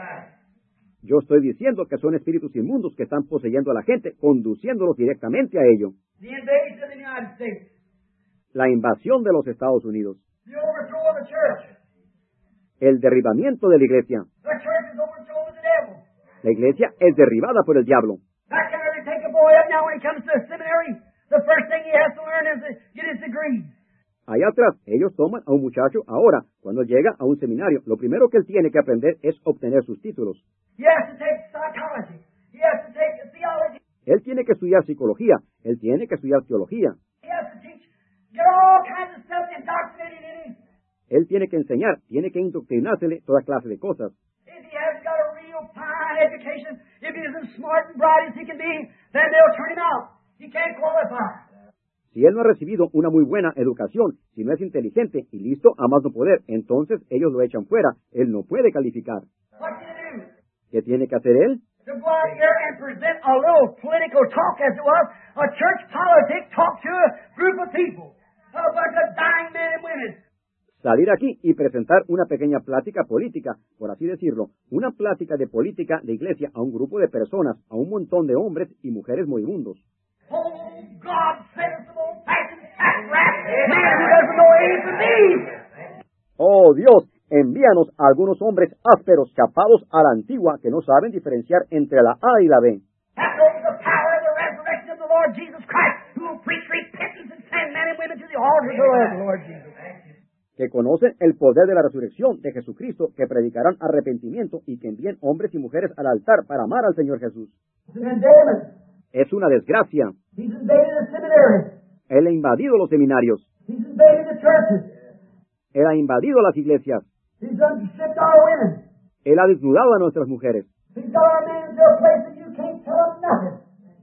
Yo estoy diciendo que son espíritus inmundos que están poseyendo a la gente, conduciéndolos directamente a ello. The invasion of the United States. La invasión de los Estados Unidos. The overthrow of the church. El derribamiento de la iglesia. The church is overthrown of the devil. La iglesia es derribada por el diablo. Back there, they take a boy up now when he comes to the seminary. The first thing he has to learn is to get his degree. Allá atrás, ellos toman a un muchacho ahora, cuando llega a un seminario. Lo primero que él tiene que aprender es obtener sus títulos. He has to take psychology. He has to take theology. Él tiene que estudiar psicología. Él tiene que estudiar teología. He has to teach, get all kinds of stuff indoctrinated in him. Él tiene que enseñar, tiene que indoctrinársele toda clase de cosas. If he hasn't got a real fine education, if he isn't smart and bright as he can be, then they'll turn him out. He can't qualify. Si él no ha recibido una muy buena educación, si no es inteligente y listo a más no poder, entonces ellos lo echan fuera. Él no puede calificar. What do you do? ¿Qué tiene que hacer él? To go out here and present a little political talk, as it was, a church politic talk to a group of people, a bunch of dying men and women. Salir aquí y presentar una pequeña plática política, por así decirlo, una plática de política de iglesia a un grupo de personas, a un montón de hombres y mujeres moribundos. Oh, God send us some old-fashioned sack-rat man who doesn't know A from B. Oh Dios, envíanos a algunos hombres ásperos, chapados a la antigua, que no saben diferenciar entre la A y la B. That knows the power of the resurrection of the Lord Jesus Christ, who will preach repentance and send men and women to the altar of the Lord Jesus. Que conocen el poder de la resurrección de Jesucristo, que predicarán arrepentimiento y que envíen hombres y mujeres al altar para amar al Señor Jesús. Es una desgracia. He's invaded the seminaries. Él ha invadido los seminarios. He's invaded the churches. Él ha invadido las iglesias. He's unshipped our women. Él ha desnudado a nuestras mujeres. He's got our men to a place that you can't tell them nothing.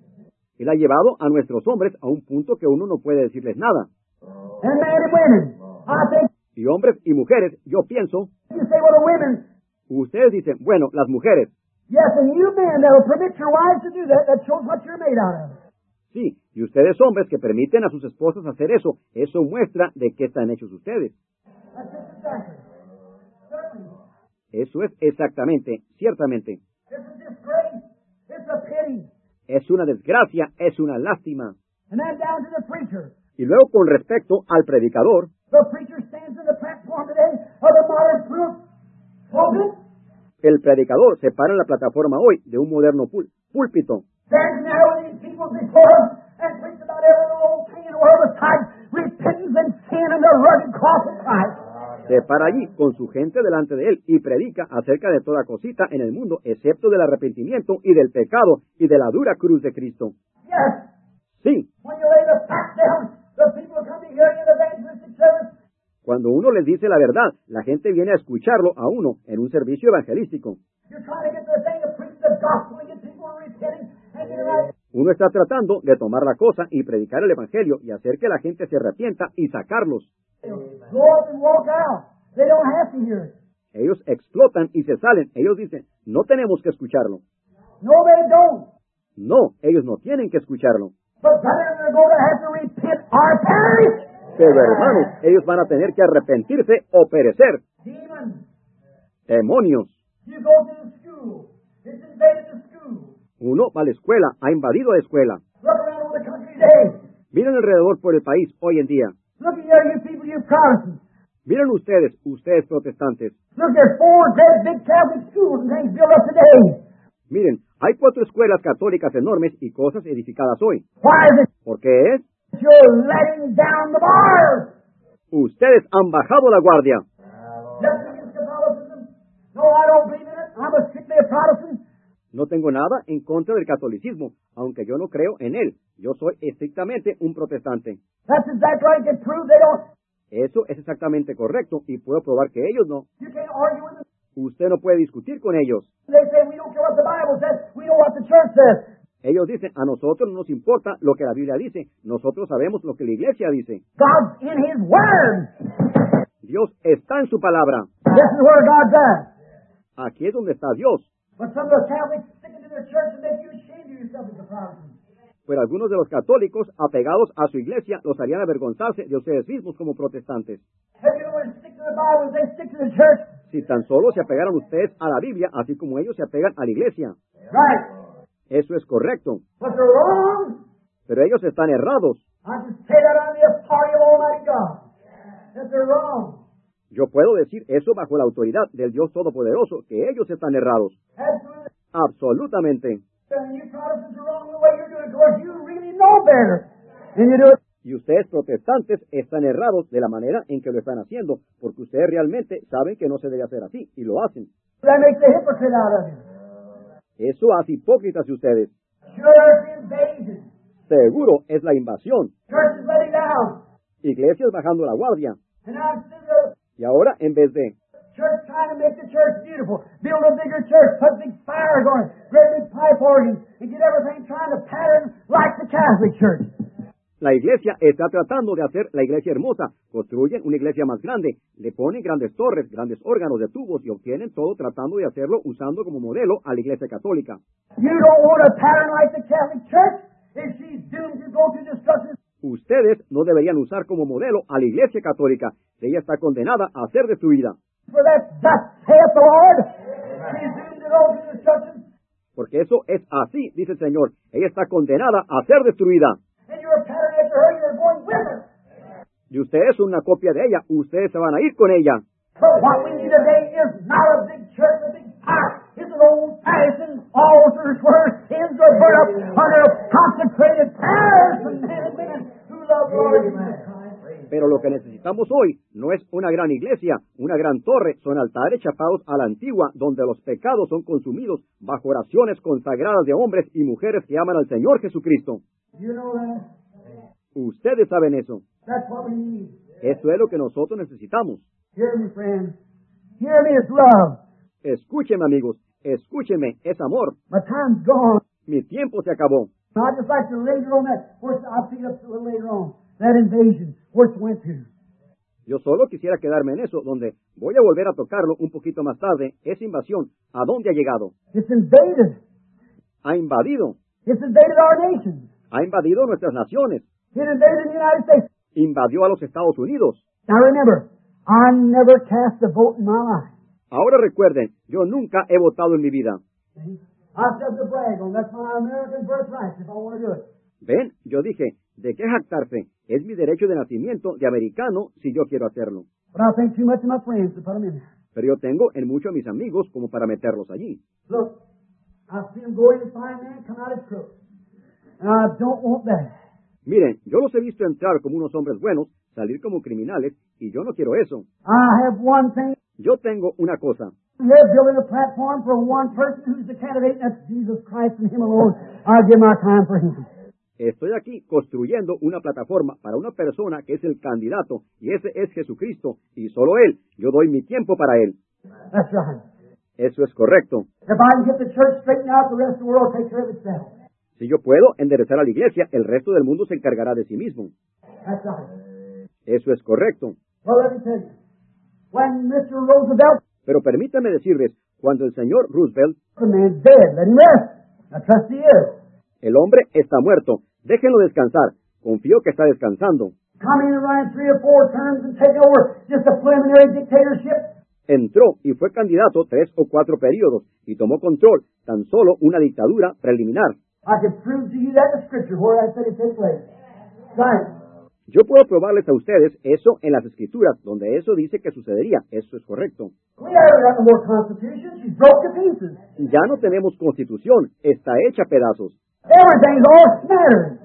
Él ha llevado a nuestros hombres a un punto que uno no puede decirles nada. And men and women, I think Y hombres y mujeres, yo pienso, you say, well, the women, ustedes dicen, bueno, las mujeres. yes, and you men that will permit your wives to do that, that shows what you're made out of. Sí, y ustedes hombres que permiten a sus esposas hacer eso, eso muestra de qué están hechos ustedes. That's just exactly. Certainly. Eso es exactamente, ciertamente. It's a disgrace. It's a pity. Es una desgracia, es una lástima. And then down to the preacher. Y luego con respecto al predicador, The preacher stands in the platform today of the modern proof pulpit. el predicador se para en la plataforma hoy de un moderno pul- púlpito. Stands there with these people before him and preaches about every little old thing in the world besides repentance and sin and the rugged cross of Christ. Se para allí con su gente delante de él y predica acerca de toda cosita en el mundo, excepto del arrepentimiento y del pecado y de la dura cruz de Cristo. Yes, Sí, when you lay the facts down, the people come to hear you in evangelistic service. cuando uno les dice la verdad, la gente viene a escucharlo a uno en un servicio evangelístico. You're trying to get the thing to preach the gospel and get people to repenting and get it right. Uno está tratando de tomar la cosa y predicar el evangelio y hacer que la gente se arrepienta y sacarlos. Go up and walk out. They don't have to hear it. Ellos explotan y se salen. Ellos dicen, no tenemos que escucharlo. No, they don't. No, ellos no tienen que escucharlo. But brother, they're going to have to repent or perish. Pero hermanos, ellos van a tener que arrepentirse o perecer. Demons. Demonios. You go to the school. It's invaded the school. Uno va a la escuela, ha invadido la escuela. Look around over the country today. Miren alrededor por el país hoy en día. Look at here, you people, you Protestants. Miren ustedes, ustedes protestantes. Look, there's four great big Catholic schools and things built up today. Miren, hay cuatro escuelas católicas enormes y cosas edificadas hoy. Why is it ¿Por qué es? you're letting down the bars? Ustedes han bajado la guardia. Nothing against Catholicism. No, I don't believe in it. I'm a strictly a Protestant. No tengo nada en contra del catolicismo, aunque yo no creo en él. Yo soy estrictamente un protestante. That's exactly right. You can prove they don't. Eso es exactamente correcto y puedo probar que ellos no. You can't argue with them. Usted no puede discutir con ellos. They say we don't care what the Bible says. We know what the church says. Ellos dicen, a nosotros no nos importa lo que la Biblia dice. Nosotros sabemos lo que la iglesia dice. God's in His Word. Dios está en su palabra. This is where God's at. Aquí es donde está Dios. But some of the Catholics stick into their church and make you ashamed of yourself as a Protestant. Pero algunos de los católicos, apegados a su iglesia, los harían avergonzarse de ustedes mismos como protestantes. If you don't want to stick to the Bible, they stick to the church. Si tan solo se apegaran ustedes a la Biblia, así como ellos se apegan a la iglesia. Right. Eso es correcto. But they're wrong. Pero ellos están errados. I can say that under the authority of Almighty God. That they're wrong. Yo puedo decir eso bajo la autoridad del Dios Todopoderoso, que ellos están errados. Absolutely. Absolutamente. And you Protestants are wrong the way you're doing it because you really know better. And you do it. Y ustedes protestantes están errados de la manera en que lo están haciendo, porque ustedes realmente saben que no se debe hacer así, y lo hacen. That makes a hypocrite out of you. Eso hace hipócritas de ustedes. Sure, it's invasion. Seguro es la invasión. Church is letting down. Iglesias bajando la guardia. And now instead of Y ahora, en vez de church trying to make the church beautiful, build a bigger church, put big fires on it, great big pipe organs, and get everything trying to pattern like the Catholic Church. La iglesia está tratando de hacer la iglesia hermosa. Construyen una iglesia más grande, le ponen grandes torres, grandes órganos de tubos y obtienen todo tratando de hacerlo usando como modelo a la iglesia católica. You don't want a pattern like the Catholic Church if she's doomed to go to destruction. Ustedes no deberían usar como modelo a la iglesia católica. Ella está condenada a ser destruida. For that, thus saith the Lord, she's doomed to go to destruction. Porque eso es así, dice el Señor. Ella está condenada a ser destruida. And you're a pattern after her, you're going with her. Y usted es una copia de ella. Ustedes se van a ir con ella. But what we need today is not a big church, a big power. It's an old-fashioned altars where sins are burnt up under consecrated prayers from men and women who love the Lord Jesus Christ. Pero lo que necesitamos hoy no es una gran iglesia, una gran torre, son altares chapados a la antigua, donde los pecados son consumidos bajo oraciones consagradas de hombres y mujeres que aman al Señor Jesucristo. You know that? Ustedes saben eso. That's what we need. Eso es lo que nosotros necesitamos. Hear me, friends. Hear me, it's love. Escúcheme, amigos. Escúcheme, es amor. My time's gone. Mi tiempo se acabó. I'd just like to later on that, where I'll pick it up a little later on, that invasion, where it went to. Yo solo quisiera quedarme en eso, donde voy a volver a tocarlo un poquito más tarde. Esa invasión, ¿a dónde ha llegado? It's invaded. Ha invadido. It's invaded our nations. Ha invadido nuestras naciones. It invaded the United States. Invadió a los Estados Unidos. Now remember, I never cast a vote in my life. Ahora recuerden, yo nunca he votado en mi vida. See? I said to brag on, that's my American birthright if I want to do it. Ven, yo dije, ¿de qué jactarse? Es mi derecho de nacimiento de americano si yo quiero hacerlo. But I think too much of my friends to put them in there. Pero yo tengo en mucho a mis amigos como para meterlos allí. Look, I see them go in and find man, come out as crooks. And I don't want that. Miren, yo los he visto entrar como unos hombres buenos, salir como criminales, y yo no quiero eso. I have one thing. Yo tengo una cosa. We're building a platform for one person who's the candidate, and that's Jesus Christ and Him alone. I'll give my time for Him. Estoy aquí construyendo una plataforma para una persona que es el candidato, y ese es Jesucristo, y solo Él. Yo doy mi tiempo para Él. That's right. Eso es correcto. If I can get the church straightened out, the rest of the world will take care of itself. Si yo puedo enderezar a la iglesia, el resto del mundo se encargará de sí mismo. That's right. Eso es correcto. Well, let me tell you. When Mister Roosevelt, Pero permítanme decirles, cuando el señor Roosevelt, the man's dead, let him rest. I trust he is. el hombre está muerto, déjenlo descansar. Confío que está descansando. Come in and run three or four terms and take over just a preliminary dictatorship. Entró y fue candidato tres o cuatro periodos y tomó control, tan solo una dictadura preliminar. I could prove to you that in the Scripture where I said it took place. Right. Yo puedo probarles a ustedes eso en las Escrituras, donde eso dice que sucedería. Eso es correcto. We haven't got no more Constitution. She's broke to pieces. Ya no tenemos constitución, está hecha pedazos. Everything's all smattered.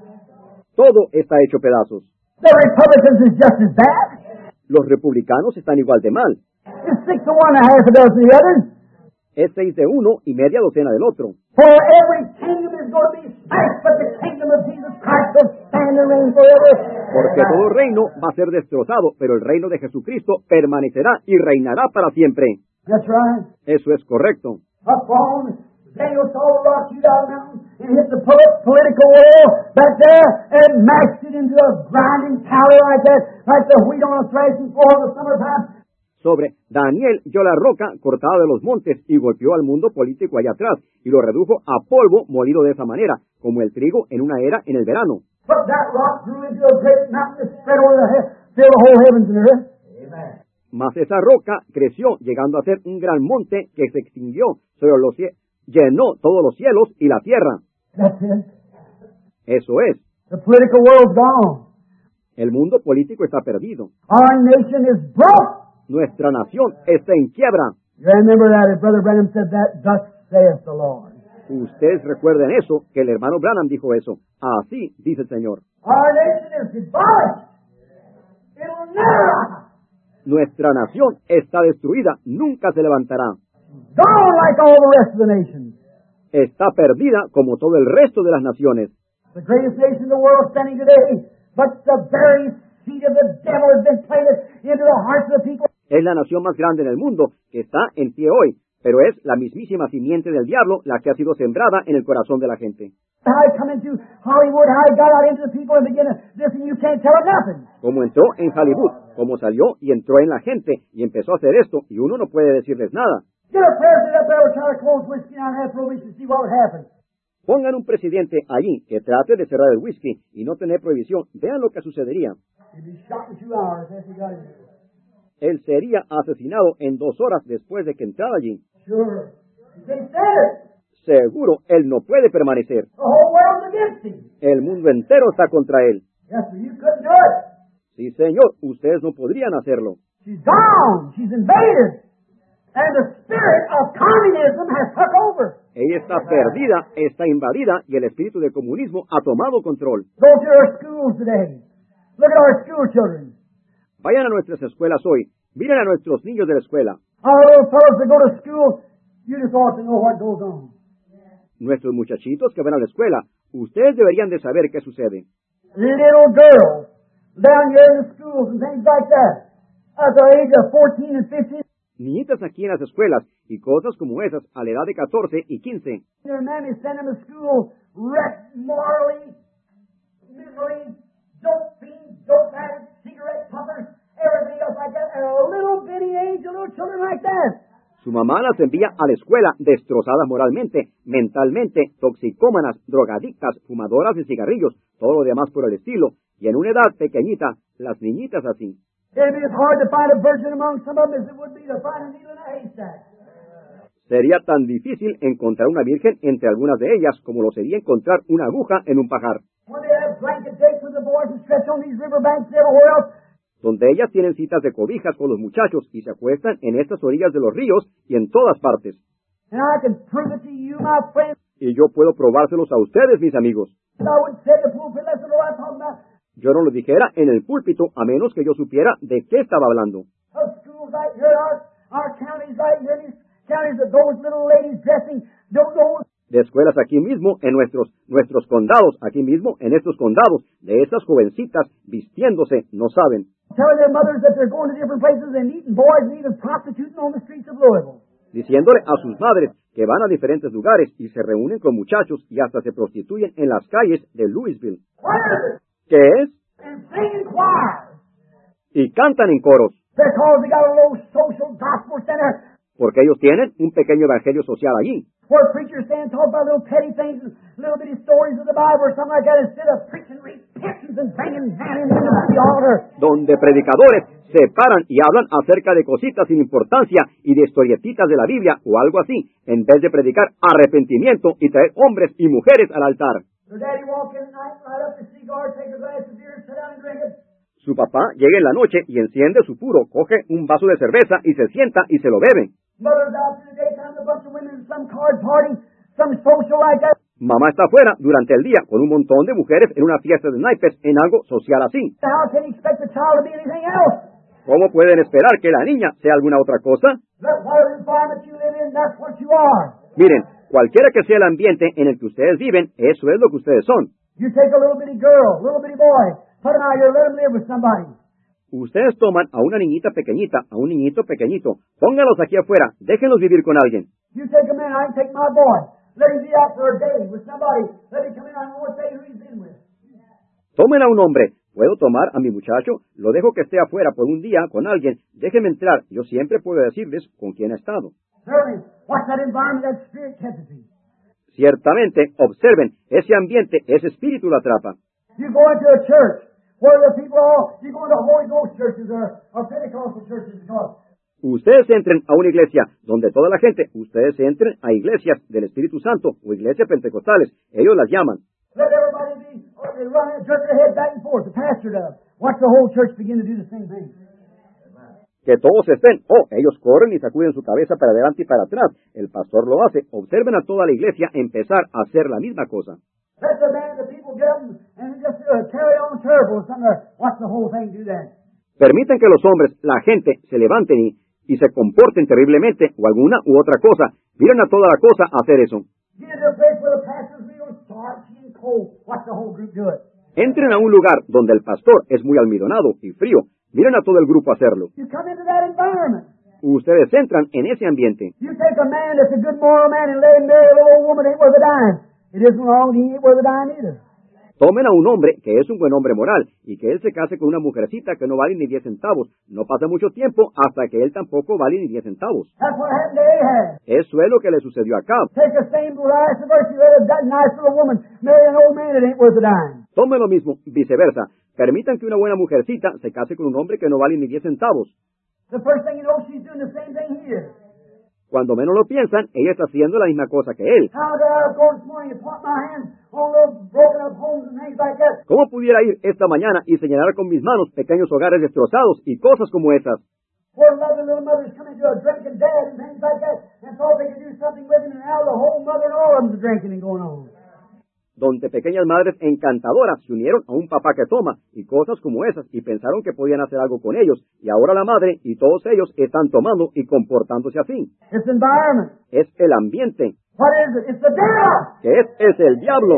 Todo está hecho pedazos. The Republicans is just as bad. Los republicanos están igual de mal. It's six to one and a half a dozen of the others. Es seis de uno y media docena del otro. For every kingdom is going to be smashed, but the kingdom of Jesus Christ will stand and reign forever. Porque todo reino va a ser destrozado, pero el reino de Jesucristo permanecerá y reinará para siempre. That's right. Eso es correcto. Up on, Daniel saw the rock shoot out of the mountain and hit the pol- political wall back there and mashed it into a grinding powder like that, like the wheat on a threshing floor in the summertime. Sobre Daniel oyó la roca cortada de los montes y golpeó al mundo político allá atrás y lo redujo a polvo molido de esa manera, como el trigo en una era en el verano. But that rock grew into a great mountain that spread over the he- fill the whole heavens and earth. Amen. Mas esa roca creció, llegando a ser un gran monte que se extinguió sobre los cielos, llenó todos los cielos y la tierra. That's it. Eso es. The political world's gone. El mundo político está perdido. Our nation is broke. Nuestra nación está en quiebra. You remember that as Brother Branham said that, thus saith the Lord. Ustedes recuerden eso, que el hermano Branham dijo eso. Así dice el Señor. Our nation is demolished. It'll never rise. Nuestra nación está destruida, nunca se levantará. Gone like all the rest of the nations. Está perdida como todo el resto de las naciones. The greatest nation in the world standing today, but the very seed of the devil has been planted into the hearts of the people. Es la nación más grande en el mundo que está en pie hoy, pero es la mismísima simiente del diablo la que ha sido sembrada en el corazón de la gente. How he come into Hollywood, how he got out into the people and began to this, and you can't tell it nothing. Como entró en Hollywood, como salió y entró en la gente y empezó a hacer esto, y uno no puede decirles nada. Get a president up there trying to close whiskey and have prohibition, see what would happen. Pongan un presidente allí que trate de cerrar el whisky y no tener prohibición. Vean lo que sucedería. He'd be shot in two hours after he got in there. Él sería asesinado en dos horas después de que entrara allí. Sure. You can't stand it. Seguro, él no puede permanecer. The whole world's against him. El mundo entero está contra él. Yes, sir, you couldn't do it. Sí, señor, ustedes no podrían hacerlo. She's gone. She's invaded. And the spirit of communism has took over. Ella está perdida, está invadida y el espíritu del comunismo ha tomado control. Go to our schools today. Look at our school children. Vayan a nuestras escuelas hoy. Miren a nuestros niños de la escuela. Our little fellows that go to school, you just ought to know what goes on. Nuestros muchachitos que van a la escuela, ustedes deberían de saber qué sucede. Little girls down here in the schools and things like that, at the age of fourteen and fifteen. Niñitas aquí en las escuelas y cosas como esas a la edad de catorce y quince. Their mammy send them to school wrecked morally, mentally, dope fiends, dope addicts, cigarette puffers, everything else like that, at a little bitty age, a little children like that. Su mamá las envía a la escuela destrozadas moralmente, mentalmente, toxicómanas, drogadictas, fumadoras de cigarrillos, todo lo demás por el estilo, y en una edad pequeñita, las niñitas así. It'd be as hard to find a virgin among some of them as it would be to find a needle in a haystack. Sería tan difícil encontrar una virgen entre algunas de ellas como lo sería encontrar una aguja en un pajar. When they have blanket dates with the boys and stretch on these riverbanks and everywhere else, donde ellas tienen citas de cobijas con los muchachos y se acuestan en estas orillas de los ríos y en todas partes. and I can prove it to you, my friends. Y yo puedo probárselos a ustedes, mis amigos. I wouldn't say the pulpit unless I know what I'm talking about. Yo no lo dijera en el púlpito a menos que yo supiera de qué estaba hablando. Of schools right here, our, our counties right here, these counties that those little ladies dressing don't know. De escuelas aquí mismo, en nuestros nuestros condados, aquí mismo, en estos condados, de estas jovencitas vistiéndose, no saben. Telling their mothers that they're going to different places and meeting boys and even prostituting on the streets of Louisville. Diciéndole a sus madres que van a diferentes lugares y se reúnen con muchachos y hasta se prostituyen en las calles de Louisville. What is it? ¿Qué es? And singing choirs. Y cantan en coros, Because they got a little social gospel center porque ellos tienen un pequeño evangelio social allí, where preachers stand and talk about little petty things and little bitty stories of the Bible or something like that instead of preaching repentance and bringing man into the altar. donde predicadores se paran y hablan acerca de cositas sin importancia y de historietitas de la Biblia o algo así, en vez de predicar arrepentimiento y traer hombres y mujeres al altar. Their daddy walk in at night, light up his cigar, take a glass of beer, sit down and drink it. Su papá llega en la noche y enciende su puro, coge un vaso de cerveza y se sienta y se lo bebe. Mother's out through the daytime, a bunch of women in some card party, some social like that. Mamá está afuera durante el día con un montón de mujeres en una fiesta de naipes en algo social así. How can you expect the child to be anything else? ¿Cómo pueden esperar que la niña sea alguna otra cosa? That whatever environment you live in, that's what you are. Miren, cualquiera que sea el ambiente en el que ustedes viven, eso es lo que ustedes son. You take a little bitty girl, little bitty boy, put him out here, let him live with somebody. Ustedes toman a una niñita pequeñita, a un niñito pequeñito, póngalos aquí afuera, déjenlos vivir con alguien. You take him in, I can take my boy. Let him be out for a day with somebody. Let him come in, I won't say who he's been with. Tomen a un hombre, puedo tomar a mi muchacho, lo dejo que esté afuera por un día con alguien, déjenme entrar, yo siempre puedo decirles con quién ha estado. Certainly, what's that environment that spirit catches him? Ciertamente, observen, ese ambiente, ese espíritu lo atrapa. You go into a church where the people are, you go into Holy Ghost churches or, or Pentecostal churches because Ustedes entren a una iglesia donde toda la gente, ustedes entren a iglesias del Espíritu Santo o iglesias pentecostales, ellos las llaman. let everybody be, or they run and jerk their head back and forth. The pastor does. Watch the whole church begin to do the same thing. Que todos estén, oh, ellos corren y sacuden su cabeza para adelante y para atrás. El pastor lo hace. Observen a toda la iglesia empezar a hacer la misma cosa. Let the man, the people get up and just uh, carry on terrible or something. Or watch the whole thing do that. Permiten que los hombres, la gente, se levanten y, y se comporten terriblemente o alguna u otra cosa. Miren a toda la cosa hacer eso. Get into a place where the pastor's real starchy and cold. Watch the whole group do it. Entren a un lugar donde el pastor es muy almidonado y frío. Miren a todo el grupo hacerlo. You come into that environment. Ustedes entran en ese ambiente. You take a man that's a good moral man and let him marry a little old woman that ain't worth a dime. It isn't wrong, he ain't worth a dime either. Tomen a un hombre que es un buen hombre moral y que él se case con una mujercita que no vale ni diez centavos. No pasa mucho tiempo hasta que él tampoco vale ni diez centavos. That's what happened to Ahab. Eso es lo que le sucedió a Acab. Take the same vice versa, let a nice little woman marry an old man that ain't worth a dime. Tomen lo mismo, viceversa. Permitan que una buena mujercita se case con un hombre que no vale ni diez centavos. The first thing you know, she's doing the same thing here. Cuando menos lo piensan, ella está haciendo la misma cosa que él. How did I go this morning and point my hands on little broken up homes and things like that? ¿Cómo pudiera ir esta mañana y señalar con mis manos pequeños hogares destrozados y cosas como esas? Where lovely little mothers come into a drinking dad and things like that and thought they could do something with him, and now the whole mother and all of them's drinking and going on. Donde pequeñas madres encantadoras se unieron a un papá que toma y cosas como esas y pensaron que podían hacer algo con ellos, y ahora la madre y todos ellos están tomando y comportándose así. It's environment. Es el ambiente. What is it? It's the devil. ¿Qué es? Es el diablo.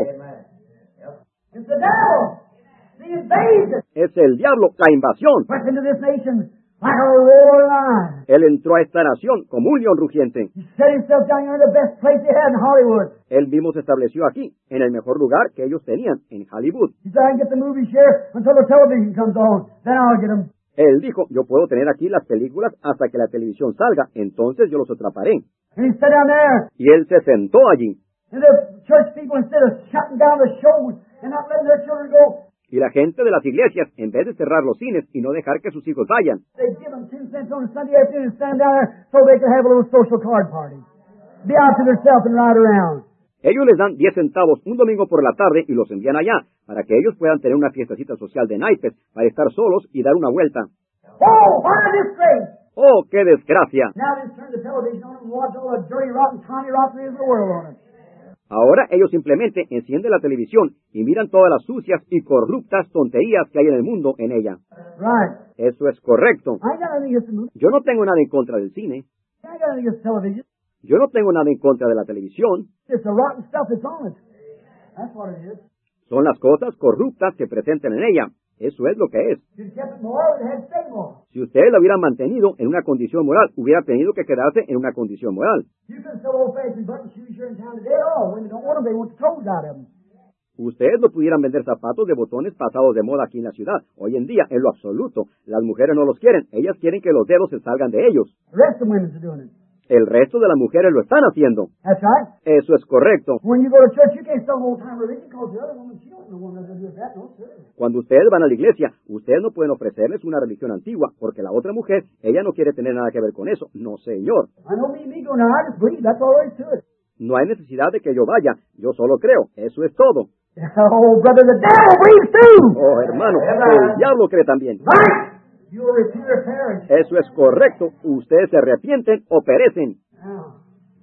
It's the devil. The invasion. Es el diablo, la invasión. Went into this nation like a roaring lion. Él entró a esta nación como un león rugiente. He set himself down here in the best place they had in Hollywood. Él mismo se estableció aquí, en el mejor lugar que ellos tenían, en Hollywood. He said, I can get the movie share until the television comes on. Then I'll get them. Él dijo, yo puedo tener aquí las películas hasta que la televisión salga, entonces yo los atraparé. And he sat down there. Y él se sentó allí. And the church people, instead of shutting down the shows and not letting their children go, Y la gente de las iglesias, en vez de cerrar los cines y no dejar que sus hijos vayan, they give them ten cents on a Sunday afternoon and stand down there so they can have a little social card party. Be out to themselves and ride around. ellos les dan diez centavos un domingo por la tarde y los envían allá, para que ellos puedan tener una fiestecita social de naipes, para estar solos y dar una vuelta. Oh, what a disgrace! ¡Oh, qué desgracia! Now they turn the television on and watch all the dirty, rotten, Tommy rotten of the world on it. Ahora ellos simplemente encienden la televisión y miran todas las sucias y corruptas tonterías que hay en el mundo en ella. Right. Eso es correcto. I ain't got anything against the movie. Yo no tengo nada en contra del cine. I ain't got anything against television. Yo no tengo nada en contra de la televisión. It's the rotten stuff that's on it. That's what it is. Son las cosas corruptas que presentan en ella. Eso es lo que es. If you'd kept it moral, it had to stay moral. Si ustedes la hubieran mantenido en una condición moral, hubiera tenido que quedarse en una condición moral. You can sell old-fashioned button shoes here in town today at all. Women don't want them. They want the toes out of them. Ustedes no pudieran vender zapatos de botones pasados de moda aquí en la ciudad. Hoy en día, en lo absoluto, las mujeres no los quieren. Ellas quieren que los dedos se salgan de ellos. The rest of the women's are doing it. El resto de las mujeres lo están haciendo. That's right. Eso es correcto. When you go to church, you can't sell an old-time religion because the other woman, she don't know what to do with that. No, sir. Cuando ustedes van a la iglesia, ustedes no pueden ofrecerles una religión antigua, porque la otra mujer, ella no quiere tener nada que ver con eso. No, señor. I know me, me go now. I just believe. That's all there is to it. No hay necesidad de que yo vaya. Yo solo creo. Eso es todo. Oh, brother, the devil believes too. Oh, hermano, el diablo cree también. Right. You'll repent or perish. Eso es correcto. Ustedes se arrepienten o perecen. Oh.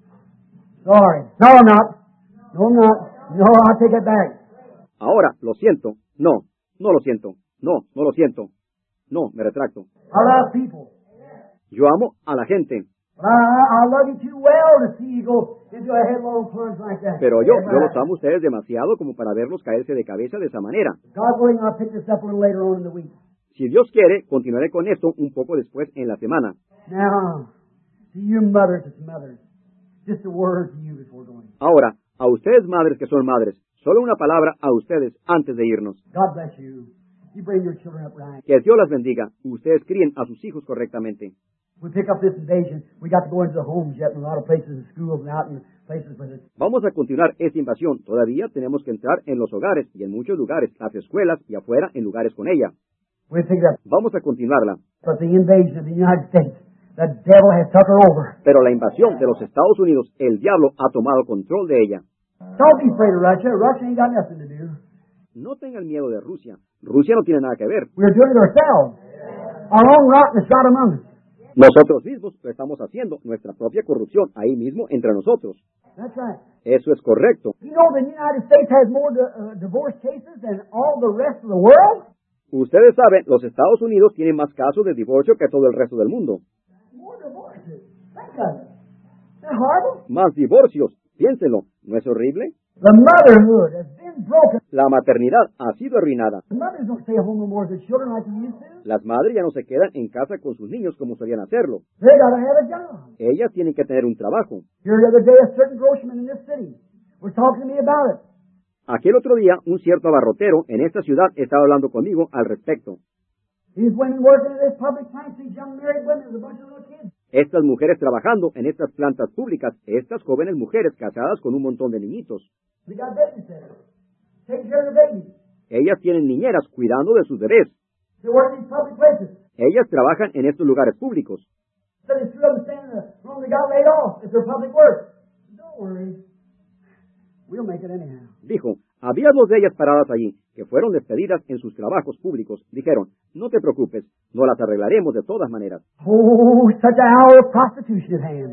Sorry. No, I'm not. No, I'm not. No, I'll take it back. Ahora, lo siento. No, no lo siento. No, no lo siento. No, me retracto. I love people. Yo amo a la gente, But I, I love you too well to see you go into a headlong plunge like that. pero yo, yo los amo a ustedes demasiado como para verlos caerse de cabeza de esa manera. God willing, I'll pick this up a little later on in the week. Si Dios quiere, continuaré con esto un poco después en la semana. Now, to you mothers that's mothers, just a word to you before going. Ahora, a ustedes madres que son madres, solo una palabra a ustedes antes de irnos. God bless you. You bring your children up right. Que Dios las bendiga. Ustedes críen a sus hijos correctamente. We pick up this invasion. We got to go into the homes yet in a lot of places and schools and out in places with it. Vamos a continuar esta invasión. Todavía tenemos que entrar en los hogares y en muchos lugares, las escuelas y afuera en lugares con ella. We pick it up. Vamos a continuarla. But the invasion of the United States, the devil has took her over. Pero la invasión de los Estados Unidos, el diablo ha tomado control de ella. Don't be afraid of Russia. Russia ain't got nothing to do. No tengan miedo de Rusia. Rusia no tiene nada que ver. We're doing it ourselves. Our own rottenness right among us. Nosotros mismos lo estamos haciendo, nuestra propia corrupción, ahí mismo entre nosotros. That's right. Eso es correcto. You know the United States has more di- uh, divorce cases than all the rest of the world? Ustedes saben, los Estados Unidos tienen más casos de divorcio que todo el resto del mundo. More divorces. Think of it. Isn't that horrible? Más divorcios. Piénsenlo. ¿No es horrible? The motherhood has been been broken. La maternidad ha sido arruinada. The mothers don't stay at home no more with their children like they used to. Las madres ya no se quedan en casa con sus niños como solían hacerlo. They gotta have a job. Ellas tienen que tener un trabajo. Here the other day, a certain groceryman in this city was talking to me about it. Aquel otro día, un cierto abarrotero en esta ciudad estaba hablando conmigo al respecto. These women working at this public plant, these young married women with a bunch of little kids. Estas mujeres trabajando en estas plantas públicas, estas jóvenes mujeres casadas con un montón de niñitos. They got babysitters, taking care of the babies. Ellas tienen niñeras cuidando de sus bebés. They work in these public places. Ellas trabajan en estos lugares públicos. So there's two of them standing in the room. They got laid off. It's their public work. Don't worry. We'll make it anyhow. Dijo, había dos de ellas paradas allí, que fueron despedidas en sus trabajos públicos. Dijeron, no te preocupes, no las arreglaremos de todas maneras. Oh, such an hour of prostitution at hand.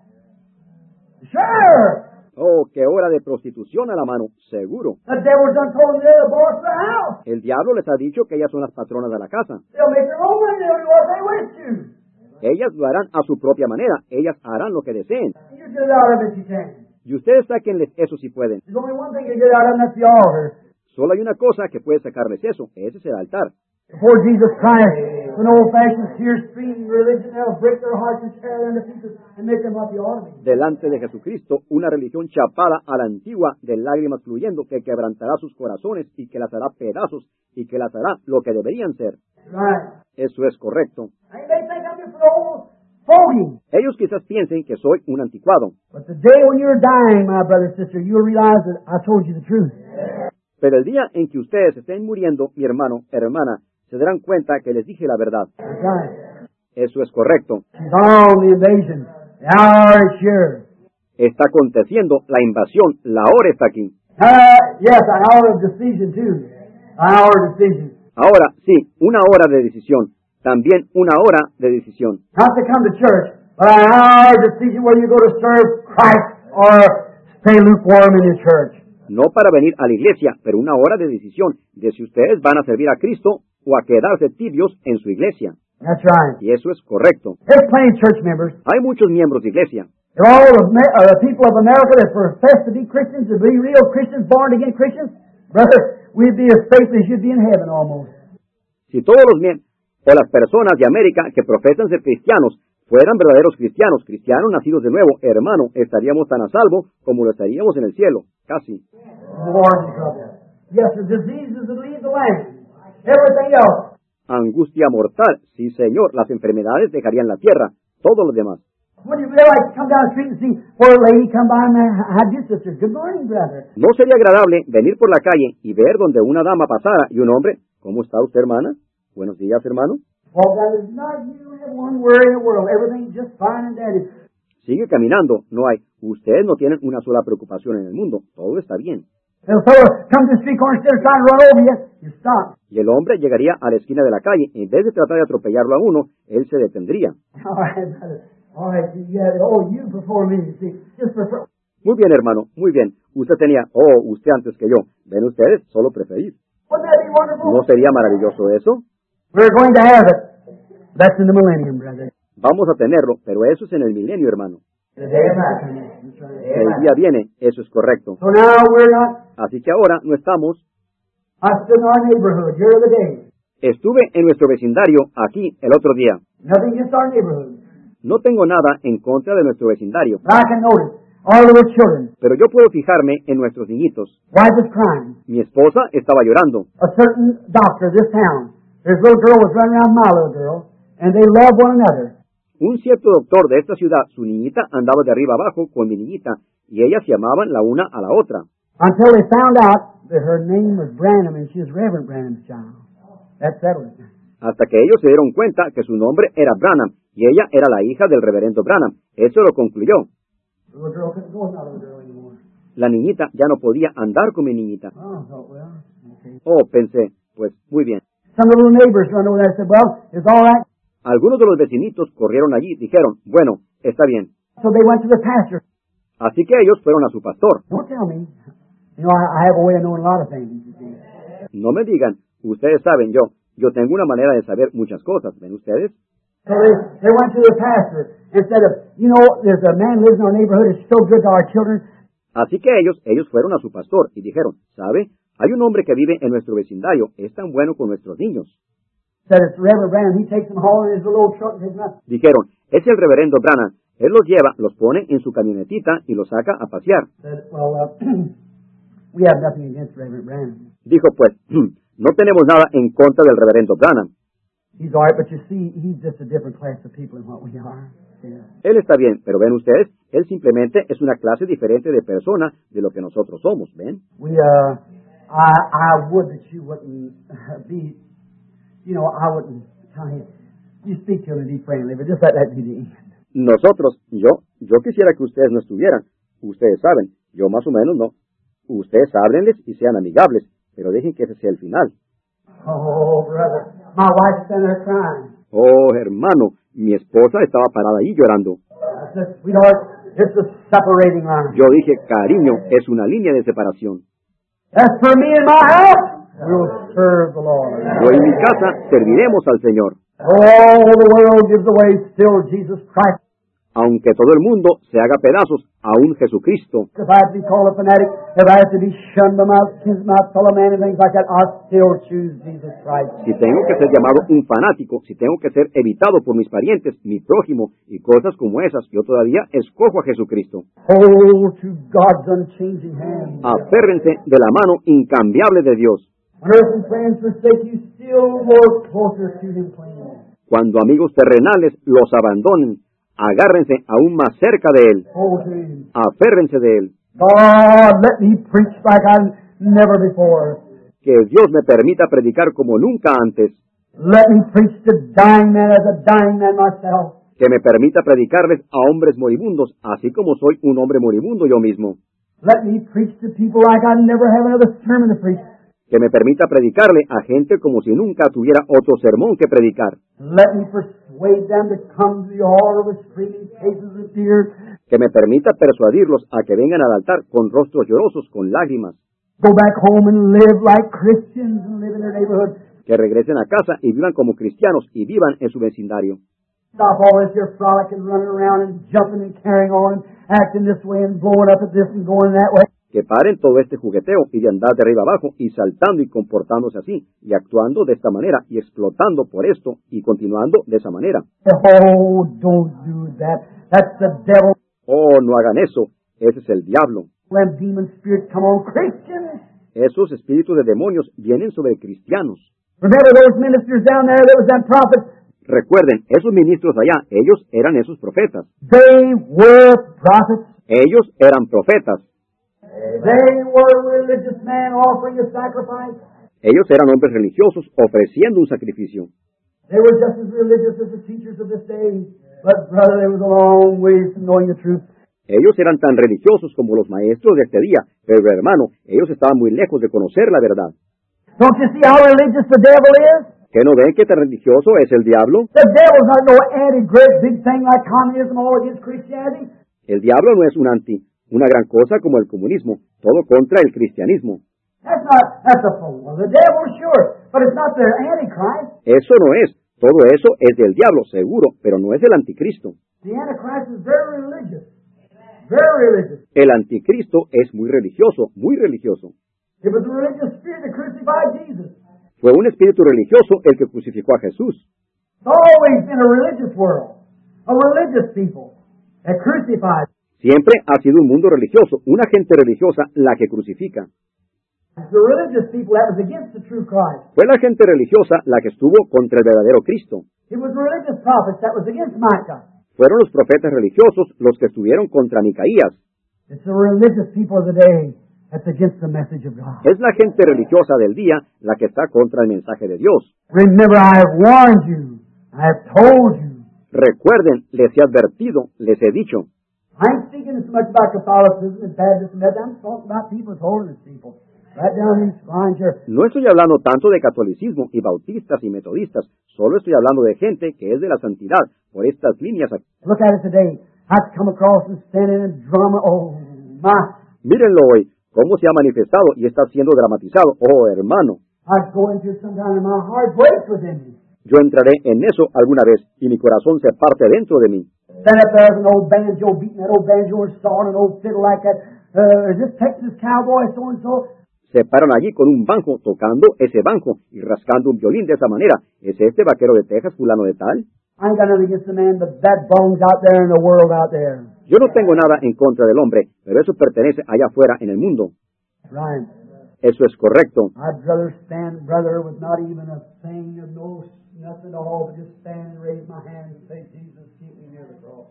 Sure! Oh, qué hora de prostitución a la mano, seguro. The devil's done told them they're the boss of the house. El diablo les ha dicho que ellas son las patronas de la casa. They'll make their own money. They'll do what they wish to. Ellas lo harán a su propia manera. Ellas harán lo que deseen. You get it out of it, you can. Y ustedes sáquenles eso si pueden. There's only one thing to get out of it, and that's the altar. Solo hay una cosa que puede sacarles eso. Ese es el altar. Before Jesus Christ, an old-fashioned tear-streaming religion that'll break their hearts and tear them to pieces and make them what they ought to be. Delante de Jesucristo, una religión chapada a la antigua, de lágrimas fluyendo, que quebrantará sus corazones y que las hará pedazos y que las hará lo que deberían ser. Right. Eso es correcto. And they think I'm just an old fogey. Ellos quizás piensen que soy un anticuado. But the day when you're dying, my brother and sister, you'll realize that I told you the truth. Pero el día en que ustedes estén muriendo, mi hermano, hermana, se darán cuenta que les dije la verdad. That's right. Eso es correcto. She's on the invasion. The hour is sure. Está aconteciendo la invasión. La hora está aquí. Uh, yes, an hour of decision, too. An hour of decision. Ahora, sí, una hora de decisión. También una hora de decisión. Not to come to church, but an hour of decision whether you go to serve Christ or stay lukewarm in your church. No para venir a la iglesia, pero una hora de decisión de si ustedes van a servir a Cristo o a quedarse tibios en su iglesia. That's right. Y eso es correcto. There's plenty of church members. Hay muchos miembros de iglesia. They're all the, uh, the people of America that profess to be Christians, to be real Christians, born-again Christians. Brother, we'd be as safe as you'd be in heaven almost. Si todos los miembros o las personas de América que profesan ser cristianos fueran verdaderos cristianos, cristianos nacidos de nuevo, hermano, estaríamos tan a salvo como lo estaríamos en el cielo, casi. More in trouble. Yes, the diseases that leave the land. Everything else. Angustia mortal, sí señor, las enfermedades dejarían la tierra, todo lo demás. Would you really like to come down the street and see poor lady come by and how'd you, sister? Good morning, brother. ¿No sería agradable venir por la calle y ver donde una dama pasara y un hombre, ¿cómo está usted, hermana? Buenos días, hermano. Walk down there, not you have one worry in the world. Everything's just fine and dandy. Sigue caminando, no hay. Ustedes no tienen una sola preocupación en el mundo, todo está bien. And the fellow comes to the street corner instead of trying to run over you, you stop. Y el hombre llegaría a la esquina de la calle, en vez de tratar de atropellarlo a uno, él se detendría. All right, brother. All right, yeah, oh, you before me, you see. Just prefer. Muy bien, hermano, muy bien. Usted tenía, oh, usted antes que yo. ¿Ven ustedes? Solo preferir. Wouldn't that be wonderful? ¿No sería maravilloso eso? We're going to have it. That's in the millennium, brother. Vamos a tenerlo, pero eso es en el milenio, hermano. The day of reckoning. That's right. El día viene, eso es correcto. So now we're not. Así que ahora no estamos. I stood in our neighborhood here the other day. Estuve en nuestro vecindario aquí el otro día. Nothing against our neighborhood. No tengo nada en contra de nuestro vecindario, But I can notice our little children. pero yo puedo fijarme en nuestros niñitos. Wife is crying. Mi esposa estaba llorando. A certain doctor of this town. His little girl was running around my little girl, and they love one another. Un cierto doctor de esta ciudad, su niñita andaba de arriba abajo con mi niñita, y ellas se amaban la una a la otra. Until they found out that her name was Branham and she was Reverend Branham's child. That settled it. Hasta que ellos se dieron cuenta que su nombre era Branham, y ella era la hija del reverendo Branham. Eso lo concluyó. The little girl couldn't go with my little girl anymore. La niñita ya no podía andar con mi niñita. Oh, I thought, well, okay. Oh, pensé, pues muy bien. Some of the little neighbors run over there and said, well, it's all right. Algunos de los vecinitos corrieron allí y dijeron, bueno, está bien. So they went to the pastor. Así que ellos fueron a su pastor. Don't tell me. You know, I, I have a way of knowing a lot of things. You see. No me digan, ustedes saben, yo, yo tengo una manera de saber muchas cosas, ¿ven ustedes? So they, they went to the pastor and said, you know, there's a man lives in our neighborhood. It's so good to our children. Así que ellos, ellos fueron a su pastor y dijeron, ¿sabe? Hay un hombre que vive en nuestro vecindario, es tan bueno con nuestros niños. Said it's Reverend Branham. He takes them home in his little old truck and takes them out. Dijeron, es el reverendo Branham. Él los lleva, los pone en su camionetita y los saca a pasear. Said, well, uh, we have nothing against Reverend Branham. Dijo, pues, no tenemos nada en contra del reverendo Branham. He's all right, but you see, he's just a different class of people than what we are. Yeah. Él está bien, pero ven ustedes, él simplemente es una clase diferente de persona de lo que nosotros somos, ¿ven? We, uh, I, I would that you wouldn't be, you know, I wouldn't tell you, you speak to him and be friendly, but just let that be the end. Nosotros, yo, yo quisiera que ustedes no estuvieran. Ustedes saben, yo más o menos no. Ustedes háblenles y sean amigables, pero dejen que ese sea el final. Oh, brother, my wife's standing there crying. Oh, hermano, mi esposa estaba parada ahí llorando. I said, sweetheart, it's a separating line. Yo dije, cariño, es una línea de separación. As for me and my house, we'll serve the Lord. Yo y mi casa serviremos al Señor. All the world gives away, still Jesus Christ. Aunque todo el mundo se haga pedazos, aún Jesucristo. If I have to be called a fanatic, if I have to be shunned by my, my fellow man and things like that, I still choose Jesus Christ. Si tengo que ser llamado un fanático, si tengo que ser evitado por mis parientes, mi prójimo y cosas como esas, yo todavía escojo a Jesucristo. Hold to God's unchanging hand. Aférrense de la mano incambiable de Dios. When earth and friends forsake you, still more closer to Him cling. Cuando amigos terrenales los abandonen, agárrense aún más cerca de Él. Hold to Him. Aférrense de Él. God, let me preach like I never before. Que Dios me permita predicar como nunca antes. Let me preach to dying men as a dying man myself. Que me permita predicarles a hombres moribundos, así como soy un hombre moribundo yo mismo. Let me preach to people like I never have another sermon to preach. Que me permita predicarle a gente como si nunca tuviera otro sermón que predicar. Let me persuade them to come to the altar with screaming faces and tears. Que me permita persuadirlos a que vengan al altar con rostros llorosos, con lágrimas. Go back home and live like Christians and live in their neighborhood. Que regresen a casa y vivan como cristianos y vivan en su vecindario. Stop all this here frolicking, running around and jumping and carrying on and acting this way and blowing up at this and going that way. Que paren todo este jugueteo y de andar de arriba abajo y saltando y comportándose así y actuando de esta manera y explotando por esto y continuando de esa manera. Oh, don't do that. That's the devil. Oh, no hagan eso. Ese es el diablo. When demon spirits come on Christians. Esos espíritus de demonios vienen sobre cristianos. Remember those ministers down there, there was them prophets. Recuerden, esos ministros allá, ellos eran esos profetas. They were prophets. Ellos eran profetas. They were religious men offering a sacrifice. Ellos eran hombres religiosos ofreciendo un sacrificio. They were just as religious as the teachers of this day. But brother, there was a long way from knowing the truth. Ellos eran tan religiosos como los maestros de este día, pero hermano, ellos estaban muy lejos de conocer la verdad. Don't you see how religious the devil is? ¿Qué no ven que tan religioso es el diablo? The devil's not no anti-great big thing like communism all against Christianity. El diablo no es un anti, una gran cosa como el comunismo, todo contra el cristianismo. That's not, that's a fool. Well, the devil, sure, but it's not the antichrist. Eso no es, todo eso es del diablo, seguro, pero no es el anticristo. The antichrist is very religious. Very religious. El anticristo es muy religioso, muy religioso. It was a religious spirit that crucified Jesus. Fue un espíritu religioso el que crucificó a Jesús. It's always been a religious world, a religious people that crucified. Siempre ha sido un mundo religioso, una gente religiosa la que crucifica. It's the religious people that was against the true Christ. Fue la gente religiosa la que estuvo contra el verdadero Cristo. It was religious prophets that was against Micah. Fueron los profetas religiosos los que estuvieron contra Micaías. It's the religious people of the day that's against the message of God. Es la gente religiosa del día la que está contra el mensaje de Dios. Remember, I have warned you. I have told you. Recuerden, les he advertido, les he dicho. I ain't speaking so much about Catholicism and Baptism. I'm talking about people's holiness people. Right down these lines here. No estoy hablando tanto de catolicismo y bautistas y metodistas, solo estoy hablando de gente que es de la santidad por estas líneas aquí. Look at it today. I've come across and standing in drama. Oh, my. Mírenlo hoy, cómo se ha manifestado y está siendo dramatizado. Oh, hermano. I go into it sometime and my heart breaks within me. Yo entraré en eso alguna vez y mi corazón se parte dentro de mí. Stand up there with an old banjo, beating that old banjo or sawing an old fiddle like that. uh, is this Texas cowboy so-and-so? Se paran allí con un banjo, tocando ese banjo y rascando un violín de esa manera. ¿Es este vaquero de Texas, fulano de tal? I ain't got nothing against the man, but that belongs out there in the world out there. Yo no tengo nada en contra del hombre, pero eso pertenece allá afuera en el mundo. Right. Eso es correcto. I'd rather stand, brother, with not even a thing of no, nothing at all, but just stand and raise my hand and say, Jesus, keep me near the cross.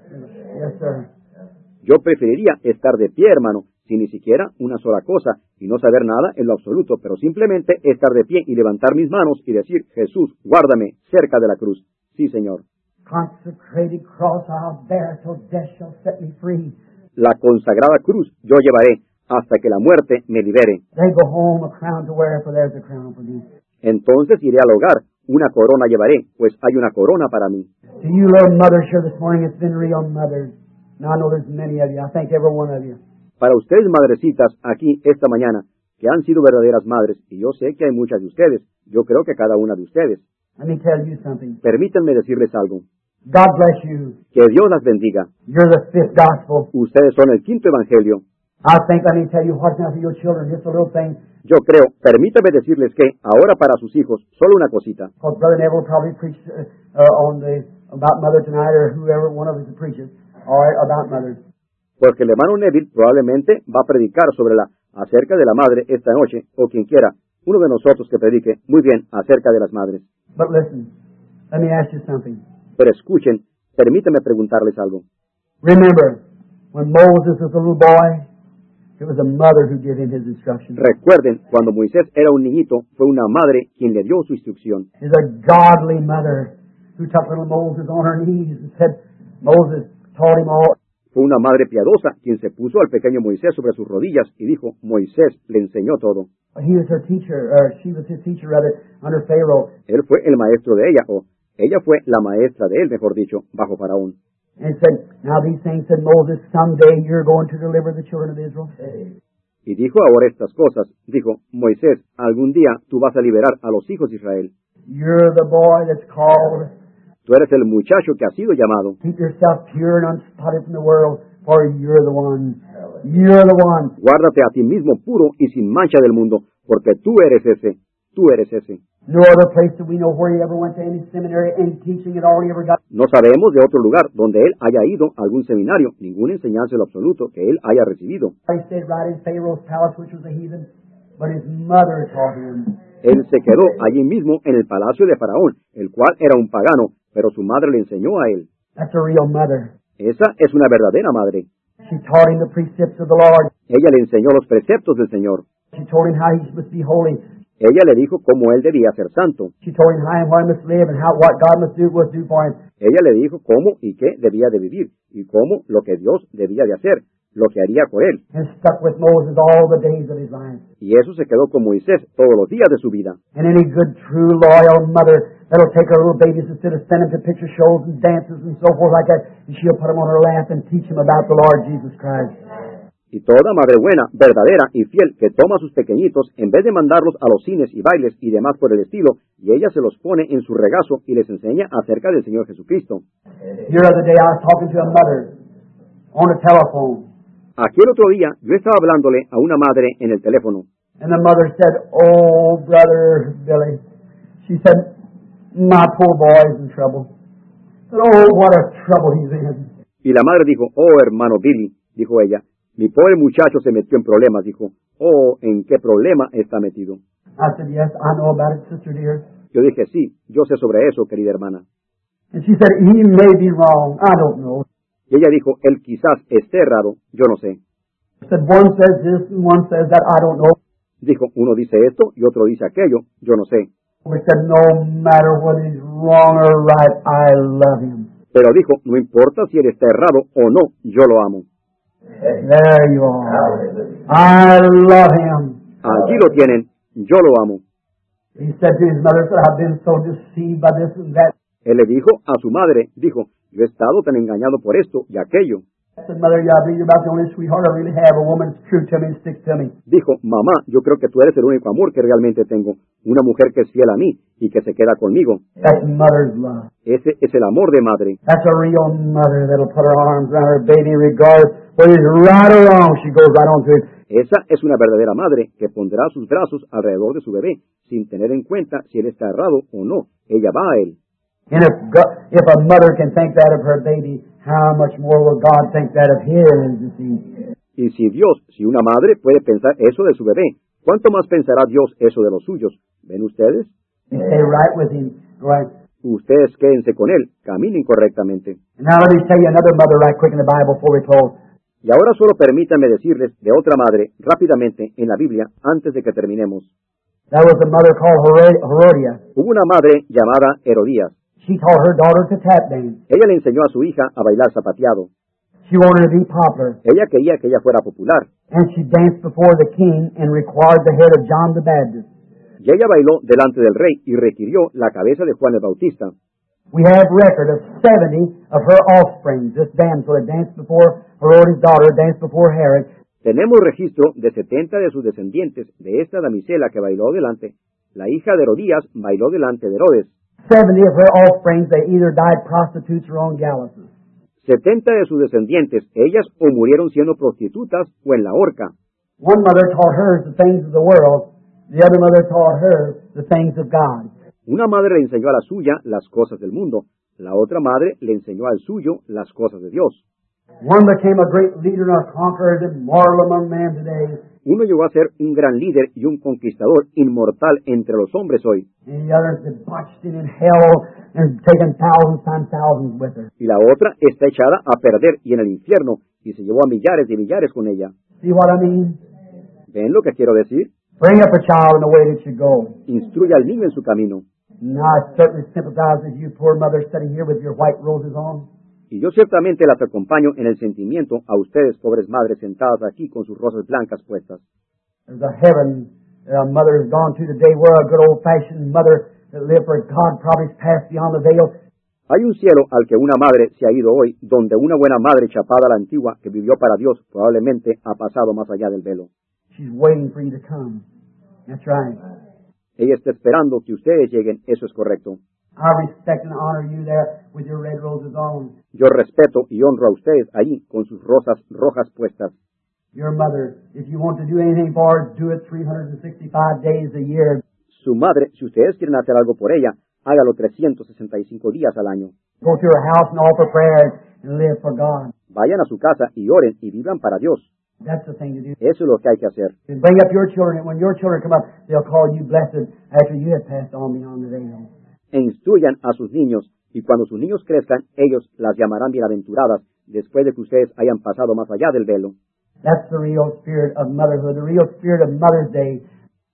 Yes, sir. Yo preferiría estar de pie, hermano, sin ni siquiera una sola cosa, y no saber nada en lo absoluto, pero simplemente estar de pie y levantar mis manos y decir, Jesús, guárdame cerca de la cruz. Sí, Señor. Consecrated cross I'll bear till death shall set me free. La consagrada cruz yo llevaré hasta que la muerte me libere. They go home a crown to wear, for there's a crown for me. Entonces iré al hogar, una corona llevaré, pues hay una corona para mí. To you little mothers here this morning, it's been real mothers. Now I know there's many of you. I thank every one of you. Para ustedes, madrecitas, aquí esta mañana, que han sido verdaderas madres, y yo sé que hay muchas de ustedes, yo creo que cada una de ustedes. Let me tell you something. Permítanme decirles algo. God bless you. Que Dios las bendiga. You're the fifth gospel. Ustedes son el quinto evangelio. I think let me tell you what's now for your children, just a little thing. Yo creo, permítame decirles que ahora para sus hijos, solo una cosita. Because Brother Neville probably preached uh, uh, on the about mother tonight, or whoever one of us preaches, all right, about mothers. Porque el hermano Neville probablemente va a predicar sobre la acerca de la madre esta noche, o quien quiera, uno de nosotros que predique muy bien acerca de las madres. But listen, let me ask you something. Pero escuchen, permítame preguntarles algo. Remember, when Moses was a little boy, it was a mother who gave him his instructions. Recuerden, cuando Moisés era un niñito, fue una madre quien le dio su instrucción. It's a godly mother who took little Moses on her knees and said, Moses taught him all. Fue una madre piadosa quien se puso al pequeño Moisés sobre sus rodillas y dijo, Moisés le enseñó todo. He was her teacher, or she was his teacher rather, under Pharaoh. Él fue el maestro de ella, o ella fue la maestra de él, mejor dicho, bajo Faraón. And said, now these things, said Moses, someday you're going to deliver the children of Israel. Y dijo ahora estas cosas, dijo, Moisés, algún día tú vas a liberar a los hijos de Israel. You're the boy that's called. Tú eres el muchacho que ha sido llamado. Keep yourself pure and unspotted from the world, for you're the one. You're the one. Guárdate a ti mismo puro y sin mancha del mundo, porque tú eres ese, tú eres ese. No other place that we know where he ever went to any seminary, any teaching at all he ever got. No sabemos de otro lugar donde él haya ido a algún seminario, ninguna enseñanza en lo absoluto que él haya recibido. He stayed right in Pharaoh's palace, which was a heathen, but his mother taught him. Él se quedó allí mismo en el palacio de Faraón, el cual era un pagano, pero su madre le enseñó a él. That's a real mother. Esa es una verdadera madre. She taught him the precepts of the Lord. Ella le enseñó los preceptos del Señor. She told him how he must be holy. Ella le dijo cómo él debía ser santo. She told him how and where he must live and how what God must do was do for him. Ella le dijo cómo y qué debía de vivir, y cómo lo que Dios debía de hacer, lo que haría por él. And stuck with Moses all the days of his life. Y eso se quedó con Moisés todos los días de su vida. And any good, true, loyal mother that'll take her little babies instead of sending them to picture shows and dances and so forth like that, and she'll put them on her lap and teach them about the Lord Jesus Christ. Y toda madre buena, verdadera y fiel que toma a sus pequeñitos, en vez de mandarlos a los cines y bailes y demás por el estilo, y ella se los pone en su regazo y les enseña acerca del Señor Jesucristo. The other day I was talking to a mother on the telephone. Aquí el otro día yo estaba hablándole a una madre en el teléfono. And the mother said, oh, brother Billy. She said, my poor boy's in trouble. I said, oh, what a trouble he's in. Y la madre dijo, oh, hermano Billy, dijo ella, mi pobre muchacho se metió en problemas, dijo, oh, ¿en qué problema está metido? I said, yes, I know about it, sister dear. Yo dije, sí, yo sé sobre eso, querida hermana. And she said, he may be wrong. I don't know. Y ella dijo, él quizás esté errado, yo no sé. I said, one says this and one says that, I don't know. Dijo, uno dice esto y otro dice aquello, yo no sé. We said, no matter whether he's wrong or right, I love him. Pero dijo, no importa si él está errado o no, yo lo amo. There you are. I love him. Allí lo tienen, yo lo amo. He said to his mother, I've been so deceived by this and that. Él le dijo a su madre, dijo, yo he estado tan engañado por esto y aquello. I said, Mother, yeah, I believe you're about the only sweetheart I really have. A woman that's true to me and sticks to me. Dijo, mamá, yo creo que tú eres el único amor que realmente tengo. Una mujer que es fiel a mí y que se queda conmigo. That's mother's love. Ese es el amor de madre. That's a real mother that'll put her arms around her baby regardless whether he's right or wrong, she goes right on to it. Esa es una verdadera madre que pondrá sus brazos alrededor de su bebé, sin tener en cuenta si él está errado o no. Ella va a él. And if God, if a mother can think that of her baby, how much more will God think that of His? You see? Y si Dios, si una madre puede pensar eso de su bebé, ¿cuánto más pensará Dios eso de los suyos? ¿Ven ustedes? You stay right with Him, right? Ustedes quédense con él, caminen correctamente. And now let me tell you another mother right quick in the Bible before we close. Y ahora solo permítanme decirles de otra madre rápidamente en la Biblia antes de que terminemos. That was a mother called Herod- Herodias. Hubo una madre llamada Herodías. She taught her daughter to tap dance. Ella le enseñó a su hija a bailar zapateado. She wanted to be popular. Ella quería que ella fuera popular. And she danced before the king and required the head of John the Baptist. Y ella bailó delante del rey y requirió la cabeza de Juan el Bautista. We have record of seventy of her offspring. This damsel that danced before Herodias' daughter, danced before Herod. Tenemos registro de setenta de sus descendientes de esta damisela que bailó delante. La hija de Herodías bailó delante de Herodes. Seventy of her offspring, they either died prostitutes or on gallows. setenta de sus descendientes, ellas o murieron siendo prostitutas o en la horca. One mother taught hers the things of the world. The other mother taught her the things of God. Una madre le enseñó a la suya las cosas del mundo. La otra madre le enseñó al suyo las cosas de Dios. One became a great leader and a conqueror and immortal among men today. Uno llegó a ser un gran líder y un conquistador inmortal entre los hombres hoy. And the other's debauched and in hell and taken thousands times thousands with her. Y la otra está echada a perder y en el infierno y se llevó a millares y millares con ella. See what I mean? ¿Ven lo que quiero decir? Bring up a child in the way that should go. Instruye al niño en su camino. And I certainly sympathize with you, poor mother, sitting here with your white roses on. Y yo ciertamente las acompaño en el sentimiento a ustedes, pobres madres, sentadas aquí con sus rosas blancas puestas. There's a heaven that a mother has gone to today where a good old-fashioned mother that lived for God probably has passed beyond the veil. Hay un cielo al que una madre se ha ido hoy, donde una buena madre chapada a la antigua que vivió para Dios probablemente ha pasado más allá del velo. She's waiting for you to come. That's right. Ella está esperando que ustedes lleguen, eso es correcto. I respect and honor you there with your red roses on. Yo respeto y honro a ustedes allí con sus rosas rojas puestas. Your mother, if you want to do anything for her, do it three hundred sixty-five days a year. Su madre, si ustedes quieren hacer algo por ella, hágalo trescientos sesenta y cinco días al año. Go to her house and offer prayers and live for God. Vayan a su casa y oren y vivan para Dios. That's the thing to do. Eso es lo que hay que hacer. And bring up your children, and when your children come up, they'll call you blessed after you have passed on beyond the veil. E instruyan a sus niños, y cuando sus niños crezcan, ellos las llamarán bienaventuradas, después de que ustedes hayan pasado más allá del velo. That's the real spirit of motherhood, the real spirit of Mother's Day.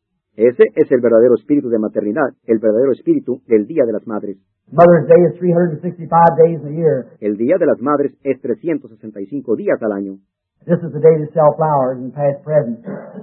Ese es el verdadero espíritu de maternidad, el verdadero espíritu del Día de las Madres. Mother's Day is three hundred sixty-five days a year. El Día de las Madres es trescientos sesenta y cinco días al año. This is the day to sell flowers and pass presents.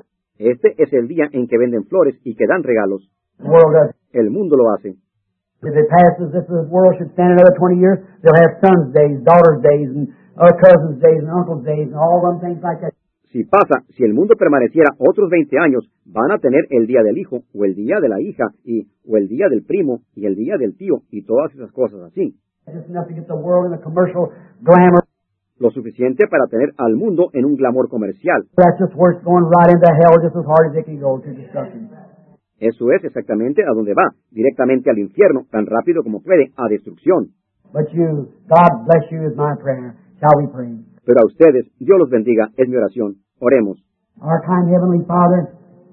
Este es el día en que venden flores y que dan regalos. The world does. El mundo lo hace. If it passes, if the world should stand another twenty years, they'll have sons' days, daughters' days, and uh, cousins' days, and uncles' days, and all them things like that. Si pasa, si el mundo permaneciera otros veinte años, van a tener el día del hijo, o el día de la hija, y, o el día del primo, y el día del tío, y todas esas cosas así. Just enough to get the world in a commercial glamour. Lo suficiente para tener al mundo en un glamour comercial. That's just worse going right into hell just as hard as it can go to destruction. Eso es exactamente a donde va, directamente al infierno, tan rápido como puede, a destrucción. But you, God bless you is my prayer. Shall we pray? Pero a ustedes, Dios los bendiga, es mi oración. Oremos. Our kind Heavenly Father,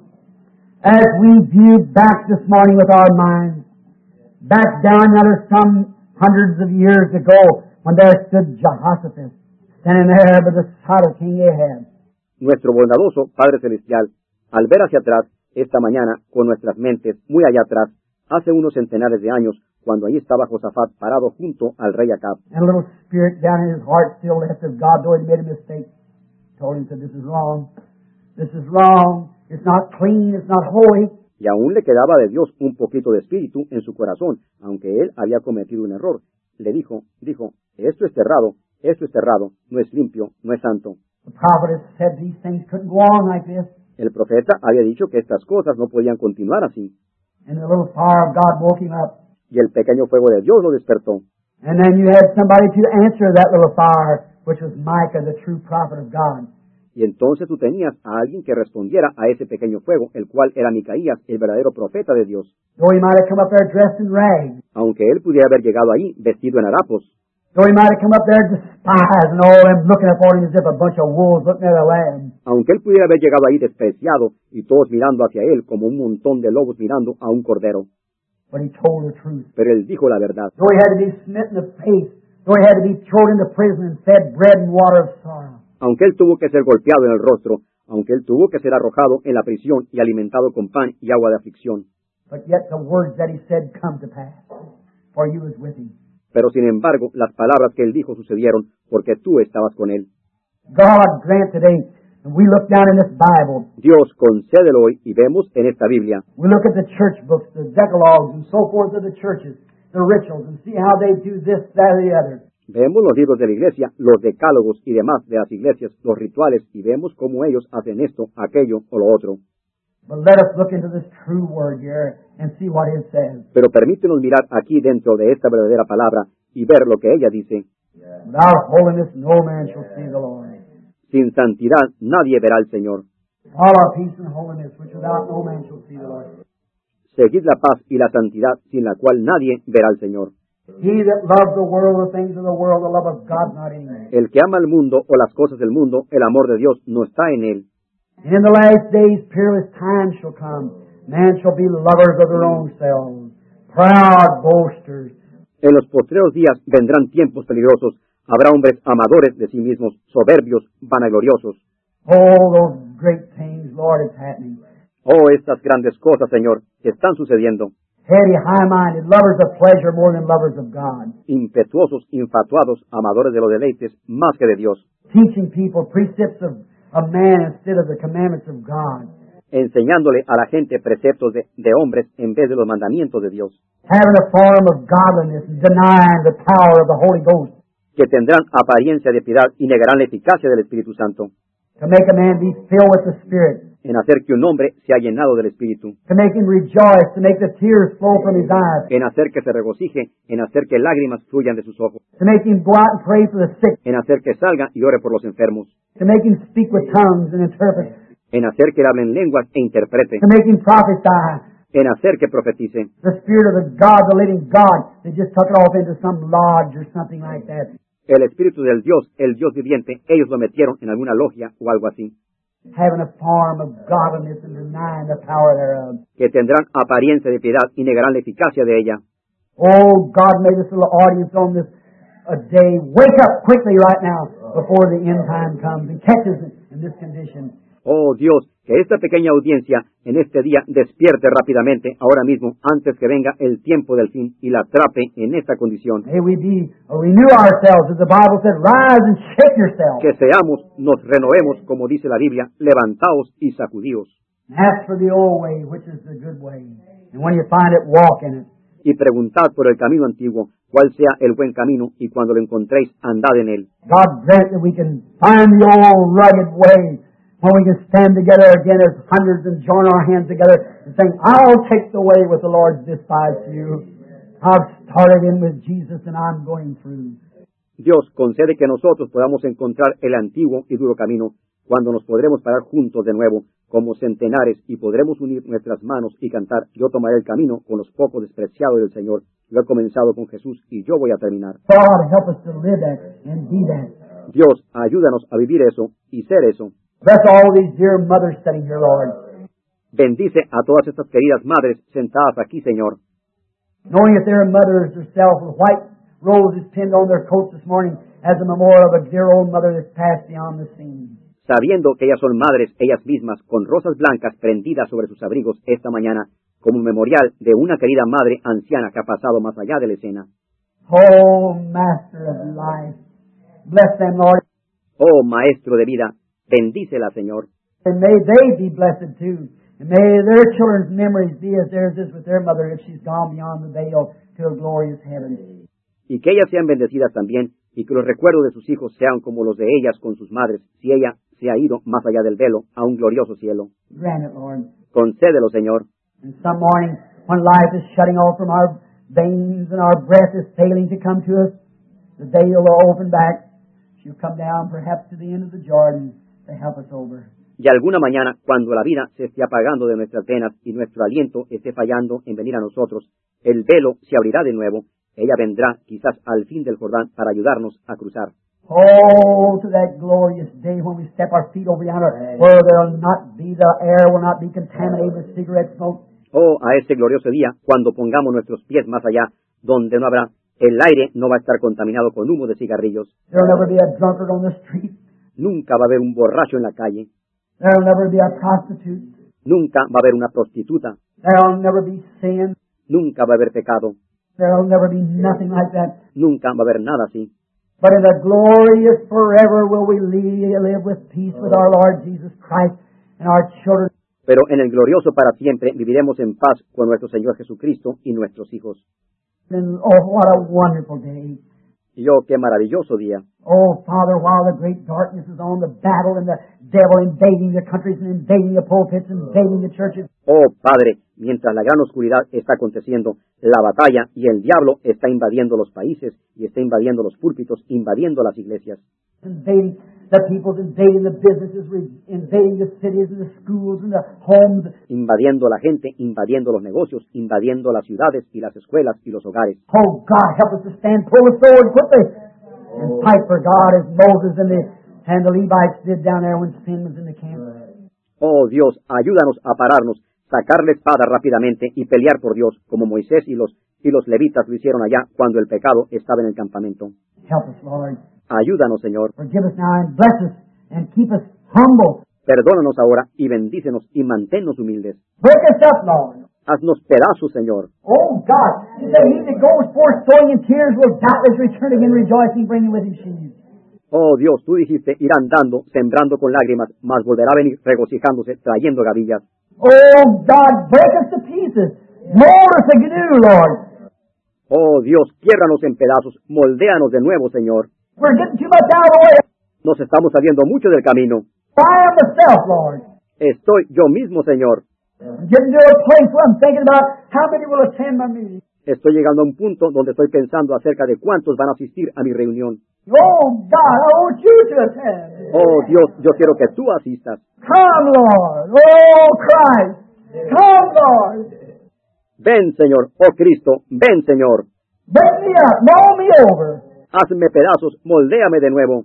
as we view back this morning with our minds, back down yonder some hundreds of years ago, when there stood Jehoshaphat, standing there by the side of King Ahab. Nuestro bondadoso Padre Celestial, al ver hacia atrás, esta mañana, con nuestras mentes muy allá atrás, hace unos centenares de años, cuando allí estaba Josafat parado junto al rey Acab. And a little spirit down in his heart still left of God, though he made a mistake. Told him, said, this is wrong. This is wrong. It's not clean. It's not holy. Y aún le quedaba de Dios un poquito de espíritu en su corazón, aunque él había cometido un error. Le dijo, dijo, esto es errado, esto es errado, no es limpio, no es santo. The prophet had said these things couldn't go on like this. El profeta había dicho que estas cosas no podían continuar así. And the little fire of God woke him up. Y el pequeño fuego de Dios lo despertó. And then you had somebody to answer that little fire which was Micah, the true prophet of God. Y entonces tú tenías a alguien que respondiera a ese pequeño fuego, el cual era Micaías, el verdadero profeta de Dios. Though he might have come up there dressed in rags, Aunque él pudiera haber llegado ahí vestido en harapos, though he might have come up there despised and all them looking upon him as if a bunch of wolves looking at a lamb. aunque él pudiera haber llegado ahí despreciado y todos mirando hacia él como un montón de lobos mirando a un cordero, But he told the truth. pero él dijo la verdad. Though he had to be smitten in the face, though he had to be thrown into prison and fed bread and water of sorrow. Aunque él tuvo que ser golpeado en el rostro, aunque él tuvo que ser arrojado en la prisión y alimentado con pan y agua de aflicción, But yet the words that he said come to pass, for you was with him. pero sin embargo las palabras que él dijo sucedieron porque tú estabas con él. God grant today, and we look down in this Bible, Dios, concédelo hoy y vemos en esta Biblia. we look at the church books, the decalogues and so forth of the churches, the rituals, and see how they do this, that, or the other. Vemos los libros de la iglesia, los decálogos y demás de las iglesias, los rituales, y vemos cómo ellos hacen esto, aquello o lo otro. But let us look into this true word here and see what it says. Pero permítenos mirar aquí dentro de esta verdadera palabra y ver lo que ella dice. Without holiness no man shall see the Lord. Sin santidad nadie verá al Señor. Follow peace and holiness, which without no man shall see the Lord. Seguid la paz y la santidad, sin la cual nadie verá al Señor. He that loves the world, the things of the world, the love of God not in him. El que ama el mundo o las cosas del mundo, el amor de Dios no está en él. And in the last days peerless times shall come. Man shall be lovers of their own selves, proud boasters. En los postreros días vendrán tiempos peligrosos. Habrá hombres amadores de sí mismos, soberbios, vanagloriosos. All those great things, Lord, it's happening. Oh, estas grandes cosas, Señor, que están sucediendo. Heady, high-minded, lovers of pleasure more than lovers of God. Impetuosos, infatuados, amadores de los deleites, más que de Dios. Teaching people precepts of, of man instead of the commandments of God. Enseñándole a la gente preceptos de, de hombres en vez de los mandamientos de Dios. Having a form of godliness and denying the power of the Holy Ghost. Que tendrán apariencia de piedad y negarán la eficacia del Espíritu Santo. To make a man be filled with the Spirit. En hacer que un hombre sea llenado del Espíritu. To make him rejoice, to make the tears flow from his eyes. En hacer que se regocije, en hacer que lágrimas fluyan de sus ojos. To make him go out and pray for the sick. En hacer que salga y ore por los enfermos. To make him speak with tongues and interpret. En hacer que hablen lenguas e interprete. To make him prophesy. En hacer que profetice. The Spirit of the God, the living God, they just took it off into some lodge or something like that. El Espíritu del Dios, el Dios viviente, ellos lo metieron en alguna logia o algo así. Having a form of godliness and denying the power thereof. Que tendrán apariencia de piedad y negarán la eficacia de ella. Oh, God made this little audience on this a day. Wake up quickly right now before the end time comes and catches it in this condition. Oh Dios, que esta pequeña audiencia en este día despierte rápidamente, ahora mismo, antes que venga el tiempo del fin y la atrape en esta condición. May we be, or renew ourselves, as the Bible said, rise and shake yourself. Que seamos, nos renovemos, como dice la Biblia, levantaos y sacudíos. Ask for the old way, which is the good way. And when you find it, walk in it. Y preguntad por el camino antiguo, cuál sea el buen camino, y cuando lo encontréis, andad en él. God grant that we can find the old rugged way, when we can stand together again as hundreds and join our hands together and saying, I'll take the way with the Lord's despise to you. I've started in with Jesus and I'm going through. Dios concede que nosotros podamos encontrar el antiguo y duro camino, cuando nos podremos parar juntos de nuevo, como centenares, y podremos unir nuestras manos y cantar, yo tomaré el camino con los pocos despreciados del Señor. Lo he comenzado con Jesús y yo voy a terminar. God, help us to live that and be that. Dios, ayúdanos a vivir eso y ser eso. Bless all these dear mothers sitting here, Lord. Bendice a todas estas queridas madres sentadas aquí, Señor. Knowing that they're mothers themselves with white roses pinned on their coats this morning as a memorial of a dear old mother that's passed beyond the scene. Sabiendo que ellas son madres, ellas mismas, con rosas blancas prendidas sobre sus abrigos esta mañana, como memorial de una querida madre anciana que ha pasado más allá de la escena. Oh, Master of life, bless them, Lord. Oh, Maestro de vida, bendícela, Señor. And may they be blessed too. And may their children's memories be as theirs is with their mother if she's gone beyond the veil to a glorious heaven. Y que ellas sean bendecidas también, y que los recuerdos de sus hijos sean como los de ellas con sus madres, si ella se ha ido más allá del velo a un glorioso cielo. Grant it, Lord. Concédelo, Señor. And some morning, when life is shutting off from our veins and our breath is failing to come to us, the veil will open back. she'll come down perhaps to the end of the Jordan to help us over. Y alguna mañana, cuando la vida se esté apagando de nuestras venas y nuestro aliento esté fallando en venir a nosotros, el velo se abrirá de nuevo. Ella vendrá quizás al fin del Jordán para ayudarnos a cruzar. Oh, to that glorious day when we step our feet over yonder, where there'll not be, the air will not be contaminated with cigarette smoke. Oh, a ese glorioso día, cuando pongamos nuestros pies más allá, donde no habrá, el aire no va a estar contaminado con humo de cigarrillos. There'll never be a drunkard on the street. Nunca va a haber un borracho en la calle. There'll never be a prostitute. Nunca va a haber una prostituta. There'll never be sin. Nunca va a haber pecado. There'll never be nothing like that. Nunca va a haber nada así. But in the glorious forever will we live with peace with our Lord Jesus Christ and our children. Pero en el glorioso para siempre viviremos en paz con nuestro Señor Jesucristo y nuestros hijos. And oh, what a wonderful day. Y oh, qué maravilloso día. Oh, Father, while the great darkness is on, the battle and the devil invading the countries and invading the pulpits and invading the churches. Oh, Padre, mientras la gran oscuridad está aconteciendo, la batalla y el diablo está invadiendo los países y está invadiendo los púlpitos, invadiendo las iglesias. Invading the peoples, invading the businesses, invading the cities and the schools and the homes. Invadiendo la gente, invadiendo los negocios, invadiendo las ciudades y las escuelas y los hogares. Oh, God, help us to stand, pull the sword quickly, and fight for God as Moses and the, and the Levites did down there when sin was in the camp. Oh, Dios, ayúdanos a pararnos, sacar la espada rápidamente y pelear por Dios, como Moisés y los, y los levitas lo hicieron allá cuando el pecado estaba en el campamento. Help us, Lord. Ayúdanos, Señor. Forgive us now and bless us and keep us humble. Perdónanos ahora y bendícenos y manténnos humildes. Break us up, Lord. Haznos pedazos, Señor. Oh, God, you say he that goes forth sowing in tears will doubtless return again rejoicing, bringing with him sheaves. Oh, Dios, tú dijiste, ir andando, sembrando con lágrimas, mas volverá a venir regocijándose, trayendo gavillas. Oh, God, break us to pieces. Mold us anew, Lord. Oh, Dios, quiébranos en pedazos, moldéanos de nuevo, Señor. We're getting too much out of the way. Nos estamos saliendo mucho del camino. I am myself, Lord. Estoy yo mismo, Señor. I'm getting to a place where I'm thinking about how many will attend my meeting. Estoy llegando a un punto donde estoy pensando acerca de cuántos van a asistir a mi reunión. Oh, God, I want you to attend. Oh, Dios, yo quiero que tú asistas. Come, Lord. Oh, Christ. Come, Lord. Ven, Señor. Oh, Cristo, ven, Señor. Break me up. Mold me over. Hazme pedazos, moldéame de nuevo.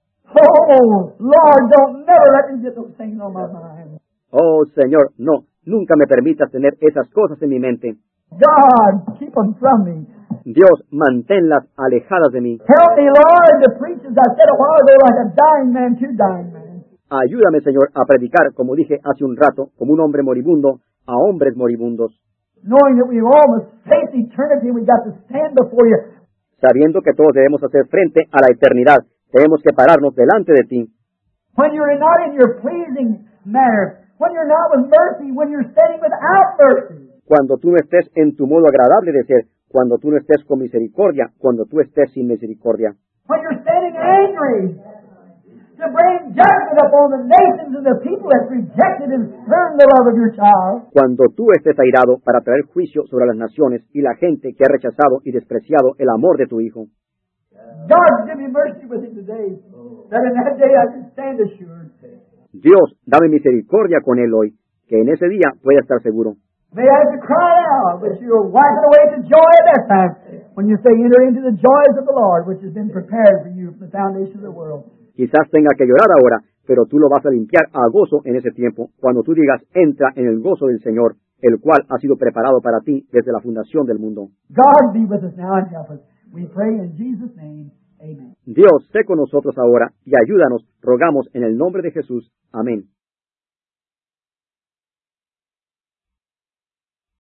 Oh, Lord, don't never let me get those things on my mind. Oh, Señor, no, nunca me permitas tener esas cosas en mi mente. God, keep them from me. Dios, manténlas alejadas de mí. Help me, Lord, to preach, as I said a while ago, like a dying man to dying man. Ayúdame, Señor, a predicar, como dije hace un rato, como un hombre moribundo, a hombres moribundos. Knowing that we all must face eternity, we got to stand before you. Sabiendo que todos debemos hacer frente a la eternidad, tenemos que pararnos delante de ti. When you're not in your pleasing manner, when you're not with mercy, when you're standing without mercy. Cuando tú no estés en tu modo agradable de ser, cuando tú no estés con misericordia, cuando tú estés sin misericordia. When you're standing angry to bring judgment upon the nations and the people that rejected and spurned the love of your child. Cuando tú estés airado para traer juicio sobre las naciones y la gente que ha rechazado y despreciado el amor de tu Hijo. God, give me mercy with him today, that in that day I can stand assured. Dios, dame misericordia con él hoy, que en ese día pueda estar seguro. May I have to cry out, but you're wiping away to joy at that time, when you say, enter into the joys of the Lord, which has been prepared for you from the foundation of the world. Quizás tenga que llorar ahora, pero tú lo vas a limpiar a gozo en ese tiempo, cuando tú digas, entra en el gozo del Señor, el cual ha sido preparado para ti desde la fundación del mundo. God be with us now and help us. We pray in Jesus' name. Amen. Dios, sé con nosotros ahora y ayúdanos, rogamos en el nombre de Jesús. Amén.